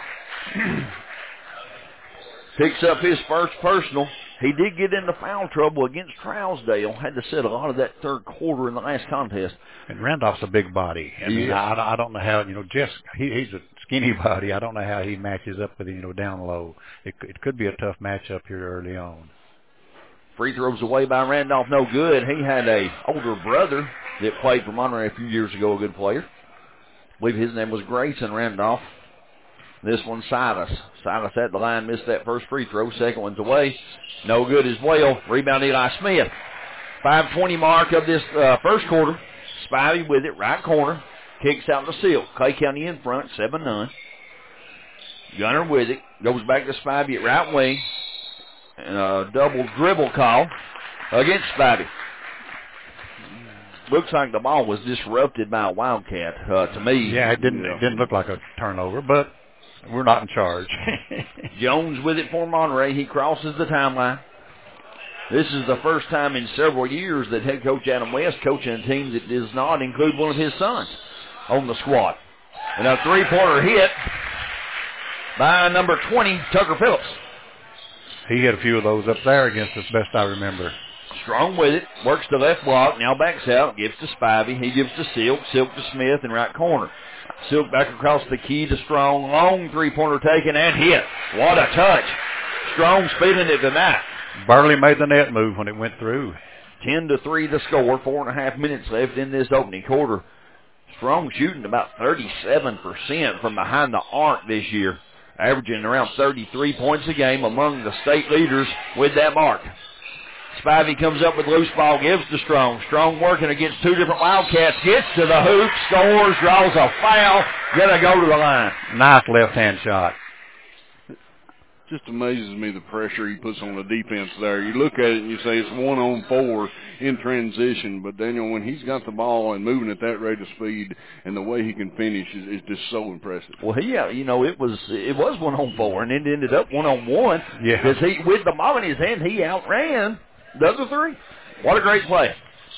Picks up his first personal. He did get into foul trouble against Trousdale. Had to sit a lot of that third quarter in the last contest. And Randolph's a big body. I mean, yeah. I, I don't know how, you know, Jeff, he, he's a skinny body. I don't know how he matches up with, you know, down low. It, it could be a tough matchup here early on. Free throws away by Randolph, no good. He had a older brother that played for Monterey a few years ago, a good player. I believe his name was Grayson Randolph. This one's Silas. Silas at the line, missed that first free throw. Second one's away. No good as well. Rebound Eli Smith. five twenty mark of this uh, first quarter. Spivey with it, right corner. Kicks out to Silk. Clay County in front, seven none. Gunner with it. Goes back to Spivey at right wing. And a double dribble call against Spivey. Looks like the ball was disrupted by a Wildcat uh, to me. Yeah, it didn't, it didn't look like a turnover, but we're not in charge. Jones with it for Monterey. He crosses the timeline. This is the first time in several years that head coach Adam West coaching a team that does not include one of his sons on the squad. And a three-pointer hit by number twenty, Tucker Phillips. He had a few of those up there against us, best I remember. Strong with it, works the left block, now backs out, gives to Spivey. He gives to Silk, Silk to Smith in right corner. Silk back across the key to Strong. Long three-pointer taken and hit. What a touch. Strong speeding it tonight. Barely made the net move when it went through. ten to three the score. Four and a half minutes left in this opening quarter. Strong shooting about thirty-seven percent from behind the arc this year, averaging around thirty-three points a game, among the state leaders with that mark. Spivey comes up with loose ball, gives to Strong. Strong working against two different Wildcats. Gets to the hoop, scores, draws a foul. Gonna go to the line. Nice left-hand shot. Just amazes me the pressure he puts on the defense there. You look at it and you say it's one on four in transition, but Daniel, when he's got the ball and moving at that rate of speed and the way he can finish is, is just so impressive. Well, he, uh, you know, it was it was one on four, and it ended up one on one. Yeah. Because he, with the ball in his hand, he outran the other three. What a great play!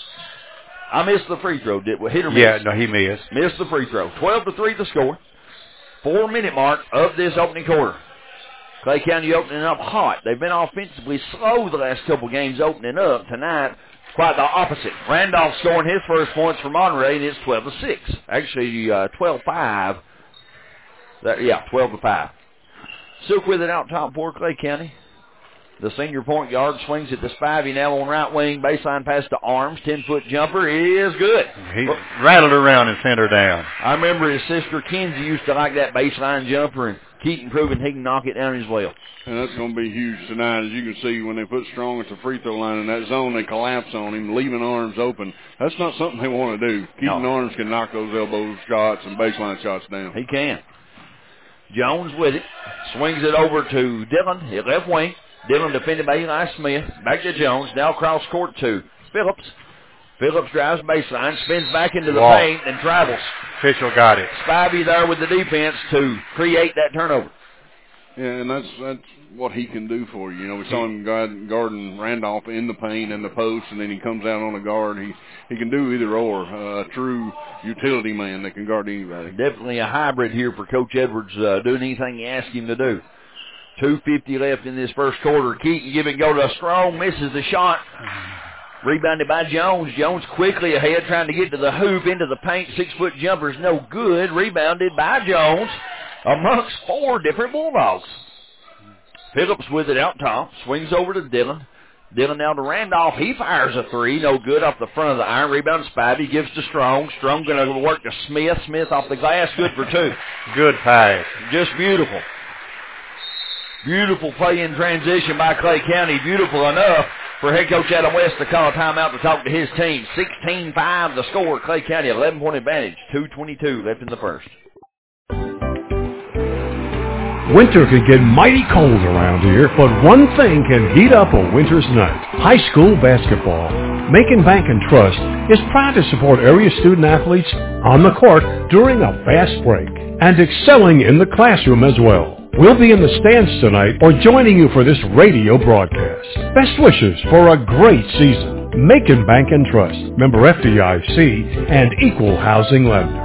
I missed the free throw. Did we hit or miss? Yeah, no, he missed. Missed the free throw. Twelve to three the score. Four minute mark of this opening quarter. Clay County opening up hot. They've been offensively slow the last couple games opening up. Tonight, quite the opposite. Randolph scoring his first points for Monterey, and it's twelve to six. Actually, uh, twelve five. That, yeah, twelve to five. Silk with it out top for Clay County. The senior point guard swings it to Spivey now on right wing. Baseline pass to Arms. ten-foot jumper is good. He rattled around and sent her down. I remember his sister Kenzie used to like that baseline jumper, and Keaton proving he can knock it down as well. And that's going to be huge tonight. As you can see, when they put Strong at the free throw line in that zone, they collapse on him, leaving Arms open. That's not something they want to do. Keaton No. Arms can knock those elbow shots and baseline shots down. He can. Jones with it. Swings it over to Dillon at left wing. Dillon defended by Eli Smith. Back to Jones. Now cross court to Phillips. Phillips drives baseline, spins back into the Wow. paint, and travels. Official got it. Spivey there with the defense to create that turnover. Yeah, and that's that's what he can do for you. You know, we saw him guard, guarding Randolph in the paint and the post, and then he comes out on a guard. He he can do either or. Uh, a true utility man that can guard anybody. Definitely a hybrid here for Coach Edwards, uh, doing anything you ask him to do. two fifty left in this first quarter. Keaton give it go to Strong, misses the shot. Rebounded by Jones. Jones quickly ahead, trying to get to the hoop, into the paint. Six-foot jumper's no good. Rebounded by Jones amongst four different Bulldogs. Phillips with it out top. Swings over to Dillon. Dillon now to Randolph. He fires a three. No good off the front of the iron. Rebound Spivey. Gives to Strong. Strong going to work to Smith. Smith off the glass. Good for two. Good pass. Just beautiful. Beautiful play in transition by Clay County. Beautiful enough for head coach Adam West to call a timeout to talk to his team. sixteen five the score. Clay County eleven-point advantage. two twenty-two left in the first. Winter can get mighty cold around here, but one thing can heat up a winter's night. High school basketball. Macon Bank and Trust is proud to support area student athletes on the court during a fast break and excelling in the classroom as well. We'll be in the stands tonight or joining you for this radio broadcast. Best wishes for a great season. Macon Bank and Trust, member F D I C and equal housing lender.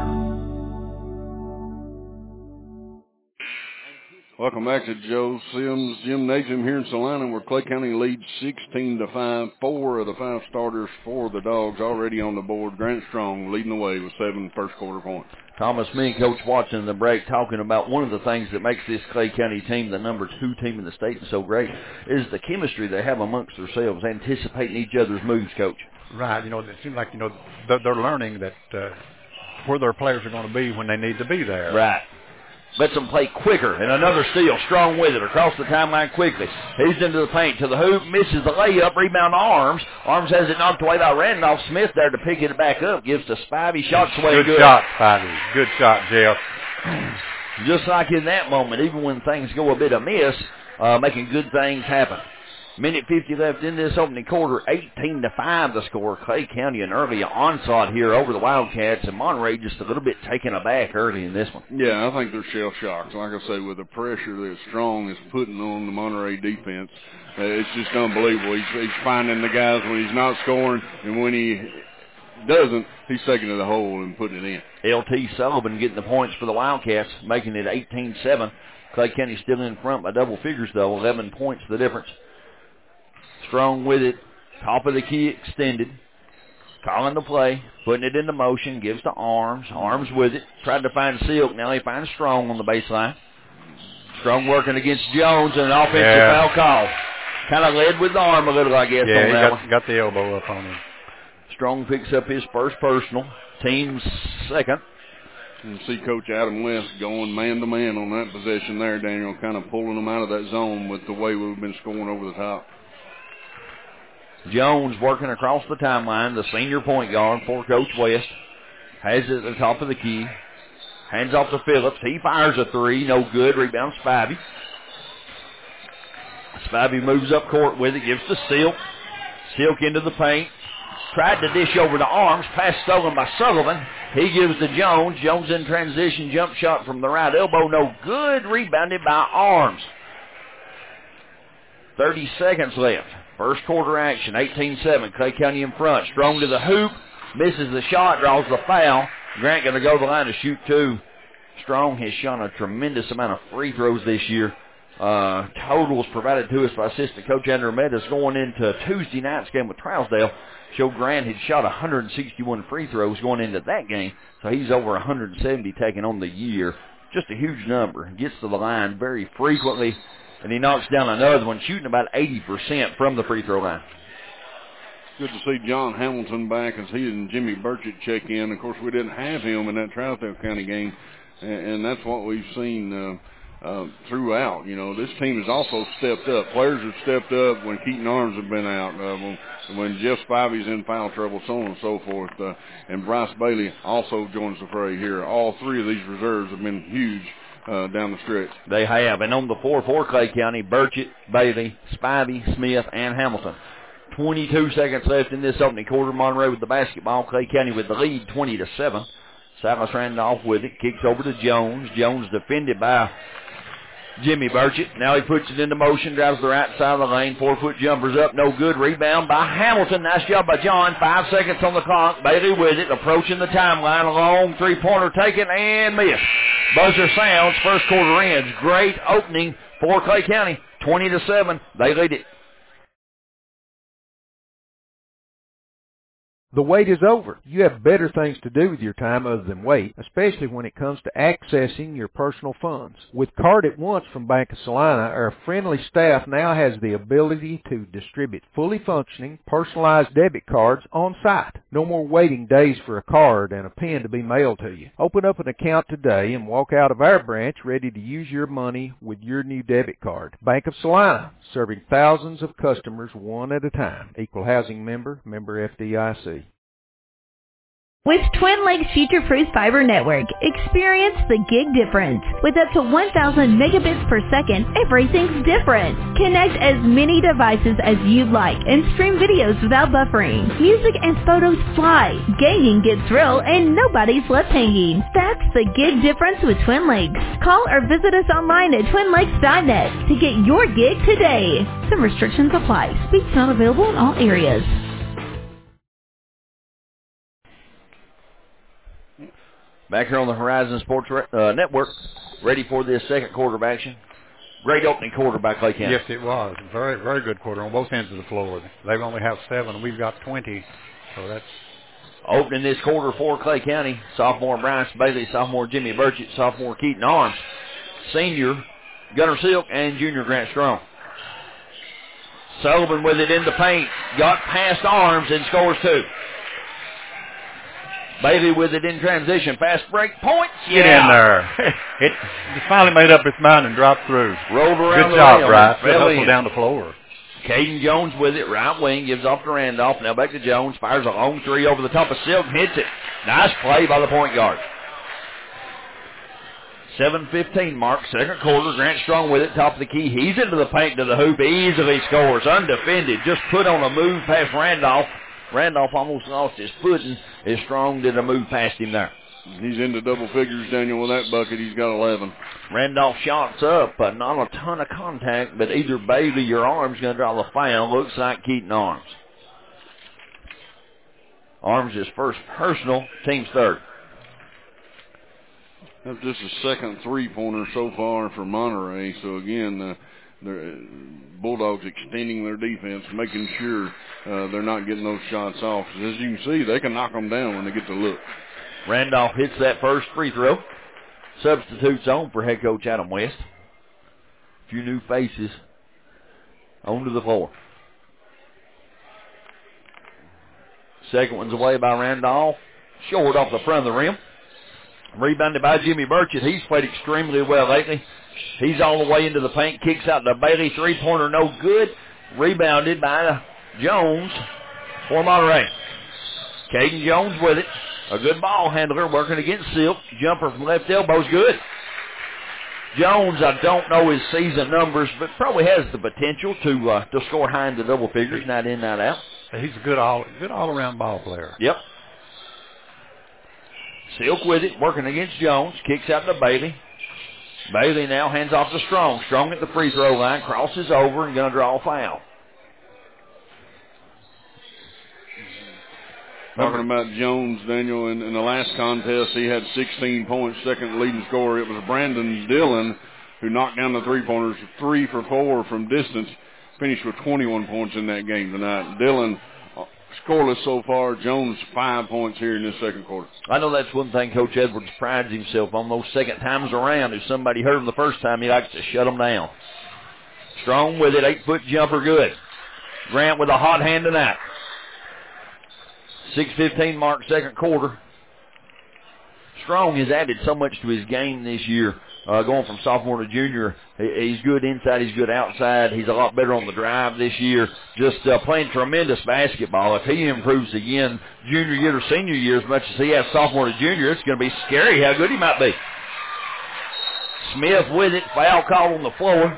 Welcome back to Joe Sims Gymnasium here in Salina, where Clay County leads sixteen to five. Four of the five starters for the Dogs already on the board. Grant Strong leading the way with seven first quarter points. Thomas, me and Coach Watson in the break talking about one of the things that makes this Clay County team the number two team in the state and so great is the chemistry they have amongst themselves, anticipating each other's moves, Coach. Right. You know, it seems like, you know, they're, they're learning that uh, where their players are going to be when they need to be there. Right. lets them play quicker, and another steal, Strong with it, across the timeline quickly. He's into the paint, to the hoop, misses the layup, rebound to Arms. Arms has it knocked away by Randolph Smith there to pick it back up, gives to Spivey, shot sway good. Good shot, Spivey. Good shot, Jeff. Just like in that moment, even when things go a bit amiss, uh, making good things happen. Minute fifty left in this opening quarter, eighteen to five the score. Clay County an early onslaught here over the Wildcats, and Monterey just a little bit taken aback early in this one. Yeah, I think they're shell-shocked. Like I say, with the pressure that Strong is putting on the Monterey defense, uh, it's just unbelievable. He's, he's finding the guys when he's not scoring, and when he doesn't, he's taking to the hole and putting it in. L T Sullivan getting the points for the Wildcats, making it eighteen seven. Clay County still in front by double figures, though, eleven points the difference. Strong with it, top of the key extended, calling the play, putting it into motion, gives to Arms. Arms with it, tried to find Silk. Now he finds Strong on the baseline. Strong working against Jones, and an offensive yeah. foul call. Kind of led with the arm a little, I guess, yeah, on he that got, one. got the elbow up on him. Strong picks up his first personal, team's second. You see Coach Adam West going man-to-man on that possession there, Daniel, kind of pulling them out of that zone with the way we've been scoring over the top. Jones working across the timeline, the senior point guard for Coach West. Has it at the top of the key. Hands off to Phillips. He fires a three. No good. Rebound Spivey. Spivey moves up court with it. Gives to Silk. Silk into the paint. Tried to dish over to Arms. Pass stolen by Sullivan. He gives to Jones. Jones in transition. Jump shot from the right elbow. No good. Rebounded by Arms. thirty seconds left. First quarter action, eighteen seven. Clay County in front. Strong to the hoop. Misses the shot. Draws the foul. Grant going to go to the line to shoot two. Strong has shot a tremendous amount of free throws this year. Uh, totals provided to us by assistant coach Andrew Meadows going into Tuesday night's game with Trousdale. Showed Grant had shot one hundred sixty-one free throws going into that game. So he's over one hundred seventy taken on the year. Just a huge number. Gets to the line very frequently. And he knocks down another one, shooting about eighty percent from the free throw line. Good to see John Hamilton back as he and Jimmy Burchett check in. Of course, we didn't have him in that Trousdale County game, and, and that's what we've seen uh, uh, throughout. You know, this team has also stepped up. Players have stepped up when Keaton Arms have been out, uh, when, when Jeff Spivey's in foul trouble, so on and so forth. Uh, and Bryce Bailey also joins the fray here. All three of these reserves have been huge Uh, down the stretch. They have. And on the floor for Clay County, Burchett, Bailey, Spivey, Smith, and Hamilton. twenty-two seconds left in this opening quarter. Monterey with the basketball. Clay County with the lead, twenty to seven. Silas Randolph with it. Kicks over to Jones. Jones defended by Jimmy Burchett. Now he puts it into motion, drives the right side of the lane. Four-foot jumper's up, no good. Rebound by Hamilton. Nice job by John. Five seconds on the clock. Bailey with it, approaching the timeline. A long three-pointer taken and missed. Buzzer sounds. First quarter ends. Great opening for Clay County. twenty to seven. They lead it. The wait is over. You have better things to do with your time other than wait, especially when it comes to accessing your personal funds. With Card at Once from Bank of Salina, our friendly staff now has the ability to distribute fully functioning, personalized debit cards on site. No more waiting days for a card and a pen to be mailed to you. Open up an account today and walk out of our branch ready to use your money with your new debit card. Bank of Salina, serving thousands of customers one at a time. Equal housing member, member F D I C. With Twin Lakes Future-Proof Fiber Network, experience the gig difference. With up to one thousand megabits per second, everything's different. Connect as many devices as you'd like and stream videos without buffering. Music and photos fly, gaming gets real, and nobody's left hanging. That's the gig difference with Twin Lakes. Call or visit us online at twin lakes dot net to get your gig today. Some restrictions apply. Speeds not available in all areas. Back here on the Horizon Sports uh, Network, ready for this second quarter of action. Great opening quarter by Clay County. Yes, it was. Very, very good quarter on both ends of the floor. They only have seven. We've got twenty. So that's opening this quarter for Clay County. Sophomore Bryce Bailey, sophomore Jimmy Burchett, sophomore Keaton Arms, senior Gunnar Silk, and junior Grant Strong. Sullivan with it in the paint. Got past Arms and scores two. Bailey with it in transition. Fast break. Points. Get yeah. in there. It, it finally made up its mind and dropped through. Rolled around Good the job, rim. Bryce. Good Fell hustle in. down the floor. Caden Jones with it. Right wing. Gives off to Randolph. Now back to Jones. Fires a long three over the top of Silk. Hits it. Nice play by the point guard. seven fifteen mark, second quarter. Grant Strong with it, top of the key. He's into the paint to the hoop. Easily scores. Undefended. Just put on a move past Randolph. Randolph almost lost his footing as Strong did a move past him there. He's into double figures, Daniel, with that bucket. He's got eleven. Randolph shots up, but not a ton of contact, but either Bailey or Arms going to draw the foul. Looks like Keaton Arms. Arms is first personal, team's third. That's just a second three-pointer so far for Monterey. So, again, uh, the Bulldogs extending their defense, making sure uh, they're not getting those shots off. As you can see, they can knock them down when they get the look. Randolph hits that first free throw. Substitutes on for head coach Adam West. A few new faces onto the floor. Second one's away by Randolph. Short off the front of the rim. Rebounded by Jimmy Burchett. He's played extremely well lately. He's all the way into the paint. Kicks out to Bailey. Three-pointer no good. Rebounded by Jones for Monterey. Caden Jones with it. A good ball handler working against Silk. Jumper from left elbow's good. Jones, I don't know his season numbers, but probably has the potential to uh, to score high into double figures, not in, not out. He's a good all good all around ball player. Yep. Silk with it, working against Jones. Kicks out to Bailey. Bailey now hands off to Strong. Strong at the free throw line, crosses over and going to draw a foul. Talking about Jones, Daniel, in, in the last contest, he had sixteen points, second leading scorer. It was Brandon Dillon who knocked down the three-pointers, three for four from distance, finished with twenty-one points in that game tonight. Dillon uh, scoreless so far. Jones, five points here in this second quarter. I know that's one thing Coach Edwards prides himself on, those second times around. If somebody hurt him the first time, he likes to shut them down. Strong with it, eight-foot jumper, good. Grant with a hot hand tonight. six fifteen mark, second quarter. Strong has added so much to his game this year, uh, going from sophomore to junior. He, he's good inside, he's good outside. He's a lot better on the drive this year. Just uh, playing tremendous basketball. If he improves again junior year or senior year as much as he has sophomore to junior, it's going to be scary how good he might be. Smith with it, foul call on the floor.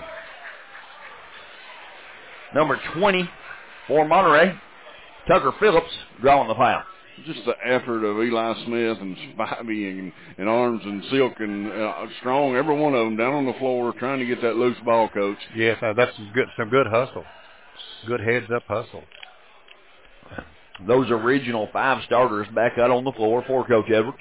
Number twenty for Monterey. Tucker Phillips drawing the foul. Just the effort of Eli Smith and Spivey and, and Arms and Silk and uh, Strong, every one of them down on the floor trying to get that loose ball, Coach. Yes, uh, that's some good, some good hustle. Good heads-up hustle. Those original five starters back out on the floor for Coach Edwards.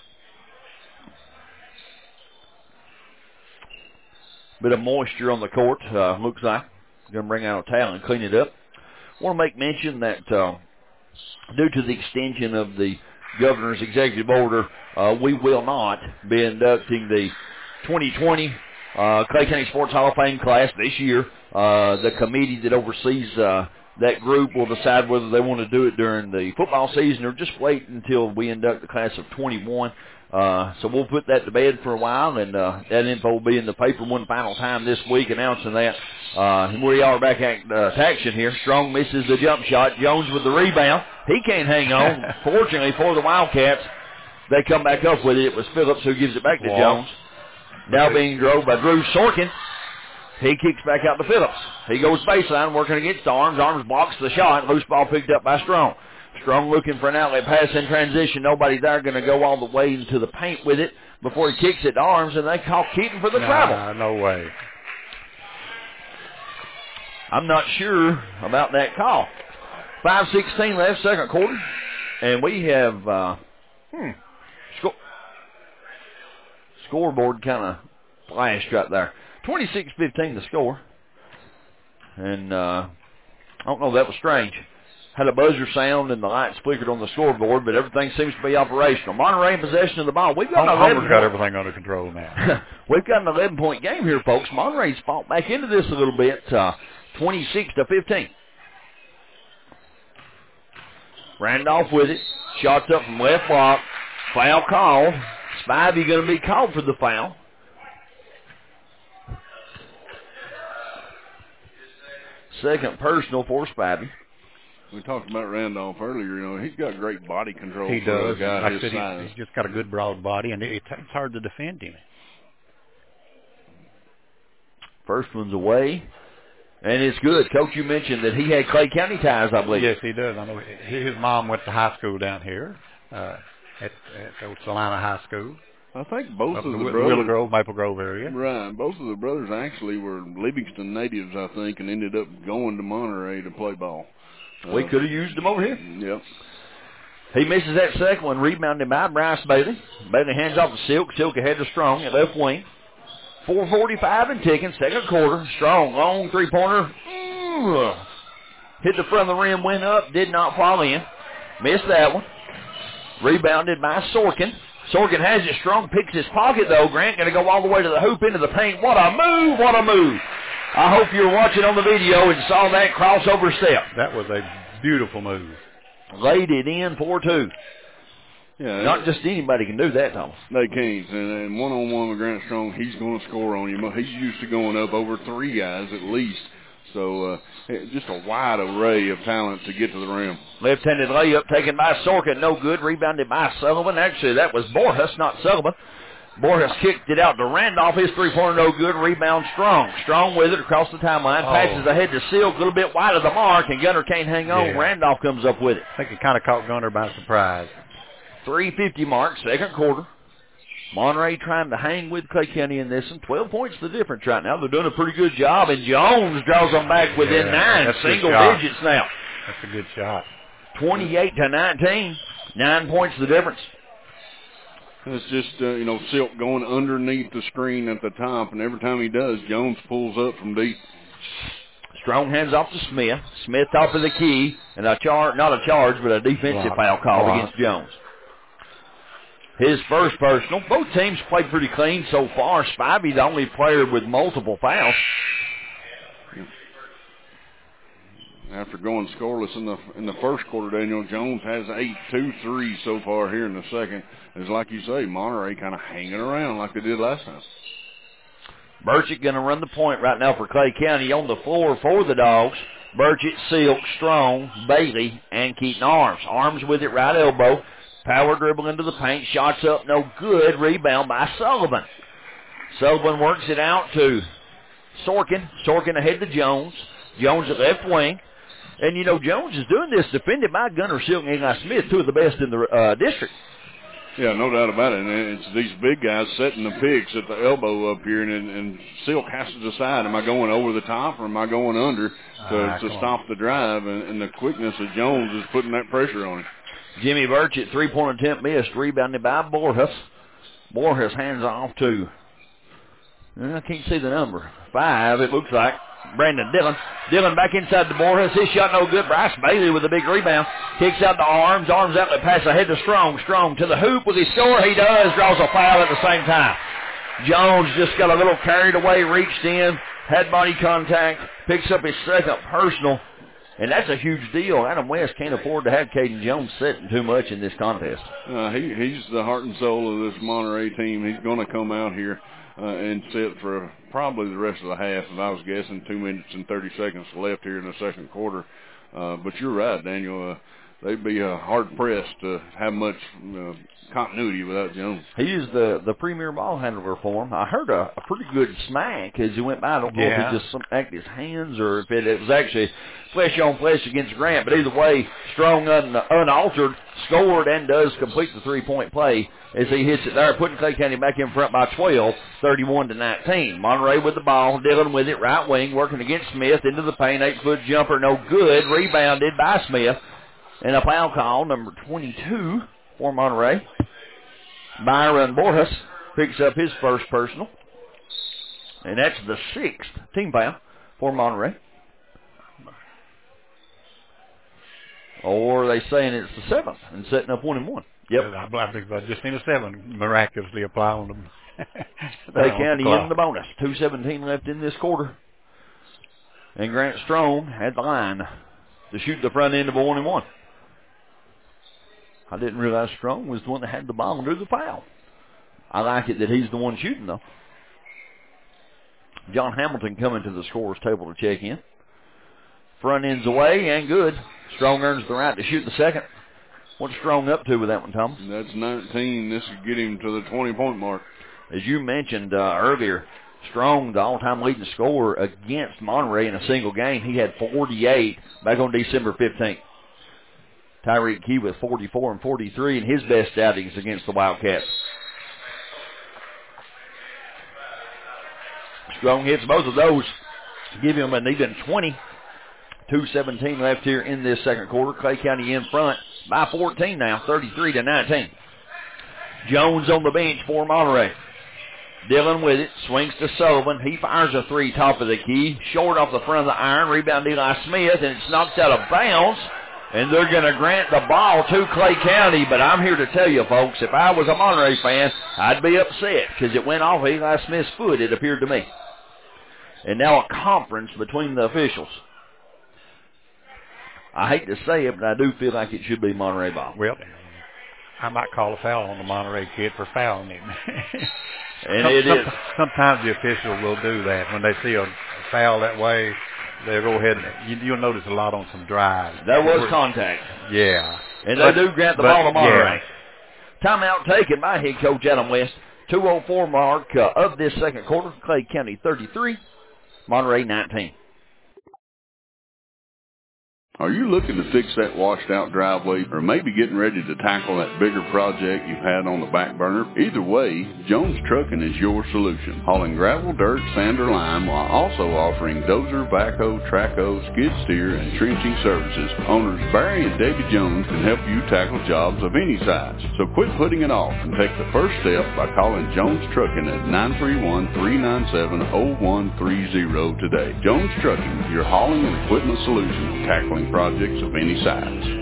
Bit of moisture on the court, uh, looks like. Going to bring out a towel and clean it up. Want to make mention that uh, due to the extension of the governor's executive order, uh, we will not be inducting the twenty twenty uh, Clay County Sports Hall of Fame class this year. Uh, the committee that oversees uh, that group will decide whether they want to do it during the football season or just wait until we induct the class of twenty-one. Uh, so we'll put that to bed for a while, and uh, that info will be in the paper one final time this week announcing that. Uh, and we are back at uh, action here. Strong misses the jump shot. Jones with the rebound. He can't hang on. Fortunately for the Wildcats, they come back up with it. It was Phillips who gives it back to wow. Jones. Now being drove by Drew Sorkin. He kicks back out to Phillips. He goes baseline, working against Arms. Arms blocks the shot. Loose ball picked up by Strong. Strong looking for an outlet pass in transition. Nobody there going to go all the way into the paint with it before he kicks it to Arms, and they call Keaton for the nah, travel. No way. I'm not sure about that call. five sixteen left, second quarter, and we have uh, hmm, sco- scoreboard kind of flashed right there. twenty-six fifteen the score, and uh, I don't know, that was strange. Had a buzzer sound and the lights flickered on the scoreboard, but everything seems to be operational. Monterey in possession of the ball. We've got an Homer's got everything under control now. We've got an eleven-point game here, folks. Monterey's fought back into this a little bit, uh, twenty-six to fifteen. Randolph with it. Shots up from left block. Foul called. Spivey going to be called for the foul. Second personal for Spivey. We talked about Randolph earlier. You know, he's got great body control. He for does. A guy like his I said, size. he's, he's just got a good broad body, and it, it's hard to defend him. First one's away, and it's good. Coach, you mentioned that he had Clay County ties, I believe. Yes, he does. I know his mom went to high school down here uh, at, at Old Salina High School. I think both Up of in the the brothers, Willow Grove, Maple Grove area. Right. Both of the brothers actually were Livingston natives, I think, and ended up going to Monterey to play ball. We uh, could have used him over here. Yep. He misses that second one, rebounded by Bryce Bailey. Bailey hands off to Silk. Silk ahead to Strong at left wing. four forty-five and ticking, second quarter. Strong, long three-pointer. Mm. Hit the front of the rim, went up, did not fall in. Missed that one. Rebounded by Sorkin. Sorkin has it. Strong picks his pocket, though. Grant going to go all the way to the hoop into the paint. What a move, what a move. I hope you were watching on the video and saw that crossover step. That was a beautiful move. Laid it in for two. Yeah, Not just anybody can do that, Thomas. They can't. And, and one-on-one with Grant Strong, he's going to score on you. He's used to going up over three guys at least. So uh, just a wide array of talent to get to the rim. Left-handed layup taken by Sorkin. No good. Rebounded by Sullivan. Actually, that was Borges, not Sullivan. Borges kicked it out to Randolph. His three-pointer no good. Rebound Strong. Strong with it across the timeline. Oh. Passes ahead to Silk. A little bit wide of the mark, and Gunner can't hang on. Yeah. Randolph comes up with it. I think it kind of caught Gunner by surprise. three fifty mark, second quarter. Monterey trying to hang with Clay County in this one. twelve points the difference right now. They're doing a pretty good job, and Jones draws them back within Yeah, nine, that's a good single shot. digits now. That's a good shot. twenty-eight to nineteen, nine points the difference. It's just, uh, you know, Silk going underneath the screen at the top, and every time he does, Jones pulls up from deep. Strong hands off to Smith. Smith top of the key, and a charge, not a charge, but a defensive Block. foul called Block. against Jones. His first personal. Both teams played pretty clean so far. Spivey, the only player with multiple fouls. After going scoreless in the in the first quarter, Daniel Jones has eight, two, three so far here in the second. It's like you say, Monterey kind of hanging around like they did last time. Burchett going to run the point right now for Clay County on the floor for the Dogs. Burchett, Silk, Strong, Bailey, and Keaton Arms. Arms with it right elbow. Power dribble into the paint. Shots up, no good. Rebound by Sullivan. Sullivan works it out to Sorkin. Sorkin ahead to Jones. Jones at left wing. And, you know, Jones is doing this defended by Gunner Silk and Eli Smith, two of the best in the uh, district. Yeah, no doubt about it. And it's these big guys setting the picks at the elbow up here, and, and Silk has to decide, am I going over the top or am I going under to, Ah, to stop the drive? And, and the quickness of Jones is putting that pressure on him. Jimmy Burchett, three-point attempt missed, rebounded by Borges. Borges hands off to, I can't see the number, five, it looks like. Brandon Dillon. Dillon back inside the Borges. His shot no good. Bryce Bailey with a big rebound. Kicks out to Arms. Arms outlet pass ahead to Strong. Strong to the hoop with his score. He does. Draws a foul at the same time. Jones just got a little carried away, reached in, had body contact, picks up his second personal. And that's a huge deal. Adam West can't afford to have Caden Jones sitting too much in this contest. Uh, he, he's the heart and soul of this Monterey team. He's going to come out here uh, and sit for probably the rest of the half. If I was guessing, two minutes and thirty seconds left here in the second quarter. Uh, but you're right, Daniel. Uh, they'd be uh, hard-pressed to have much uh, continuity without Jones. He is the, the premier ball handler for him. I heard a, a pretty good smack as he went by. I don't know Yeah. if he just smacked his hands or if it, it was actually flesh on flesh against Grant. But either way, Strong un, unaltered, scored and does complete the three-point play as he hits it there, putting Clay County back in front by twelve, thirty-one to nineteen. Monterey with the ball, Dillon with it, right wing, working against Smith, into the paint, eight-foot jumper, no good, rebounded by Smith. And a foul call, number twenty-two for Monterey. Byron Borges picks up his first personal. And that's the sixth team foul for Monterey. Or are they saying it's the seventh and setting up one and one? Yep. I believe I just seen a seven miraculously apply on them. Clay County in the bonus. two seventeen left in this quarter. And Grant Strong had the line to shoot the front end of a one and one. I didn't realize Strong was the one that had the ball and drew the foul. I like it that he's the one shooting, though. John Hamilton coming to the scorer's table to check in. Front end's away and good. Strong earns the right to shoot the second. What's Strong up to with that one, Thomas? That's nineteen. This will get him to the twenty-point mark. As you mentioned uh, earlier, Strong, the all-time leading scorer against Monterey in a single game. He had forty-eight back on December fifteenth. Tyreek Key with forty-four and forty-three in his best outings against the Wildcats. Strong hits both of those to give him an even twenty. two seventeen left here in this second quarter. Clay County in front by fourteen now, thirty-three to nineteen. Jones on the bench for Monterey. Dillon with it, swings to Sullivan. He fires a three top of the key, short off the front of the iron. Rebound Eli Smith, and it's knocked out of bounds. And they're going to grant the ball to Clay County. But I'm here to tell you, folks, if I was a Monterey fan, I'd be upset because it went off Eli Smith's foot, it appeared to me. And now a conference between the officials. I hate to say it, but I do feel like it should be Monterey ball. Well, I might call a foul on the Monterey kid for fouling him. And some, it some, is. Sometimes the official will do that. When they see a foul that way, they'll go ahead and you, you'll notice a lot on some drives. There was contact. Yeah. And but, they do grant the but, ball to Monterey. Yeah. Timeout taken by head coach Adam West. two oh four mark uh, of this second quarter. Clay County thirty-three, Monterey nineteen. Are you looking to fix that washed-out driveway or maybe getting ready to tackle that bigger project you've had on the back burner? Either way, Jones Trucking is your solution. Hauling gravel, dirt, sand, or lime while also offering dozer, backhoe, trackhoe, skid steer, and trenching services. Owners Barry and Debbie Jones can help you tackle jobs of any size. So quit putting it off and take the first step by calling Jones Trucking at nine three one, three nine seven, zero one three zero today. Jones Trucking, your hauling and equipment solution, tackling projects of any size.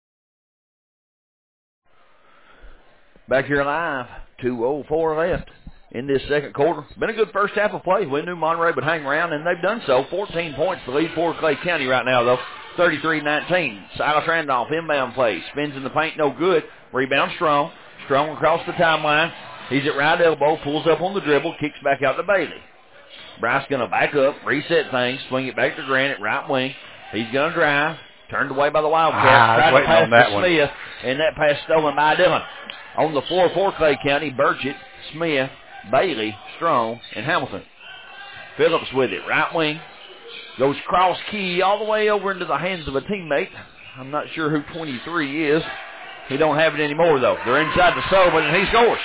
Back here live, two oh four left in this second quarter. Been a good first half of play. We knew Monterey would hang around, and they've done so. fourteen points to lead for Clay County right now, though. thirty-three nineteen. Silas Randolph, inbound play. Spins in the paint, no good. Rebound Strong. Strong across the timeline. He's at right elbow, pulls up on the dribble, kicks back out to Bailey. Bryce going to back up, reset things, swing it back to Grant at right wing. He's going to drive. Turned away by the Wildcats. Ah, Tried to pass that to one. Smith, and that pass stolen by Dillon. On the floor for Clay County, Burchett, Smith, Bailey, Strong, and Hamilton. Phillips with it. Right wing. Goes cross key all the way over into the hands of a teammate. I'm not sure who twenty-three is. He don't have it anymore, though. They're inside the Sullivan, and he scores.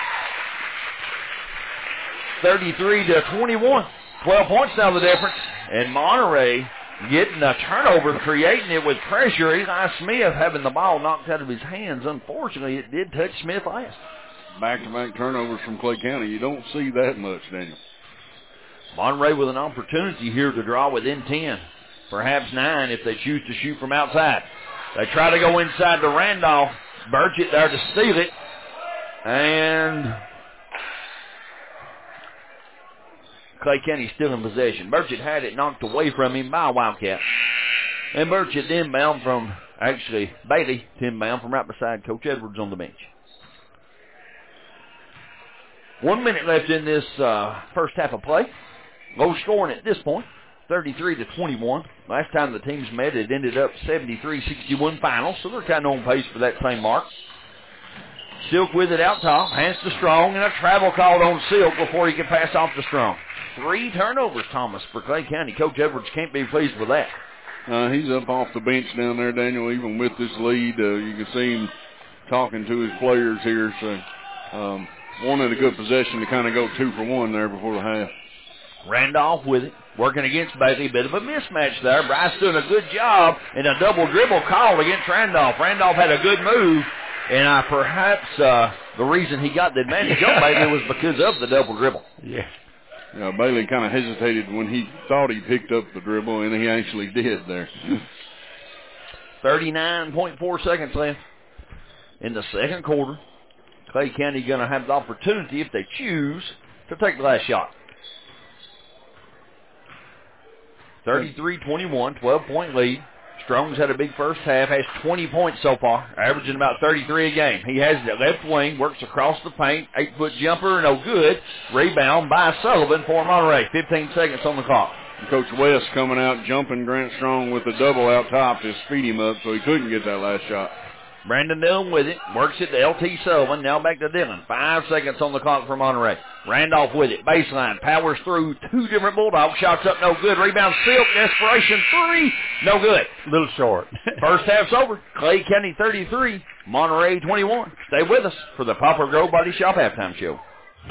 thirty-three to twenty-one. twelve points now the difference. And Monterey getting a turnover, creating it with pressure. Eli Smith having the ball knocked out of his hands. Unfortunately, it did touch Smith last. Back-to-back turnovers from Clay County. You don't see that much, Daniel. Monterey with an opportunity here to draw within ten, perhaps nine if they choose to shoot from outside. They try to go inside to Randolph. Burchett there to steal it. And Clay County still in possession. Burchett had it knocked away from him by a Wildcat. And Burchett inbound from, actually, Bailey inbound from right beside Coach Edwards on the bench. One minute left in this uh, first half of play. Low scoring at this point, thirty-three to twenty-one. Last time the teams met, it ended up seventy-three sixty-one final, so they're kind of on pace for that same mark. Silk with it out top, hands to Strong, and a travel called on Silk before he can pass off to Strong. Three turnovers, Thomas, for Clay County. Coach Edwards can't be pleased with that. Uh, he's up off the bench down there, Daniel, even with this lead. Uh, you can see him talking to his players here. So um, wanted a good possession to kind of go two for one there before the half. Randolph with it, working against Bailey. Bit of a mismatch there. Bryce doing a good job in a double dribble call against Randolph. Randolph had a good move, and uh, perhaps uh, the reason he got the advantage on Bailey was because of the double dribble. Yeah. Yeah, Bailey kind of hesitated when he thought he picked up the dribble, and he actually did there. thirty-nine point four seconds left in the second quarter. Clay County going to have the opportunity, if they choose, to take the last shot. thirty-three twenty-one, twelve-point lead. Strong's had a big first half, has twenty points so far, averaging about thirty-three a game. He has the left wing, works across the paint, eight-foot jumper, no good. Rebound by Sullivan for Monterey. fifteen seconds on the clock. Coach West coming out, jumping Grant Strong with the double out top to speed him up so he couldn't get that last shot. Brandon Dillon with it, works it to L T Sullivan, now back to Dillon. Five seconds on the clock for Monterey. Randolph with it, baseline, powers through two different Bulldogs, shots up, no good. Rebound, Silk, desperation, three, no good. A little short. First half's over. Clay County thirty-three, Monterey twenty-one. Stay with us for the Poplar Grove Body Shop Halftime Show.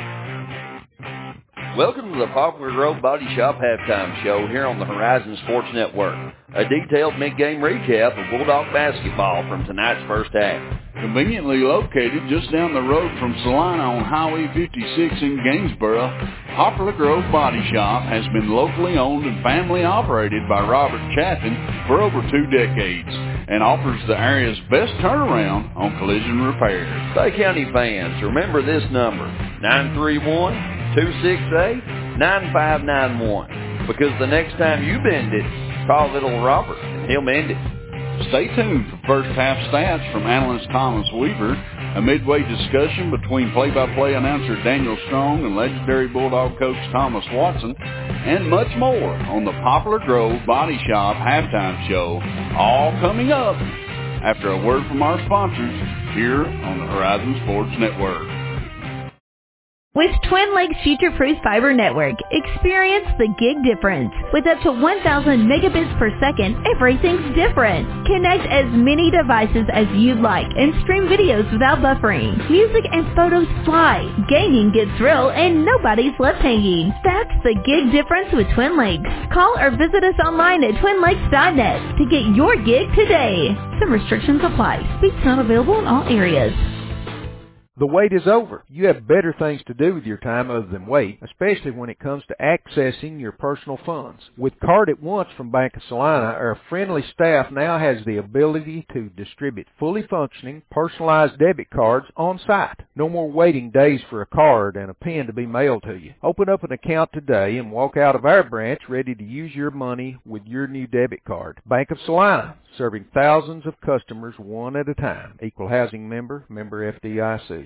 Welcome to the Poplar Grove Body Shop Halftime Show here on the Horizon Sports Network. A detailed mid-game recap of Bulldog basketball from tonight's first half. Conveniently located just down the road from Salina on Highway fifty-six in Gainesboro, Poplar Grove Body Shop has been locally owned and family operated by Robert Chaffin for over two decades and offers the area's best turnaround on collision repairs. Clay County fans, remember this number, nine three one, two six eight, nine five nine one, because the next time you bend it, call little Robert and he'll mend it. Stay tuned for first half stats from analyst Thomas Weaver, a midway discussion between play-by-play announcer Daniel Strong and legendary Bulldog coach Thomas Watson, and much more on the Poplar Grove Body Shop Halftime Show, all coming up after a word from our sponsors here on the Horizon Sports Network. With Twin Lakes Future-Proof Fiber Network, experience the gig difference. With up to one thousand megabits per second, everything's different. Connect as many devices as you'd like and stream videos without buffering. Music and photos fly. Gaming gets real and nobody's left hanging. That's the gig difference with Twin Lakes. Call or visit us online at twin lakes dot net to get your gig today. Some restrictions apply. Speeds not available in all areas. The wait is over. You have better things to do with your time other than wait, especially when it comes to accessing your personal funds. With Card at Once from Bank of Salina, our friendly staff now has the ability to distribute fully functioning, personalized debit cards on site. No more waiting days for a card and a pen to be mailed to you. Open up an account today and walk out of our branch ready to use your money with your new debit card. Bank of Salina, serving thousands of customers one at a time. Equal housing member, member F D I C.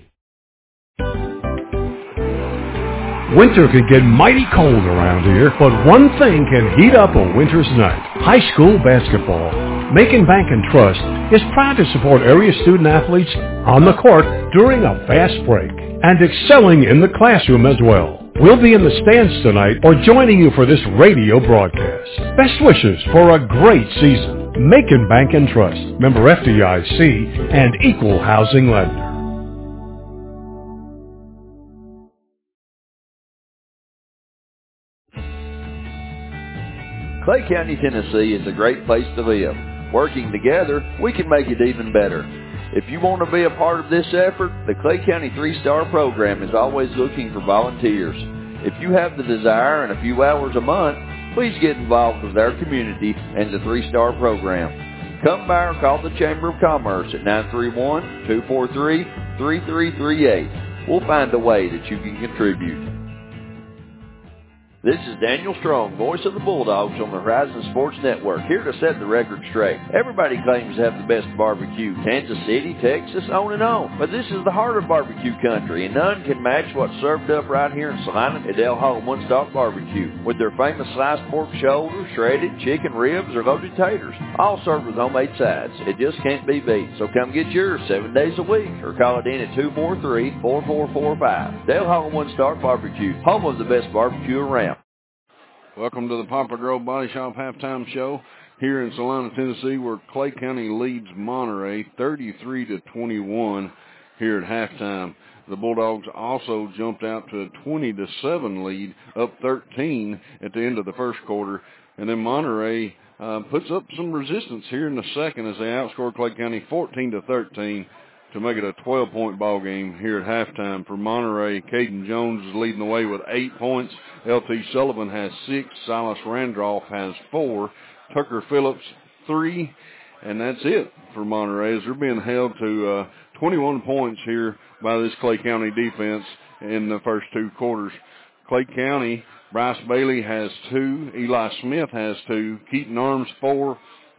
Winter can get mighty cold around here, but one thing can heat up a winter's night. High school basketball. Macon Bank and Trust is proud to support area student athletes on the court during a fast break and excelling in the classroom as well. We'll be in the stands tonight or joining you for this radio broadcast. Best wishes for a great season. Macon Bank and Trust, member F D I C and equal housing lender. Clay County, Tennessee is a great place to live. Working together, we can make it even better. If you want to be a part of this effort, the Clay County three-star program is always looking for volunteers. If you have the desire and a few hours a month, please get involved with our community and the three-star program. Come by or call the Chamber of Commerce at nine three one, two four three, three three three eight. We'll find a way that you can contribute. This is Daniel Strong, voice of the Bulldogs on the Horizon Sports Network, here to set the record straight. Everybody claims to have the best barbecue, Kansas City, Texas, on and on. But this is the heart of barbecue country, and none can match what's served up right here in Salina at Del Hall One Stop Barbecue, with their famous sliced pork shoulder, shredded chicken ribs, or loaded taters, all served with homemade sides. It just can't be beat. So come get yours seven days a week, or call it in at two four three, four four four five. Del Hall One Stop Barbecue, home of the best barbecue around. Welcome to the Poplar Grove Body Shop Halftime Show here in Salina, Tennessee, where Clay County leads Monterey thirty-three to twenty-one here at halftime. The Bulldogs also jumped out to a twenty to seven lead, up thirteen at the end of the first quarter, and then Monterey uh, puts up some resistance here in the second as they outscored Clay County fourteen to thirteen. To make it a twelve-point ball game here at halftime. For Monterey, Caden Jones is leading the way with eight points. L T Sullivan has six. Silas Randolph has four. Tucker Phillips, three. And that's it for Monterey, as they're being held to uh, twenty-one points here by this Clay County defense in the first two quarters. Clay County, Bryce Bailey has two. Eli Smith has two. Keaton Arms, four.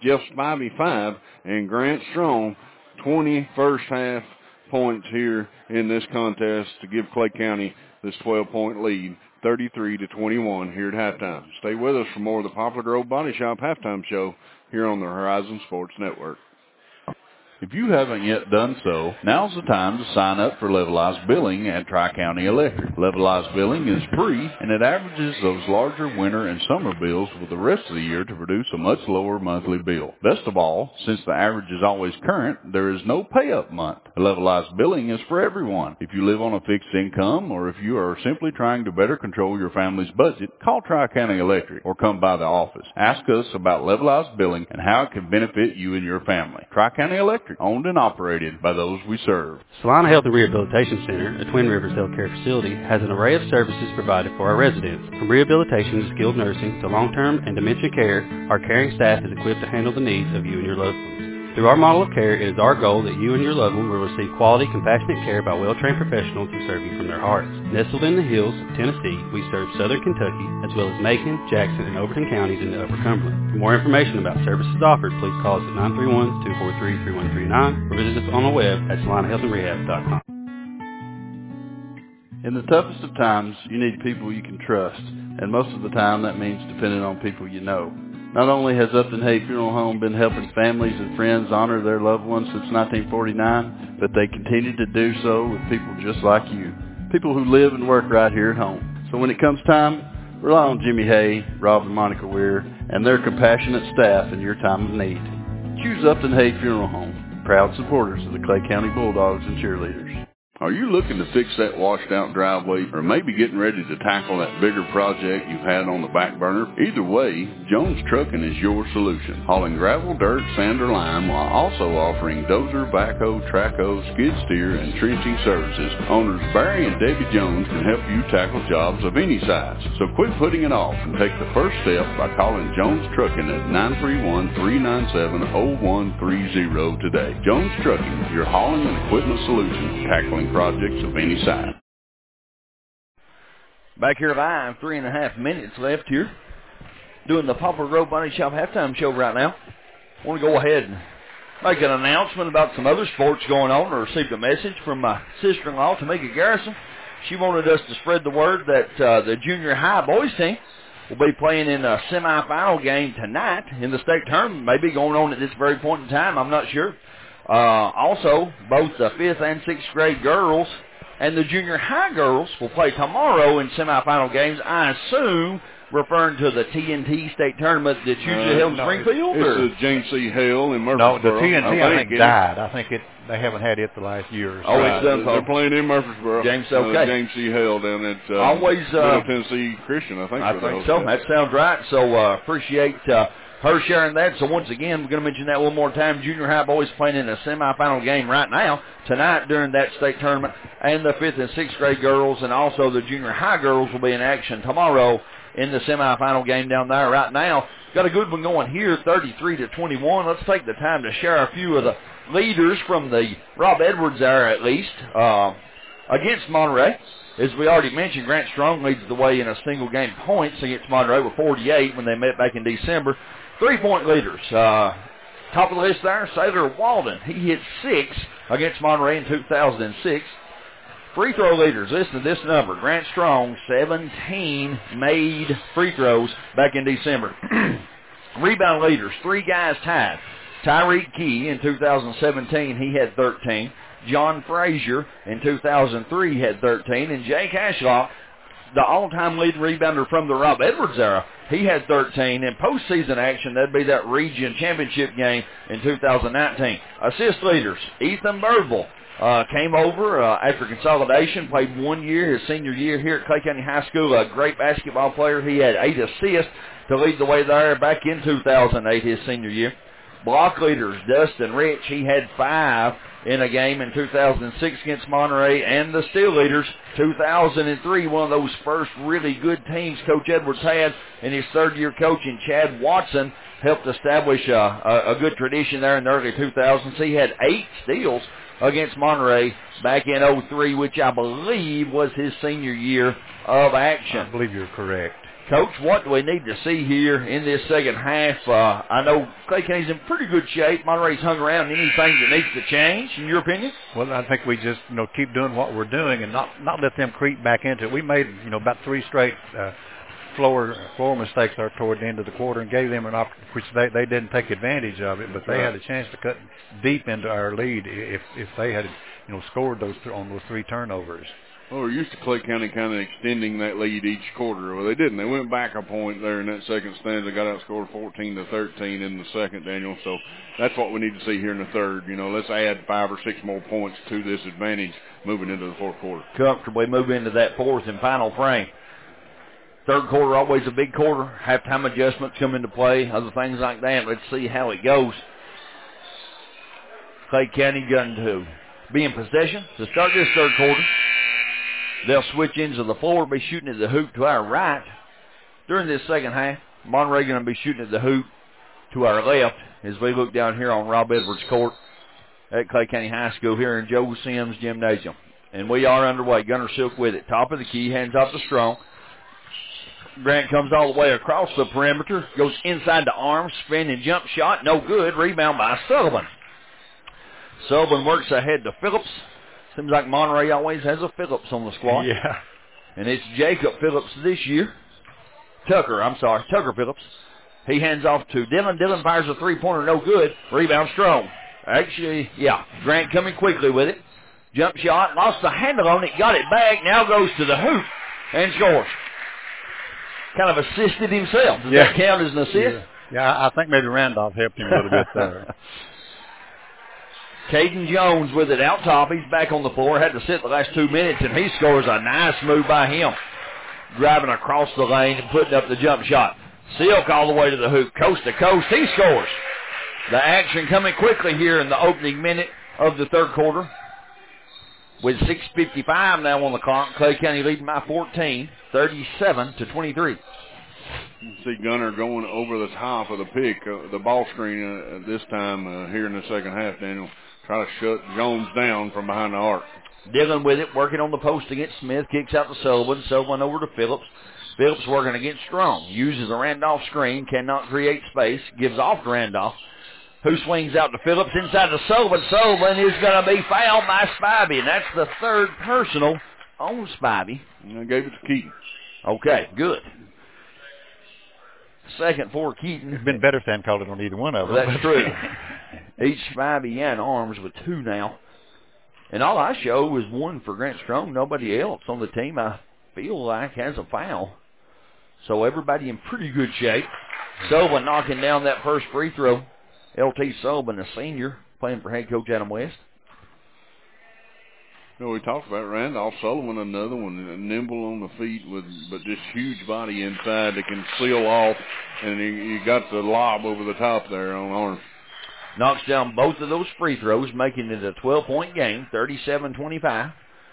Jeff Spivey five, and Grant Strong twenty first half points here in this contest to give Clay County this twelve-point lead, thirty-three to twenty-one here at halftime. Stay with us for more of the Poplar Grove Body Shop halftime show here on the Horizon Sports Network. If you haven't yet done so, now's the time to sign up for Levelized Billing at Tri-County Electric. Levelized Billing is free, and it averages those larger winter and summer bills with the rest of the year to produce a much lower monthly bill. Best of all, since the average is always current, there is no pay-up month. Levelized Billing is for everyone. If you live on a fixed income, or if you are simply trying to better control your family's budget, call Tri-County Electric or come by the office. Ask us about Levelized Billing and how it can benefit you and your family. Tri-County Electric, owned and operated by those we serve. Salina Health and Rehabilitation Center, a Twin Rivers healthcare facility, has an array of services provided for our residents. From rehabilitation to skilled nursing to long-term and dementia care, our caring staff is equipped to handle the needs of you and your loved ones. Through our model of care, it is our goal that you and your loved one will receive quality, compassionate care by well-trained professionals who serve you from their hearts. Nestled in the hills of Tennessee, we serve southern Kentucky, as well as Macon, Jackson, and Overton counties in the Upper Cumberland. For more information about services offered, please call us at nine three one, two four three, three one three nine or visit us on the web at salina health and rehab dot com. In the toughest of times, you need people you can trust, and most of the time that means depending on people you know. Not only has Upton Hay Funeral Home been helping families and friends honor their loved ones since nineteen forty-nine, but they continue to do so with people just like you, people who live and work right here at home. So when it comes time, rely on Jimmy Hay, Rob and Monica Weir, and their compassionate staff in your time of need. Choose Upton Hay Funeral Home, proud supporters of the Clay County Bulldogs and Cheerleaders. Are you looking to fix that washed-out driveway, or maybe getting ready to tackle that bigger project you've had on the back burner? Either way, Jones Trucking is your solution. Hauling gravel, dirt, sand, or lime, while also offering dozer, backhoe, trackhoe, skid steer, and trenching services. Owners Barry and Debbie Jones can help you tackle jobs of any size. So quit putting it off and take the first step by calling Jones Trucking at nine three one, three nine seven, zero one three zero today. Jones Trucking, your hauling and equipment solution, tackling projects of any size. Back here live, three and a half minutes left here. Doing the Poplar Grove Body Shop halftime show right now. I want to go ahead and make an announcement about some other sports going on. I received a message from my sister-in-law, Tamika Garrison. She wanted us to spread the word that uh, the junior high boys team will be playing in a semifinal game tonight in the state tournament. Maybe going on at this very point in time, I'm not sure. Uh, also, both the fifth and sixth grade girls and the junior high girls will play tomorrow in semifinal games, I assume referring to the T N T state tournament that's usually uh, held in no, Springfield? It's or? the James C. Hale in Murfreesboro. No, the T N T, I, I think, think died. I think it. They haven't had it the last year or so. Oh, it's done. They're playing in Murfreesboro. James, okay. Uh, James C. Hale down at uh, Always, uh, Middle Tennessee Christian, I think. I think so. That sounds right. So uh, appreciate uh, her sharing that. So once again, we're going to mention that one more time. Junior high boys playing in a semifinal game right now, tonight during that state tournament, and the fifth and sixth grade girls, and also the junior high girls will be in action tomorrow in the semifinal game down there right now. Got a good one going here, thirty-three to twenty-one. Let's take the time to share a few of the leaders from the Rob Edwards era, at least, uh, against Monterey. As we already mentioned, Grant Strong leads the way in a single game points against Monterey with forty-eight when they met back in December. Three-point leaders. Uh, top of the list there, Sailor Walden. He hit six against Monterey in two thousand six. Free throw leaders, listen to this number. Grant Strong, seventeen made free throws back in December. Rebound leaders, three guys tied. Tyreek Key in two thousand seventeen, he had thirteen. John Frazier in two thousand three had thirteen. And Jake Ashlock, the all-time leading rebounder from the Rob Edwards era, he had thirteen. In postseason action, that'd be that region championship game in two thousand nineteen. Assist leaders, Ethan Birdville. Uh, came over uh, after consolidation, played one year, his senior year here at Clay County High School, a great basketball player. He had eight assists to lead the way there back in two thousand eight, his senior year. Block leaders, Dustin Rich, he had five in a game in two thousand six against Monterey. And the steal leaders, two thousand three, one of those first really good teams Coach Edwards had in his third year coaching. Chad Watson helped establish a, a, a good tradition there in the early two thousands. He had eight steals against Monterey back in oh three, which I believe was his senior year of action. I believe you're correct. Coach, what do we need to see here in this second half? Uh, I know Clay County's in pretty good shape. Monterey's hung around. Anything that needs to change, in your opinion? Well, I think we just, you know, keep doing what we're doing and not not let them creep back into it. We made, you know, about three straight uh, floor floor mistakes there toward the end of the quarter and gave them an opportunity, which they, they didn't take advantage of it, but they right. had a chance to cut deep into our lead if if they had, you know, scored those th- on those three turnovers. Well, we're used to Clay County kind of extending that lead each quarter. Well, they didn't. They went back a point there in that second stanza. Got outscored fourteen to thirteen in the second, Daniel. So that's what we need to see here in the third. You know, let's add five or six more points to this advantage moving into the fourth quarter. Comfortably move into that fourth and final frame. Third quarter, always a big quarter. Halftime adjustments come into play, other things like that. Let's see how it goes. Clay County going to be in possession to start this third quarter. They'll switch ends of the floor, be shooting at the hoop to our right. During this second half, Monterey going to be shooting at the hoop to our left as we look down here on Rob Edwards Court at Clay County High School here in Joe Sims Gymnasium. And we are underway. Gunner Silk with it. Top of the key, hands off to Strong. Grant comes all the way across the perimeter, goes inside the arm, spin and jump shot, no good. Rebound by Sullivan. Sullivan works ahead to Phillips. Seems like Monterey always has a Phillips on the squad. Yeah. And it's Jacob Phillips this year. Tucker, I'm sorry, Tucker Phillips. He hands off to Dillon. Dillon fires a three-pointer, no good. Rebound Strong. Actually, yeah, Grant coming quickly with it. Jump shot, lost the handle on it, got it back, now goes to the hoop and scores. Kind of assisted himself. Does yeah. that count as an assist? Yeah, yeah I think maybe Randolph helped him a little bit there. Caden Jones with it out top. He's back on the floor. Had to sit the last two minutes, and he scores a nice move by him. Driving across the lane and putting up the jump shot. Silk all the way to the hoop, coast to coast. He scores. The action coming quickly here in the opening minute of the third quarter. With six fifty-five now on the clock, Clay County leading by fourteen, thirty-seven to twenty-three. You see Gunner going over the top of the pick, uh, the ball screen uh, this time uh, here in the second half, Daniel. Try to shut Jones down from behind the arc. Dillon with it, working on the post against Smith. Kicks out to Sullivan. Sullivan over to Phillips. Phillips working against Strong. Uses a Randolph screen. Cannot create space. Gives off to Randolph, who swings out to Phillips. Inside to Sullivan. Sullivan is going to be fouled by Spivey, and that's the third personal on Spivey. And I gave it to Keaton. Okay, good. Second for Keaton. It's been better if they hadn't called it on either one of them. That's true. Each Spivey in arms with two now. And all I show was one for Grant Strong. Nobody else on the team, I feel like, has a foul. So everybody in pretty good shape. Sullivan knocking down that first free throw. L T Sullivan, a senior, playing for head coach Adam West. You know, we talked about Randolph Sullivan, another one, nimble on the feet with, but just huge body inside that can seal off, and you, you got the lob over the top there on Orange. Knocks down both of those free throws, making it a twelve-point game, thirty-seven twenty-five.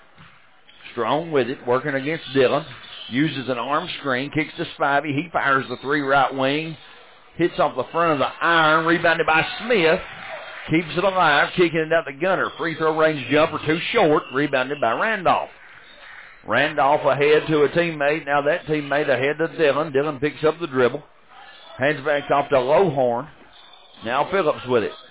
Strong with it, working against Dillon. Uses an arm screen, kicks to Spivey. He fires the three right wing. Hits off the front of the iron, rebounded by Smith. Keeps it alive, kicking it out to Gunner. Free throw range jumper, too short, rebounded by Randolph. Randolph ahead to a teammate. Now that teammate ahead to Dillon. Dillon picks up the dribble. Hands back off to Lowhorn. Now Phillips with it.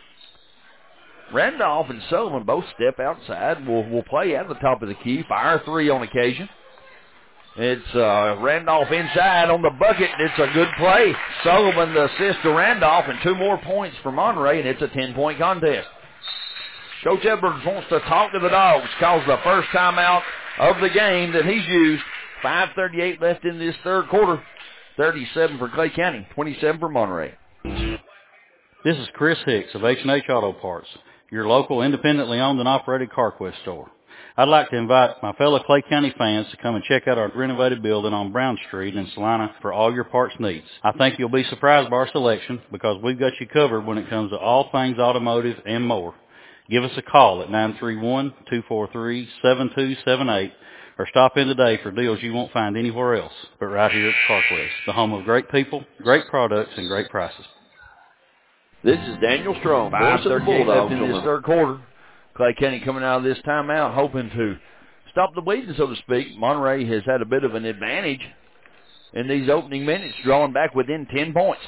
Randolph and Sullivan both step outside. Will will play at the top of the key. Fire three on occasion. It's uh, Randolph inside on the bucket. It's a good play. Sullivan the assist to Randolph, and two more points for Monterey, and it's a ten-point contest. Coach Edwards wants to talk to the Dogs. Calls the first timeout of the game that he's used. five thirty-eight left in this third quarter. thirty-seven for Clay County, twenty-seven for Monterey. This is Chris Hicks of H and H Auto Parts, your local independently owned and operated CarQuest store. I'd like to invite my fellow Clay County fans to come and check out our renovated building on Brown Street in Salina for all your parts needs. I think you'll be surprised by our selection because we've got you covered when it comes to all things automotive and more. Give us a call at nine three one, two four three, seven two seven eight or stop in today for deals you won't find anywhere else but right here at CarQuest, the home of great people, great products, and great prices. This is Daniel Strong, five thirty-eight left in this third quarter. Clay County coming out of this timeout hoping to stop the bleeding, so to speak. Monterey has had a bit of an advantage in these opening minutes, drawing back within ten points.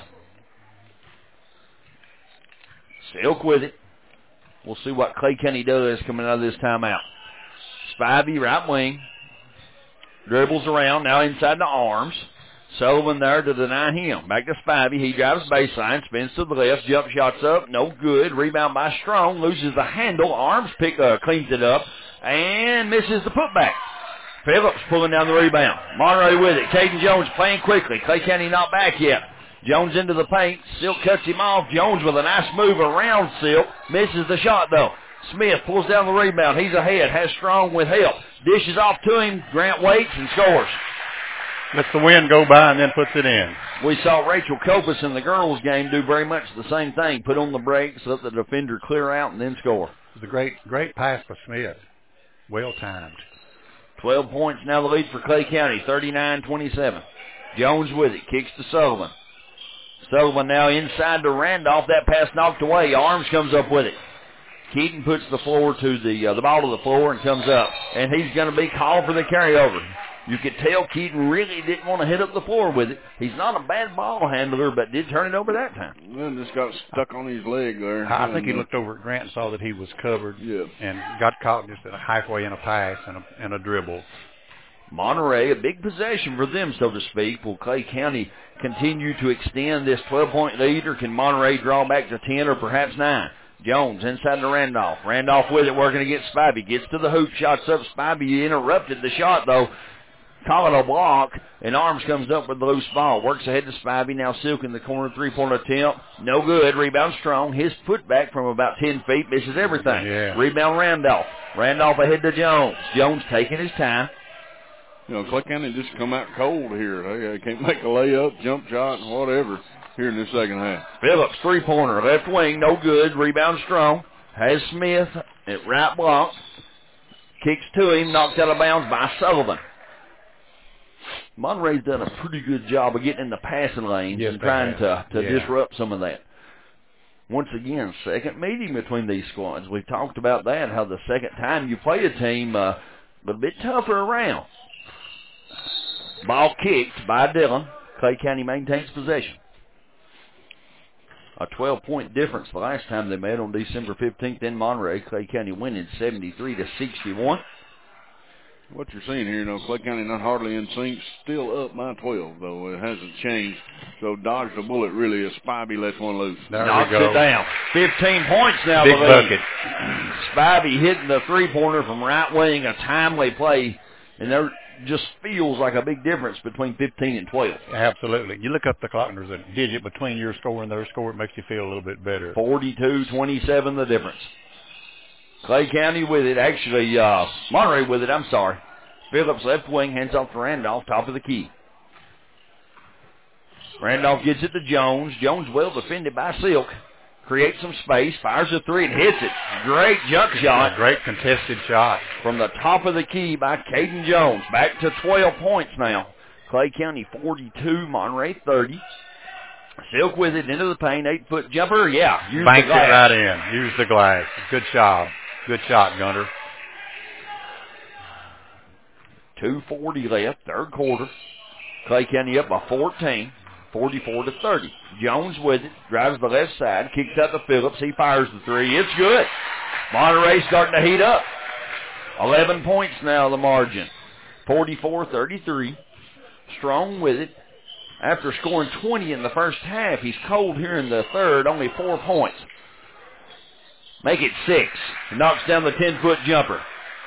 Silk with it. We'll see what Clay County does coming out of this timeout. Spivey, right wing. Dribbles around, now inside the arms. Sullivan there to deny him. Back to Spivey. He drives baseline, spins to the left, jump shots up, no good. Rebound by Strong, loses the handle. Arms pick, uh, cleans it up, and misses the putback. Phillips pulling down the rebound. Monterey with it. Caden Jones playing quickly. Clay County not back yet. Jones into the paint. Silk cuts him off. Jones with a nice move around Silk. Misses the shot, though. Smith pulls down the rebound. He's ahead. Has Strong with help. Dishes off to him. Grant waits and scores. Lets the wind go by and then puts it in. We saw Rachel Copus in the girls' game do very much the same thing. Put on the brakes, let the defender clear out, and then score. It was a great, great pass for Smith. Well timed. twelve points now the lead for Clay County, thirty-nine twenty-seven. Jones with it. Kicks to Sullivan. Sullivan now inside to Randolph. That pass knocked away. Arms comes up with it. Keaton puts the floor to the uh, the ball to the floor and comes up. And he's going to be called for the carryover. You could tell Keaton really didn't want to hit up the floor with it. He's not a bad ball handler, but did turn it over that time. Well, just got stuck on his leg there. I think he looked over at Grant and saw that he was covered. Yeah. And got caught just halfway in a pass and a, and a dribble. Monterey, a big possession for them, so to speak. Will Clay County continue to extend this twelve-point lead, or can Monterey draw back to ten or perhaps nine? Jones inside to Randolph. Randolph with it, working against Spivey. Gets to the hoop, shots up. Spivey interrupted the shot, though. Call it a block, and Arms comes up with the loose ball. Works ahead to Spivey. Now Silk in the corner, three-point attempt. No good. Rebound Strong. His putback from about ten feet misses everything. Yeah. Rebound Randolph. Randolph ahead to Jones. Jones taking his time. You know, Clay County just come out cold here. They, they can't make a layup, jump shot, whatever here in the second half. Phillips, three-pointer, left wing, no good. Rebound Strong. Has Smith at right block. Kicks to him, knocked out of bounds by Sullivan. Monterey's done a pretty good job of getting in the passing lanes yes, and trying to, to yeah. disrupt some of that. Once again, second meeting between these squads. We've talked about that, how the second time you play a team, uh, a little bit tougher around. Ball kicked by Dillon. Clay County maintains possession. A twelve-point difference the last time they met on December fifteenth in Monterey. Clay County winning seventy-three to sixty-one. What you're seeing here, you know, Clay County not hardly in sync, still up by twelve, though. It hasn't changed. So dodge the bullet, really, as Spivey lets one loose. There Knocks we go. it down. fifteen points now. Big the lead. bucket. Spivey hitting the three-pointer from right wing, a timely play, and there just feels like a big difference between fifteen and twelve. Absolutely. You look up the clock, and there's a digit between your score and their score. It makes you feel a little bit better. forty-two twenty-seven the difference. Clay County with it. Actually, uh, Monterey with it, I'm sorry. Phillips left wing, hands off to Randolph, top of the key. Randolph gets it to Jones. Jones well defended by Silk. Creates some space, fires a three and hits it. Great jump shot. A great contested shot. From the top of the key by Caden Jones. Back to twelve points now. Clay County forty-two, Monterey thirty. Silk with it into the paint, eight-foot jumper. Yeah, use Banked the glass. it right in. Use the glass. Good job. Good shot, Gunter. two forty left, third quarter. Clay County up by fourteen, forty-four to thirty. Jones with it, drives the left side, kicks out to Phillips. He fires the three. It's good. Monterey starting to heat up. eleven points now the margin. forty-four thirty-three. Strong with it. After scoring twenty in the first half, he's cold here in the third, only four points. Make it six. Knocks down the ten-foot jumper.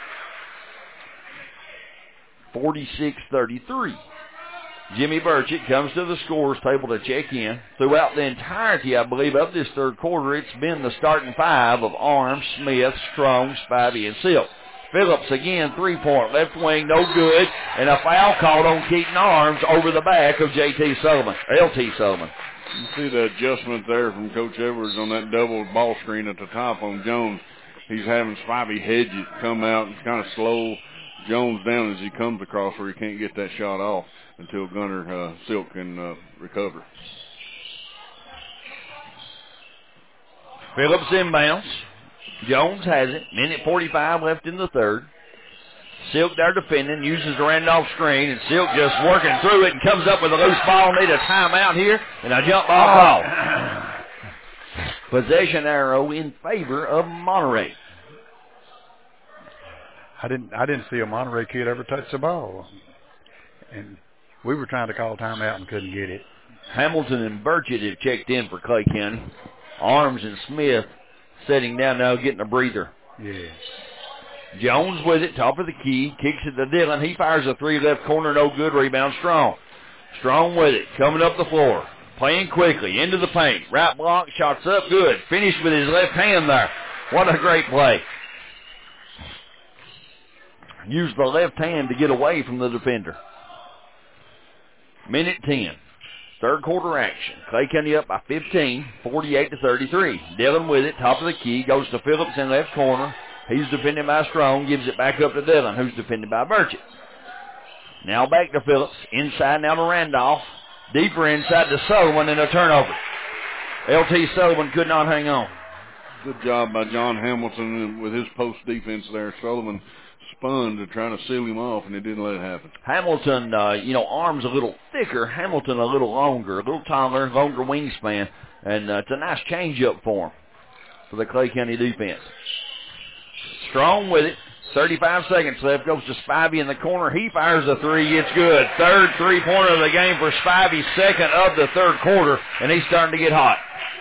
forty-six thirty-three. Jimmy Burchett comes to the scorers table to check in. Throughout the entirety, I believe, of this third quarter, it's been the starting five of Arms, Smith, Strong, Spivey, and Silk. Phillips again, three-point, left wing, no good, and a foul called on Keaton Arms over the back of J T Sullivan, L T Sullivan. You see the adjustment there from Coach Edwards on that double ball screen at the top on Jones. He's having Spivey hedge it, come out and kind of slow Jones down as he comes across where he can't get that shot off until Gunner uh, Silk can uh, recover. Phillips inbounds. Jones has it. Minute forty-five left in the third. Silk there defending, uses the Randolph screen, and Silk just working through it and comes up with a loose ball. Need a timeout here, and a jump ball call. Possession arrow in favor of Monterey. I didn't I didn't see a Monterey kid ever touch the ball. And we were trying to call timeout and couldn't get it. Hamilton and Burchett have checked in for Clay County. Arms and Smith sitting down now getting a breather. Yes. Jones with it, top of the key, kicks it to Dillon. He fires a three left corner, no good. Rebound Strong. Strong with it, coming up the floor. Playing quickly, into the paint. Right block, shots up, good. Finished with his left hand there. What a great play. Used the left hand to get away from the defender. Minute ten. Third quarter action. Clay County up by fifteen, forty-eight to thirty-three. Dillon with it, top of the key, goes to Phillips in left corner. He's defended by Strong, gives it back up to Dillon, who's defended by Burchett. Now back to Phillips, inside now to Randolph. Deeper inside to Sullivan and a turnover. L T Sullivan could not hang on. Good job by John Hamilton with his post defense there. Sullivan spun to try to seal him off, and he didn't let it happen. Hamilton, uh, you know, arms a little thicker. Hamilton a little longer, a little taller, longer wingspan. And uh, it's a nice change-up for him, for the Clay County defense. Strong with it. thirty-five seconds left. Goes to Spivey in the corner. He fires a three. It's good. Third three-pointer of the game for Spivey. Second of the third quarter, and he's starting to get hot.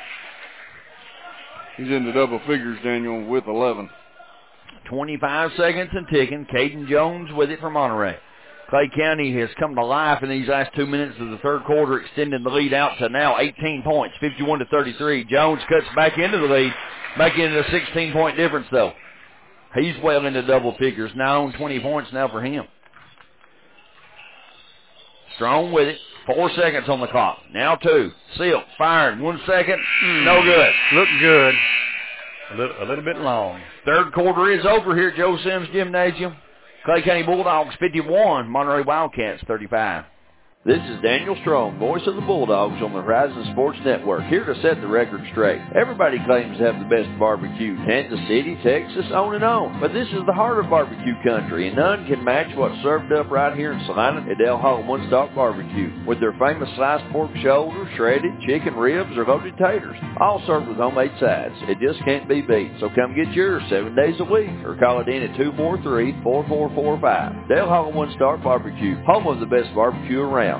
He's into double figures, Daniel, with eleven. twenty-five seconds and ticking. Caden Jones with it for Monterey. Clay County has come to life in these last two minutes of the third quarter, extending the lead out to now eighteen points, fifty-one to thirty-three. Jones cuts back into the lead, back into a sixteen-point difference, though. He's well into double figures. Now on twenty points now for him. Strong with it. Four seconds on the clock. Now two. Silk firing. One second. No good. Looking good. A little, a little bit long. Third quarter is over here at Joe Sims Gymnasium. Clay County Bulldogs fifty-one. Monterey Wildcats thirty-five. This is Daniel Strong, voice of the Bulldogs on the Horizon Sports Network, here to set the record straight. Everybody claims to have the best barbecue. Kansas City, Texas, on and on. But this is the heart of barbecue country, and none can match what's served up right here in Salina at Del Hall One Stop Barbecue, with their famous sliced pork shoulder, shredded chicken ribs, or loaded taters, all served with homemade sides. It just can't be beat. So come get yours seven days a week, or call it in at two four three, four four four five. Del Hall One Stop Barbecue, home of the best barbecue around.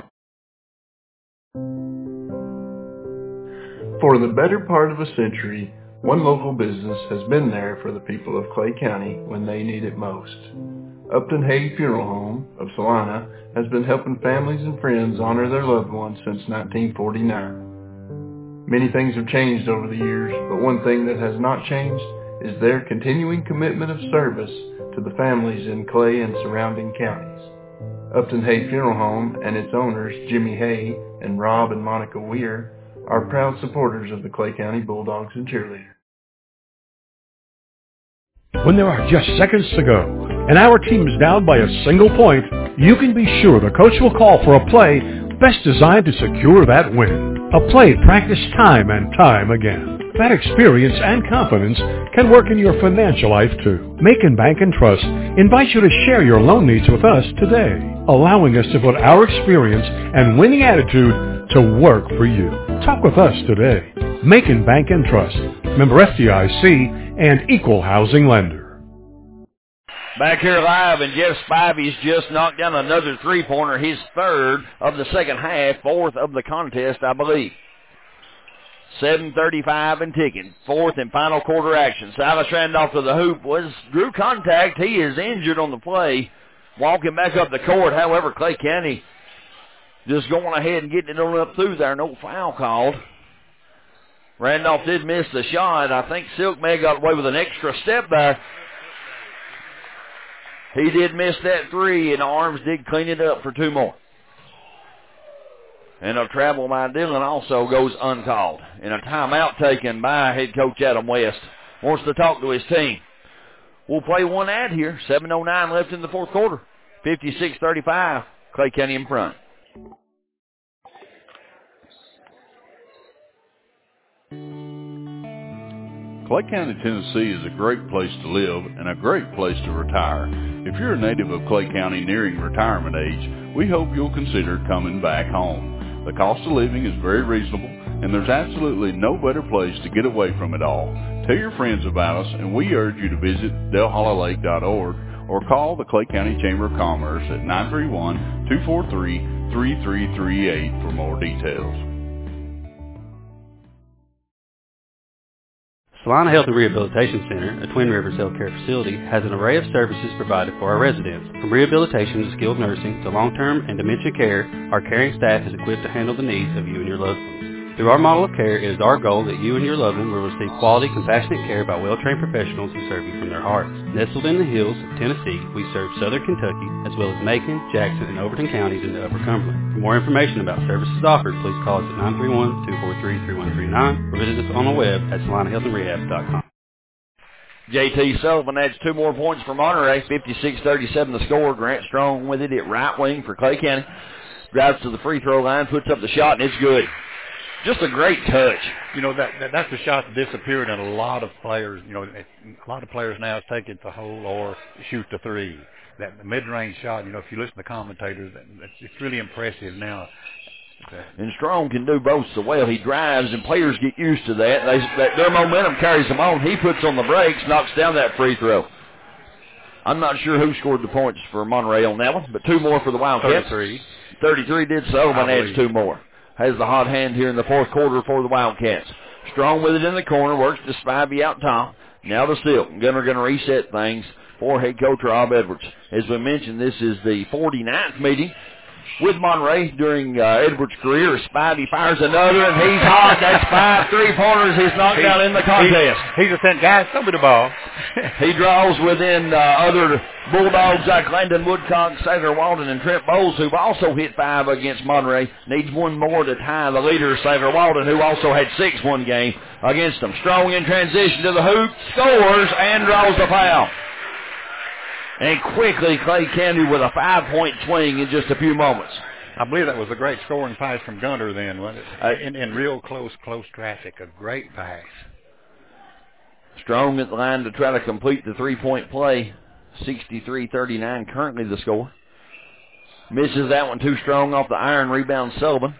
For the better part of a century, one local business has been there for the people of Clay County when they need it most. Upton Hay Funeral Home of Salina has been helping families and friends honor their loved ones since nineteen forty-nine. Many things have changed over the years, but one thing that has not changed is their continuing commitment of service to the families in Clay and surrounding counties. Upton Hay Funeral Home and its owners, Jimmy Hay and Rob and Monica Weir, are proud supporters of the Clay County Bulldogs and Cheerleaders. When there are just seconds to go and our team is down by a single point, you can be sure the coach will call for a play best designed to secure that win. A play practiced time and time again. That experience and confidence can work in your financial life too. Macon Bank and Trust invites you to share your loan needs with us today, allowing us to put our experience and winning attitude to work for you. Talk with us today. Macon Bank and Trust, member F D I C and equal housing lender. Back here live, and Jeff Spivey's just knocked down another three-pointer, his third of the second half, fourth of the contest, I believe. seven thirty-five and ticking. Fourth and final quarter action. Silas Randolph to the hoop was drew contact. He is injured on the play, walking back up the court. However, Clay County just going ahead and getting it on up through there. No foul called. Randolph did miss the shot. I think Silk may have got away with an extra step there. He did miss that three, and Arms did clean it up for two more. And a travel by Dillon also goes uncalled. And a timeout taken by head coach Adam West. Wants to talk to his team. We'll play one ad here. seven oh nine left in the fourth quarter. fifty-six thirty-five. Clay County in front. Clay County, Tennessee is a great place to live and a great place to retire. If you're a native of Clay County nearing retirement age, we hope you'll consider coming back home. The cost of living is very reasonable, and there's absolutely no better place to get away from it all. Tell your friends about us, and we urge you to visit Del Hollow Lake dot org or call the Clay County Chamber of Commerce at nine three one, two four three, three three three eight for more details. Salina Health and Rehabilitation Center, a Twin Rivers healthcare facility, has an array of services provided for our residents. From rehabilitation to skilled nursing to long-term and dementia care, our caring staff is equipped to handle the needs of you and your loved ones. Through our model of care, it is our goal that you and your loved one will receive quality, compassionate care by well-trained professionals who serve you from their hearts. Nestled in the hills of Tennessee, we serve southern Kentucky, as well as Macon, Jackson, and Overton counties in the Upper Cumberland. For more information about services offered, please call us at nine three one, two four three, three one three nine or visit us on the web at salina health and rehab dot com. J T Sullivan adds two more points for Monterey, fifty-six thirty-seven the score. Grant Strong with it at right wing for Clay County. Drives to the free throw line, puts up the shot, and it's good. Just a great touch. You know, that, that that's the shot that disappeared in a lot of players. You know, a lot of players now take it to hole or shoot the three. That mid-range shot, you know, if you listen to commentators, it's really impressive now. And Strong can do both so well. He drives, and players get used to that. They, that their momentum carries them on. He puts on the brakes, knocks down that free throw. I'm not sure who scored the points for Monterey on that one, but two more for the Wildcats. thirty-three. thirty-three did so, and adds two more. Has the hot hand here in the fourth quarter for the Wildcats. Strong with it in the corner, works to Spivey out top. Now to Silk. Gunner going to reset things for head coach Rob Edwards. As we mentioned, this is the forty-ninth meeting with Monterey during uh, Edwards' career. Spivey fires another, and he's hot. That's five three-pointers he's knocked he, down in the contest. He, he's a sent guy, throw me the ball. He draws within uh, other Bulldogs like Landon Woodcock, Sager Walden, and Trent Bowles, who've also hit five against Monterey. Needs one more to tie the leader, Sager Walden, who also had six one game against them. Strong in transition to the hoop, scores, and draws the foul. And quickly, Clay County with a five-point swing in just a few moments. I believe that was a great scoring pass from Gunter then, wasn't it? Uh, in, in real close, close traffic. A great pass. Strong at the line to try to complete the three-point play. sixty-three thirty-nine currently the score. Misses that one too strong off the iron. Rebound Sullivan.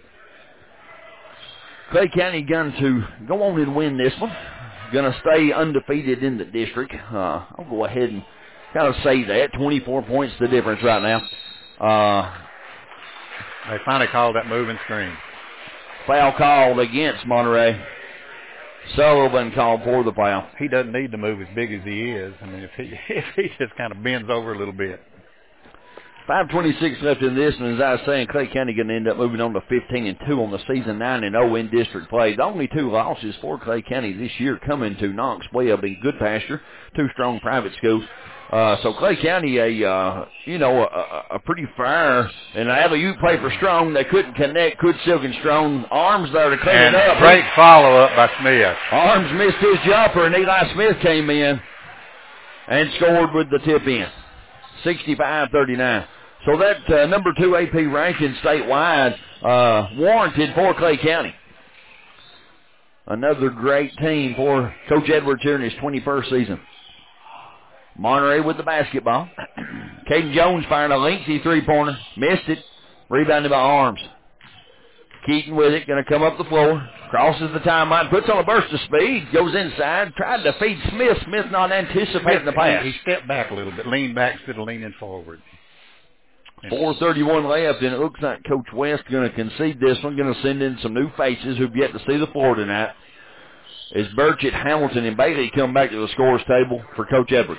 Clay County going to go on and win this one. Going to stay undefeated in the district. Uh, I'll go ahead and kind of say that. twenty-four points the difference right now. Uh, they finally called that moving screen. Foul called against Monterey. Sullivan called for the foul. He doesn't need to move as big as he is. I mean, if he if he just kind of bends over a little bit. five twenty-six left in this, and as I was saying, Clay County going to end up moving on to fifteen and two on the season, nine and oh in district play. The only two losses for Clay County this year coming to Knox Webb in Goodpasture, two strong private schools. Uh, so Clay County, a uh, you know, a, a pretty fair, and alley-oop play for Strong. They couldn't connect. Could Silk and Strong arms there to clean and it up. Great follow-up by Smith. Arms missed his jumper, and Eli Smith came in and scored with the tip in, sixty-five thirty-nine. So that uh, number two A P ranking statewide uh, warranted for Clay County. Another great team for Coach Edwards here in his twenty-first season. Monterey with the basketball. Caden Jones firing a lengthy three-pointer. Missed it. Rebounded by Arms. Keaton with it. Going to come up the floor. Crosses the timeline. Puts on a burst of speed. Goes inside. Tried to feed Smith. Smith not anticipating the pass. He stepped back a little bit. Leaned back instead of leaning forward. four thirty-one left, and it looks like Coach West going to concede this one. Going to send in some new faces who've yet to see the floor tonight. As Burchett, Hamilton, and Bailey come back to the scorer's table for Coach Edwards.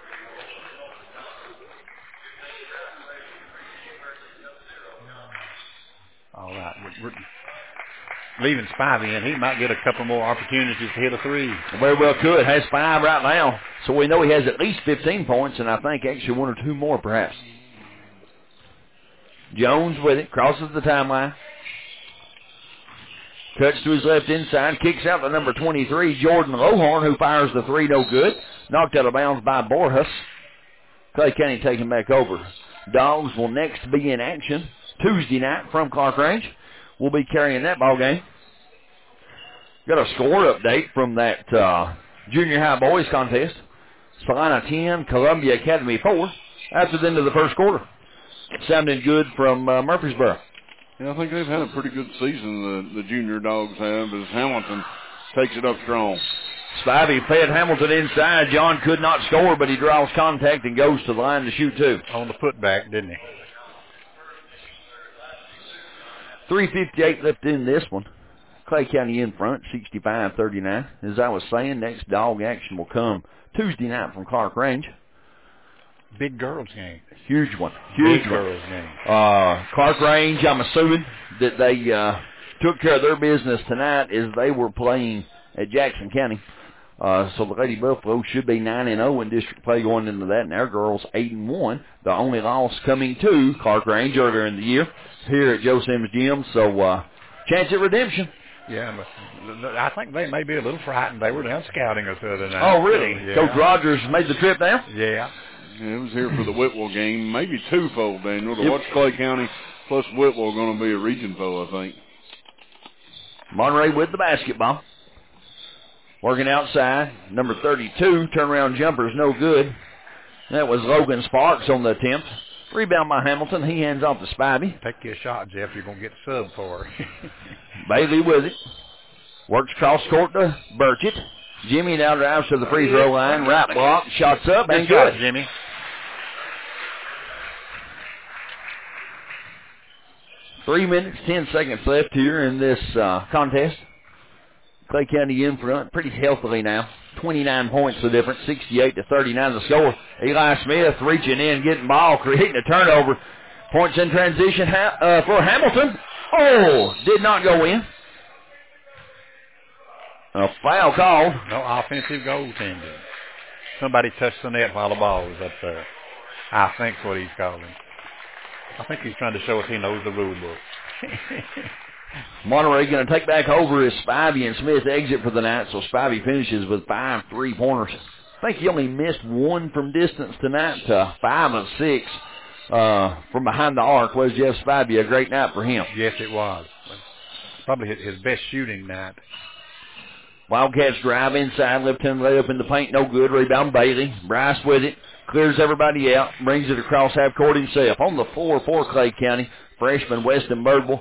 All right. We're, we're leaving Spivey in. He might get a couple more opportunities to hit a three. Very well could. Has five right now. So we know he has at least fifteen points, and I think actually one or two more perhaps. Jones with it. Crosses the timeline. Cuts to his left inside. Kicks out to number twenty-three, Jordan Lohorn, who fires the three. No good. Knocked out of bounds by Borjas. Clay County taking back over. Dogs will next be in action Tuesday night from Clark Range. We'll be carrying that ball game. Got a score update from that uh, junior high boys contest. Salina ten, Columbia Academy four. After the end of the first quarter. Sounding good from uh, Murfreesboro. Yeah, I think they've had a pretty good season, the, the junior dogs have, as Hamilton takes it up strong. Spivey fed Hamilton inside. John could not score, but he draws contact and goes to the line to shoot two. On the putback, didn't he? three fifty-eight left in this one. Clay County in front, sixty-five thirty-nine. As I was saying, next dog action will come Tuesday night from Clark Range. Big girls game. Huge one. Huge Big one. girls game. Uh, Clark Range, I'm assuming that they uh, took care of their business tonight as they were playing at Jackson County. Uh, so the Lady Buffalo should be nine and oh in district play going into that, and our girls eight and one. The only loss coming to Clark Range earlier in the year here at Joe Sims Gym. So uh, chance at redemption. Yeah, but I think they may be a little frightened. They were down scouting us the other night. Oh, really? So, yeah. Coach Rogers made the trip down? Yeah. Yeah, it was here for the Whitwell game, maybe twofold, Daniel. To Yep. watch Clay County plus Whitwell going to be a region foe, I think. Monterey with the basketball. Working outside, number thirty-two, turnaround jumper is no good. That was Logan Sparks on the attempt. Rebound by Hamilton. He hands off to Spivey. Take your shot, Jeff. You're going to get sub for her. Bailey with it. Works cross court to Burchett. Jimmy now drives to the free throw line. Right block. Shots up and good. good. Jimmy. Three minutes, ten seconds left here in this uh, contest. Clay County in front pretty healthily now. twenty-nine points the difference, sixty-eight to thirty-nine the score. Eli Smith reaching in, getting ball, creating a turnover. Points in transition ha- uh, for Hamilton. Oh, did not go in. A foul called. No offensive goaltending. Somebody touched the net while the ball was up there. I think's what he's calling. I think he's trying to show us he knows the rule book. Monterey going to take back over as Spivey and Smith exit for the night, so Spivey finishes with five three-pointers. I think he only missed one from distance tonight, uh, five of six uh, from behind the arc. Was Jeff Spivey a great night for him? Yes, it was. Probably his, his best shooting night. Wildcats drive inside, left-hand layup in the paint, no good. Rebound Bailey. Bryce with it, clears everybody out, brings it across half court himself. On the floor for Clay County, freshman Weston Birdwell.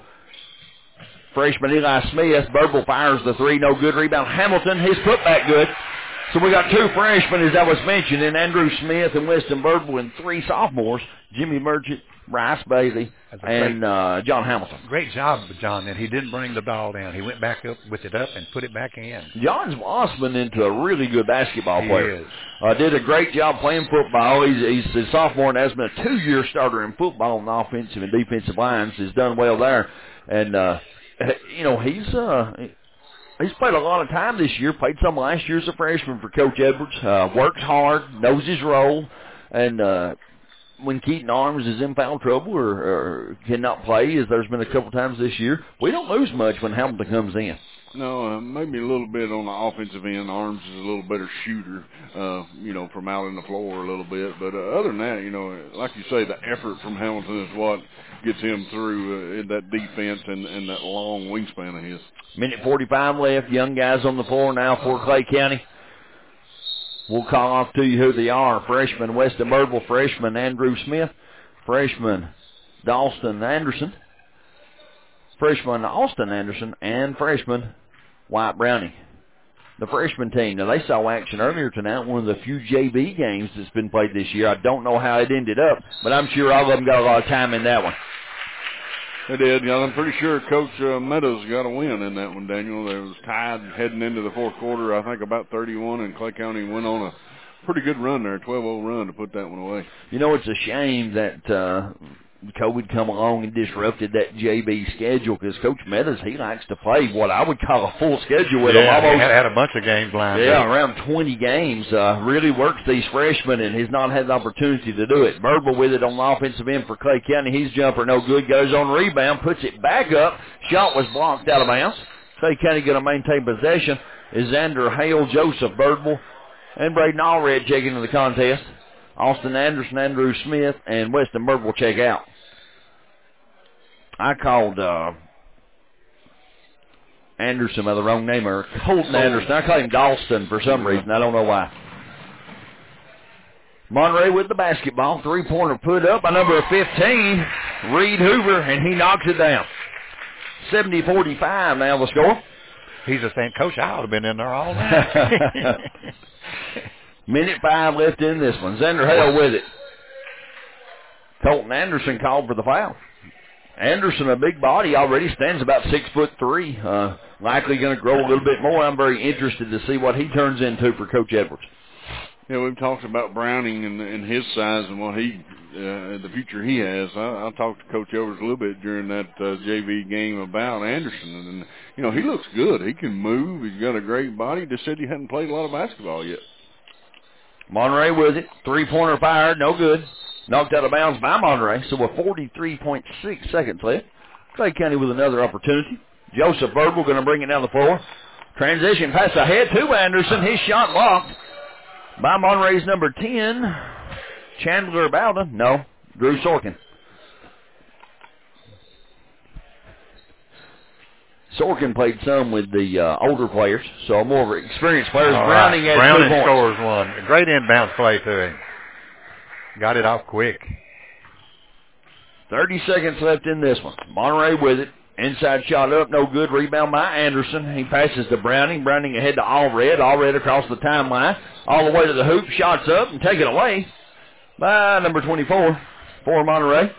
Freshman Eli Smith. Birdwell fires the three, no good. Rebound Hamilton, his putback good. So we got two freshmen, as I was mentioning, Andrew Smith and Weston Birdwell, and three sophomores, Jimmy Merchant, Bryce Bailey, and great, uh, John Hamilton. Great job, John. And he didn't bring the ball down. He went back up with it up and put it back in. John's blossomed into a really good basketball he player. Is. Uh, did a great job playing football. He's, he's a sophomore and has been a two-year starter in football on the offensive and defensive lines. He's done well there. And, uh, you know, he's uh, he's played a lot of time this year. Played some last year as a freshman for Coach Edwards. Uh, works hard, knows his role. And uh, when Keaton Arms is in foul trouble or, or cannot play, as there's been a couple times this year, we don't lose much when Hamilton comes in. No, uh, maybe a little bit on the offensive end. Arms is a little better shooter, uh, you know, from out in the floor a little bit. But uh, other than that, you know, like you say, the effort from Hamilton is what gets him through uh, in that defense and, and that long wingspan of his. Minute forty-five left. Young guys on the floor now for Clay County. We'll call off to you who they are. Freshman Weston Birdwell, freshman Andrew Smith, freshman Dalston Anderson, freshman Austin Anderson, and freshman White Browning. The freshman team. Now, they saw action earlier tonight, one of the few J V games that's been played this year. I don't know how it ended up, but I'm sure all of them got a lot of time in that one. They did. Yeah, I'm pretty sure Coach uh, Meadows got a win in that one, Daniel. They was tied heading into the fourth quarter, I think about thirty-one, and Clay County went on a pretty good run there, twelve oh run to put that one away. You know, it's a shame that uh, COVID come along and disrupted that J V schedule because Coach Meadows, he likes to play what I would call a full schedule with yeah, him. Almost, he had, had a bunch of games lined Yeah, up. around twenty games. Uh, really works these freshmen and has not had the opportunity to do it. Birdwell with it on the offensive end for Clay County. He's jumper no good. Goes on rebound, puts it back up. Shot was blocked out of bounds. Clay County going to maintain possession. Is Xander Hale, Joseph Birdwell, and Braden Allred check into the contest. Austin Anderson, Andrew Smith, and Weston Birdwell check out. I called uh, Anderson by the wrong name, or Colton Anderson. I call him Dalston for some reason. I don't know why. Monterey with the basketball. Three-pointer put up by number fifteen, Reed Hoover, and he knocks it down. seventy forty-five now the score. He's a saying, Coach, I ought to have been in there all night. Minute five left in this one. Xander Hale with it. Colton Anderson called for the foul. Anderson, a big body, already stands about six foot three. Uh, likely going to grow a little bit more. I'm very interested to see what he turns into for Coach Edwards. Yeah, we've talked about Browning and, and his size and what he, uh, the future he has. I, I talked to Coach Edwards a little bit during that uh, J V game about Anderson, and you know he looks good. He can move. He's got a great body. Just said he hadn't played a lot of basketball yet. Monterey with it. Three-pointer fired, no good. Knocked out of bounds by Monterey, so with forty-three point six seconds left. Clay County with another opportunity. Joseph Birdwell going to bring it down the floor. Transition pass ahead to Anderson. His shot blocked by Monterey's number ten, Chandler Bowden. No, Drew Sorkin. Sorkin played some with the uh, older players, so more experienced players. All Browning right. has Browning two points. scores one. A great inbound play to him. Got it off quick. thirty seconds left in this one. Monterey with it. Inside shot up, no good. Rebound by Anderson. He passes to Browning. Browning ahead to Allred. Allred across the timeline. All the way to the hoop. Shots up and taken away by number twenty-four for Monterey.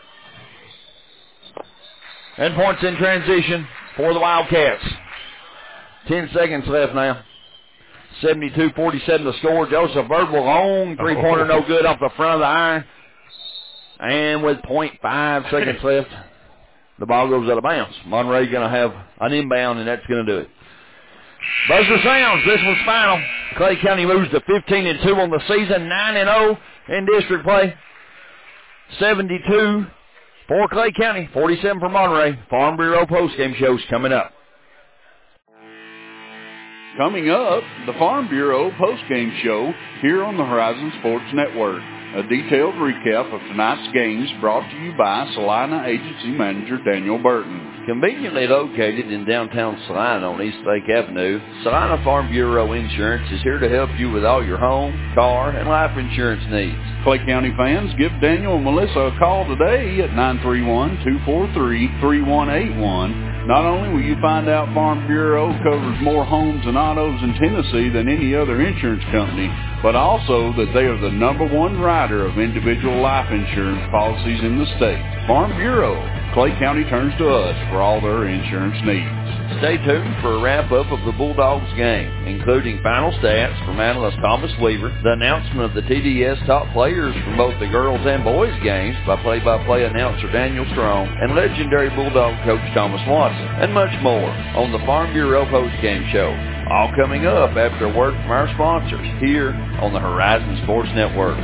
And points in transition for the Wildcats. Ten seconds left now. seventy-two forty-seven to score. Joseph Birdwell on. Three-pointer no good off the front of the iron. And with point five seconds left, the ball goes out of bounds. Monterey going to have an inbound, and that's going to do it. Buzzer sounds. This one's final. Clay County moves to fifteen and two on the season, nine and oh in district play. seventy-two for Clay County, forty-seven for Monterey. Farm Bureau postgame show's coming up. Coming up, the Farm Bureau postgame show here on the Horizon Sports Network. A detailed recap of tonight's games brought to you by Salina Agency Manager Daniel Burton. Conveniently located in downtown Salina on East Lake Avenue, Salina Farm Bureau Insurance is here to help you with all your home, car, and life insurance needs. Clay County fans, give Daniel and Melissa a call today at nine three one, two four three, three one eight one. Not only will you find out Farm Bureau covers more homes and autos in Tennessee than any other insurance company, but also that they are the number one writer of individual life insurance policies in the state. Farm Bureau. Clay County turns to us for all their insurance needs. Stay tuned for a wrap-up of the Bulldogs game, including final stats from analyst Thomas Weaver, the announcement of the T D S top players from both the girls and boys games by play-by-play announcer Daniel Strong, and legendary Bulldog coach Thomas Watson, and much more on the Farm Bureau postgame show. All coming up after a word from our sponsors here on the Horizon Sports Network.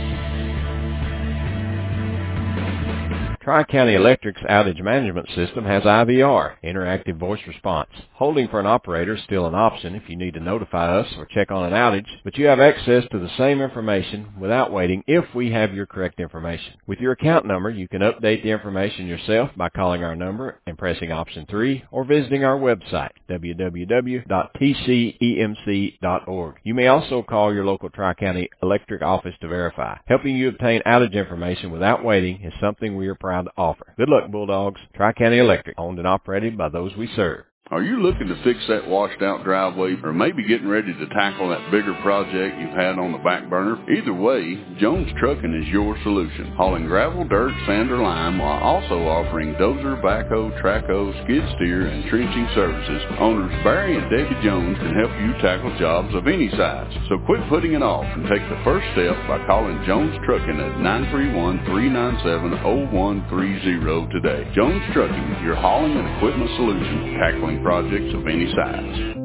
Tri-County Electric's outage management system has I V R, interactive voice response. Holding for an operator is still an option if you need to notify us or check on an outage, but you have access to the same information without waiting if we have your correct information. With your account number, you can update the information yourself by calling our number and pressing option three or visiting our website, w w w dot t c e m c dot org. You may also call your local Tri-County Electric office to verify. Helping you obtain outage information without waiting is something we are proud to offer. Good luck, Bulldogs. Tri-County Electric, owned and operated by those we serve. Are you looking to fix that washed-out driveway, or maybe getting ready to tackle that bigger project you've had on the back burner? Either way, Jones Trucking is your solution. Hauling gravel, dirt, sand, or lime, while also offering dozer, backhoe, trackhoe, skid steer, and trenching services. Owners Barry and Debbie Jones can help you tackle jobs of any size. So quit putting it off and take the first step by calling Jones Trucking at nine three one, three nine seven, zero one three zero today. Jones Trucking, your hauling and equipment solution, tackling projects of any size.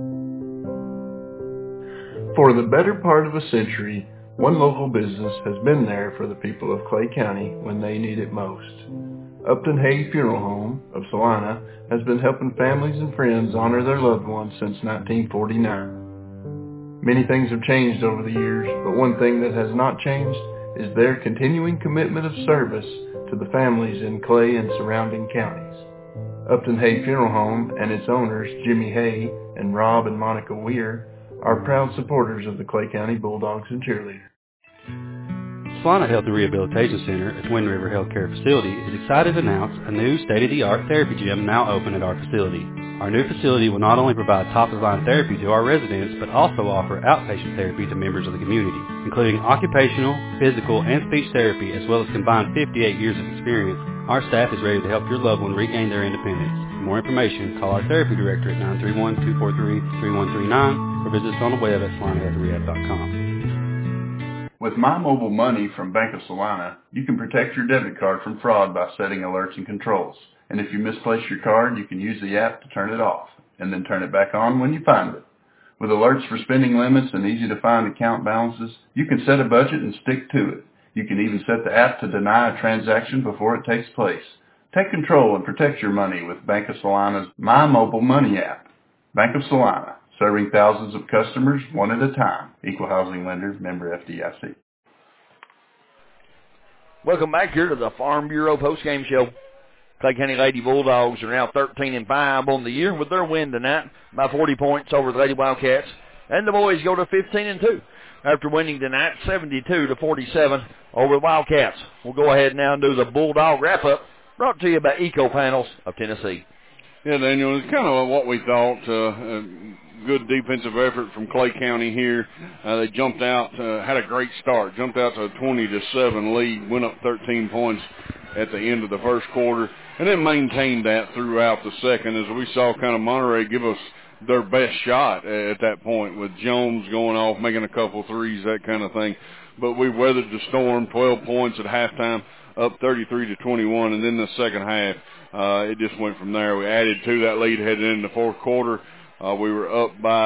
For the better part of a century, one local business has been there for the people of Clay County when they need it most. Upton Hay Funeral Home of Salina has been helping families and friends honor their loved ones since nineteen forty-nine. Many things have changed over the years, but one thing that has not changed is their continuing commitment of service to the families in Clay and surrounding counties. Upton Hay Funeral Home and its owners, Jimmy Hay and Rob and Monica Weir, are proud supporters of the Clay County Bulldogs and Cheerleaders. Solana Health and Rehabilitation Center, a Twin River Healthcare facility, is excited to announce a new state-of-the-art therapy gym now open at our facility. Our new facility will not only provide top-of-the-line therapy to our residents, but also offer outpatient therapy to members of the community, including occupational, physical, and speech therapy, as well as combined fifty-eight years of experience. Our staff is ready to help your loved one regain their independence. For more information, call our therapy director at nine three one, two four three, three one three nine or visit us on the web at solana health rehab dot com. With My Mobile Money from Bank of Solana, you can protect your debit card from fraud by setting alerts and controls. And if you misplace your card, you can use the app to turn it off, and then turn it back on when you find it. With alerts for spending limits and easy-to-find account balances, you can set a budget and stick to it. You can even set the app to deny a transaction before it takes place. Take control and protect your money with Bank of Solana's My Mobile Money app. Bank of Solana, serving thousands of customers one at a time. Equal housing lender, member F D I C. Welcome back here to the Farm Bureau postgame show. Clay County Lady Bulldogs are now thirteen and five on the year with their win tonight by forty points over the Lady Wildcats. And the boys go to fifteen and two after winning tonight seventy-two to forty-seven over the Wildcats. We'll go ahead now and do the Bulldog wrap-up, brought to you by Eco Panels of Tennessee. Yeah, Daniel, it's kind of what we thought. Uh, uh, good defensive effort from Clay County here. Uh, they jumped out, uh, had a great start, jumped out to a twenty to seven lead, went up thirteen points at the end of the first quarter, and then maintained that throughout the second as we saw kind of Monterey give us their best shot at that point with Jones going off, making a couple threes, that kind of thing. But we weathered the storm, twelve points at halftime, up thirty-three to twenty-one, and then the second half, uh, it just went from there. We added to that lead heading into the fourth quarter. Uh, we were up by,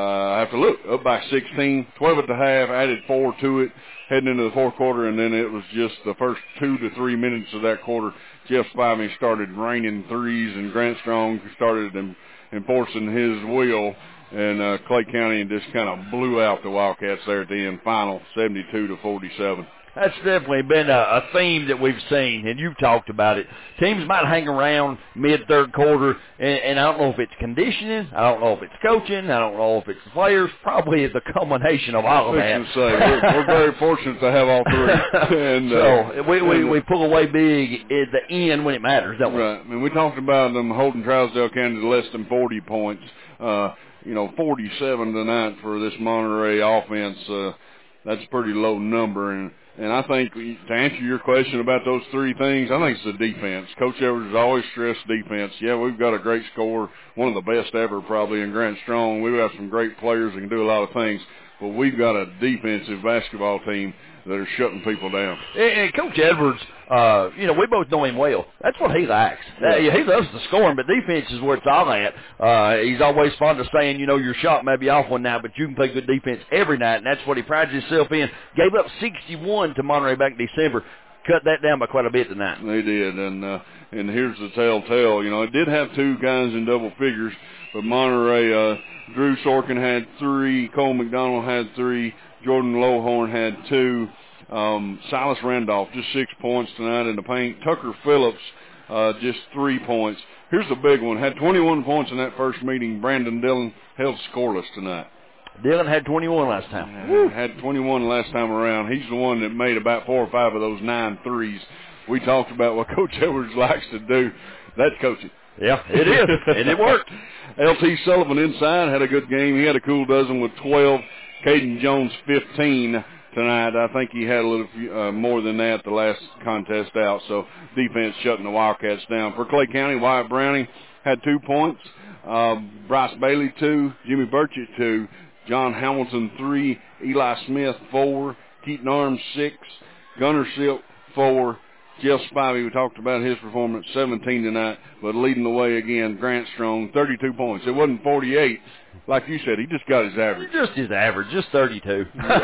I have to look, up by sixteen, twelve at the half, added four to it, heading into the fourth quarter, and then it was just the first two to three minutes of that quarter. Jeff Spivey started raining threes, and Grant Strong started enforcing his will, and uh, Clay County just kind of blew out the Wildcats there at the end, final seventy-two to forty-seven. That's definitely been a, a theme that we've seen, and you've talked about it. Teams might hang around mid-third quarter, and, and I don't know if it's conditioning, I don't know if it's coaching, I don't know if it's the players, probably it's a combination of all of that. I was going to say, we're, we're very fortunate to have all three. And, so uh, we, we, we pull away big at the end when it matters, don't we? Right. I mean, we talked about them holding Trousdale County to less than forty points. Uh, you know, forty-seven tonight for this Monterey offense. Uh, that's a pretty low number, and And I think, to answer your question about those three things, I think it's the defense. Coach Edwards has always stressed defense. Yeah, we've got a great scorer, one of the best ever probably in Grant Strong. We've got some great players that can do a lot of things, but we've got a defensive basketball team that are shutting people down. And, and Coach Edwards, uh, you know, we both know him well. That's what he likes. Uh, he loves the scoring, but defense is where it's all at. Uh, he's always fond of saying, you know, your shot may be off one night, but you can play good defense every night, and that's what he prides himself in. Gave up sixty-one to Monterey back in December. Cut that down by quite a bit tonight. They did, and uh, and here's the telltale. You know, it did have two guys in double figures, but Monterey, uh, Drew Sorkin had three, Cole McDonald had three, Jordan Lowhorn had two, um, Silas Randolph just six points tonight in the paint, Tucker Phillips uh, just three points. Here's the big one, had twenty-one points in that first meeting. Brandon Dillon held scoreless tonight. Dillon had twenty-one last time. Yeah, had twenty-one last time around. He's the one that made about four or five of those nine threes. We talked about what Coach Edwards likes to do. That's coaching. Yeah, it is, and it worked. L T Sullivan inside had a good game. He had a cool dozen with twelve. Caden Jones, fifteen tonight. I think he had a little uh, more than that the last contest out. So defense shutting the Wildcats down. For Clay County, Wyatt Browning had two points. Uh, Bryce Bailey, two. Jimmy Burchett, two. John Hamilton, three. Eli Smith, four. Keaton Arms, six. Gunnar Silk, four. Jeff Spivey, we talked about his performance, seventeen tonight, but leading the way again, Grant Strong, thirty-two points. It wasn't forty-eight. Like you said, he just got his average. Just his average, just thirty-two.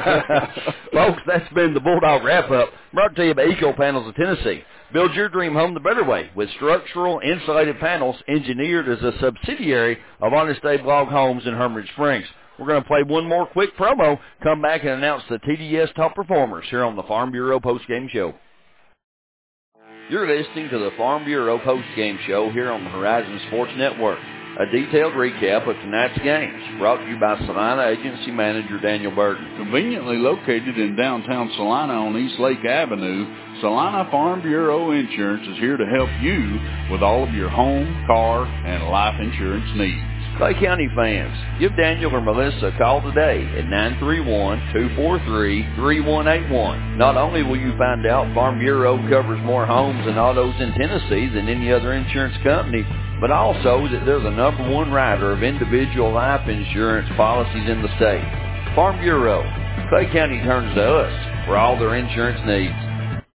Folks, that's been the Bulldog Wrap-Up, brought to you by Eco Panels of Tennessee. Build your dream home the better way with structural insulated panels engineered as a subsidiary of Honest Abe Log Homes in Hermitage Springs. We're going to play one more quick promo, come back and announce the T D S top performers here on the Farm Bureau postgame show. You're listening to the Farm Bureau postgame show here on the Horizon Sports Network. A detailed recap of tonight's games, brought to you by Salina Agency Manager Daniel Burton. Conveniently located in downtown Salina on East Lake Avenue, Salina Farm Bureau Insurance is here to help you with all of your home, car, and life insurance needs. Clay County fans, give Daniel or Melissa a call today at nine three one, two four three, three one eight one. Not only will you find out Farm Bureau covers more homes and autos in Tennessee than any other insurance company, but also that they're the number one writer of individual life insurance policies in the state. Farm Bureau, Clay County turns to us for all their insurance needs.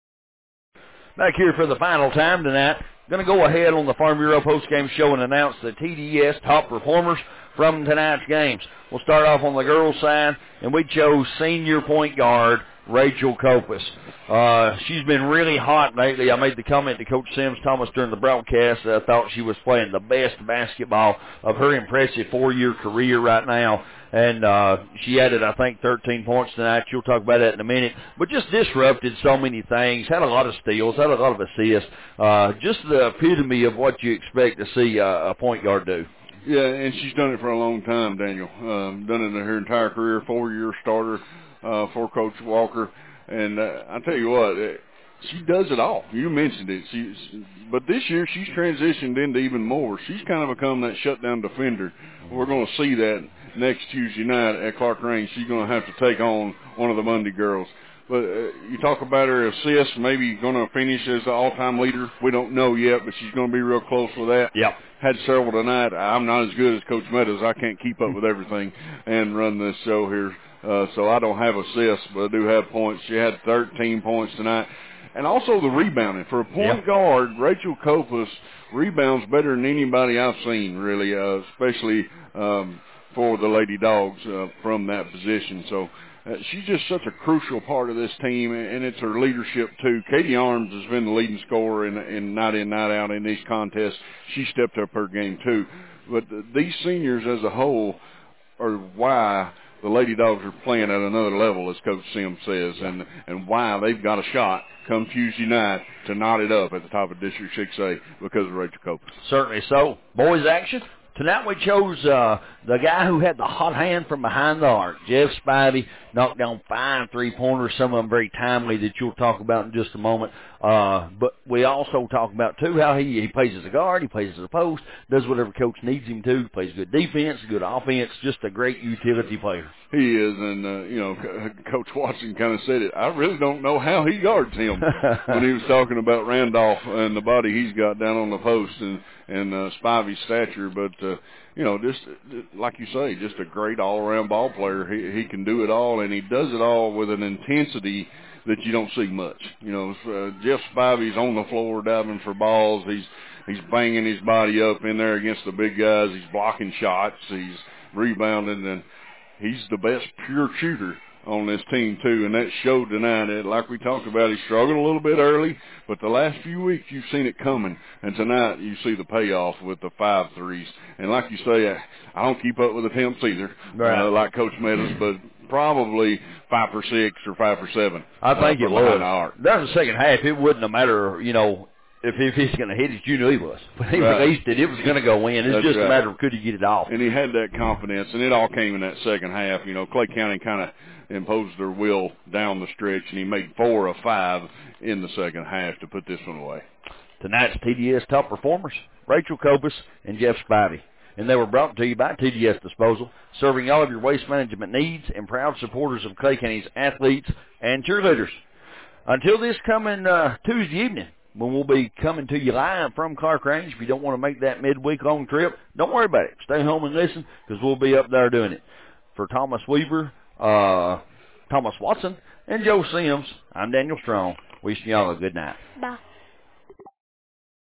Back here for the final time tonight. Going to go ahead on the Farm Bureau postgame show and announce the T D S top performers from tonight's games. We'll start off on the girls' side, and we chose senior point guard Rachel Copas. Uh, she's been really hot lately. I made the comment to Coach Sims Thomas during the broadcast that I thought she was playing the best basketball of her impressive four-year career right now. And uh, she added, I think, thirteen points tonight. You'll talk about that in a minute. But just disrupted so many things, had a lot of steals, had a lot of assists. Uh, just the epitome of what you expect to see uh, a point guard do. Yeah, and she's done it for a long time, Daniel. Um, done it in her entire career, four-year starter uh, for Coach Walker. And uh, I tell you what, uh, she does it all. You mentioned it. She, but this year she's transitioned into even more. She's kind of become that shutdown defender. We're going to see that next Tuesday night at Clark Range. She's going to have to take on one of the Monday girls. But uh, you talk about her assists, maybe going to finish as the all-time leader. We don't know yet, but she's going to be real close with that. Yep. Had several tonight. I'm not as good as Coach Meadows. I can't keep up with everything and run this show here. Uh, so I don't have assists, but I do have points. She had thirteen points tonight. And also the rebounding. For a point yep. guard, Rachel Copas rebounds better than anybody I've seen, really, uh, especially um, for the Lady Dogs uh, from that position. So uh, she's just such a crucial part of this team, and it's her leadership, too. Katie Arms has been the leading scorer in, in night in, night out in these contests. She stepped up her game, too. But uh, these seniors as a whole are why the Lady Dogs are playing at another level, as Coach Sims says, and, and why they've got a shot come Tuesday night to knot it up at the top of District six A because of Rachel Copas. Certainly so. Boys action. Tonight we chose uh, the guy who had the hot hand from behind the arc, Jeff Spivey, knocked down five three-pointers, some of them very timely that you'll talk about in just a moment. Uh, but we also talk about, too, how he, he plays as a guard, he plays as a post, does whatever coach needs him to, plays good defense, good offense, just a great utility player. He is, and, uh, you know, C- Coach Watson kind of said it. I really don't know how he guards him when he was talking about Randolph and the body he's got down on the post and, and uh, Spivey's stature. But, uh, you know, just like you say, just a great all-around ball player. He, he can do it all, and he does it all with an intensity that you don't see much. You know, uh, Jeff Spivey's on the floor diving for balls. He's he's banging his body up in there against the big guys. He's blocking shots. He's rebounding, and he's the best pure shooter on this team, too, and that showed tonight. It, like we talked about, he struggled a little bit early, but the last few weeks you've seen it coming, and tonight you see the payoff with the five threes. And like you say, I, I don't keep up with the attempts either, right. uh, like Coach Meadows, but probably five for six or five for seven. I think uh, it was. There's the second half. It wouldn't have mattered, you know, if, if he's going to hit it, you knew he was. When he right. released it, it was going to go in. It's That's just right. a matter of could he get it off. And he had that confidence, and it all came in that second half. You know, Clay County kind of imposed their will down the stretch, and he made four of five in the second half to put this one away. Tonight's T D S top performers, Rachel Copas and Jeff Spivey. And they were brought to you by T D S Disposal, serving all of your waste management needs and proud supporters of Clay County's athletes and cheerleaders. Until this coming uh, Tuesday evening, when we'll be coming to you live from Clark Range. If you don't want to make that midweek long trip, don't worry about it. Stay home and listen, because we'll be up there doing it. For Thomas Weaver, uh, Thomas Watson, and Joe Sims, I'm Daniel Strong. Wishing y'all a good night. Bye.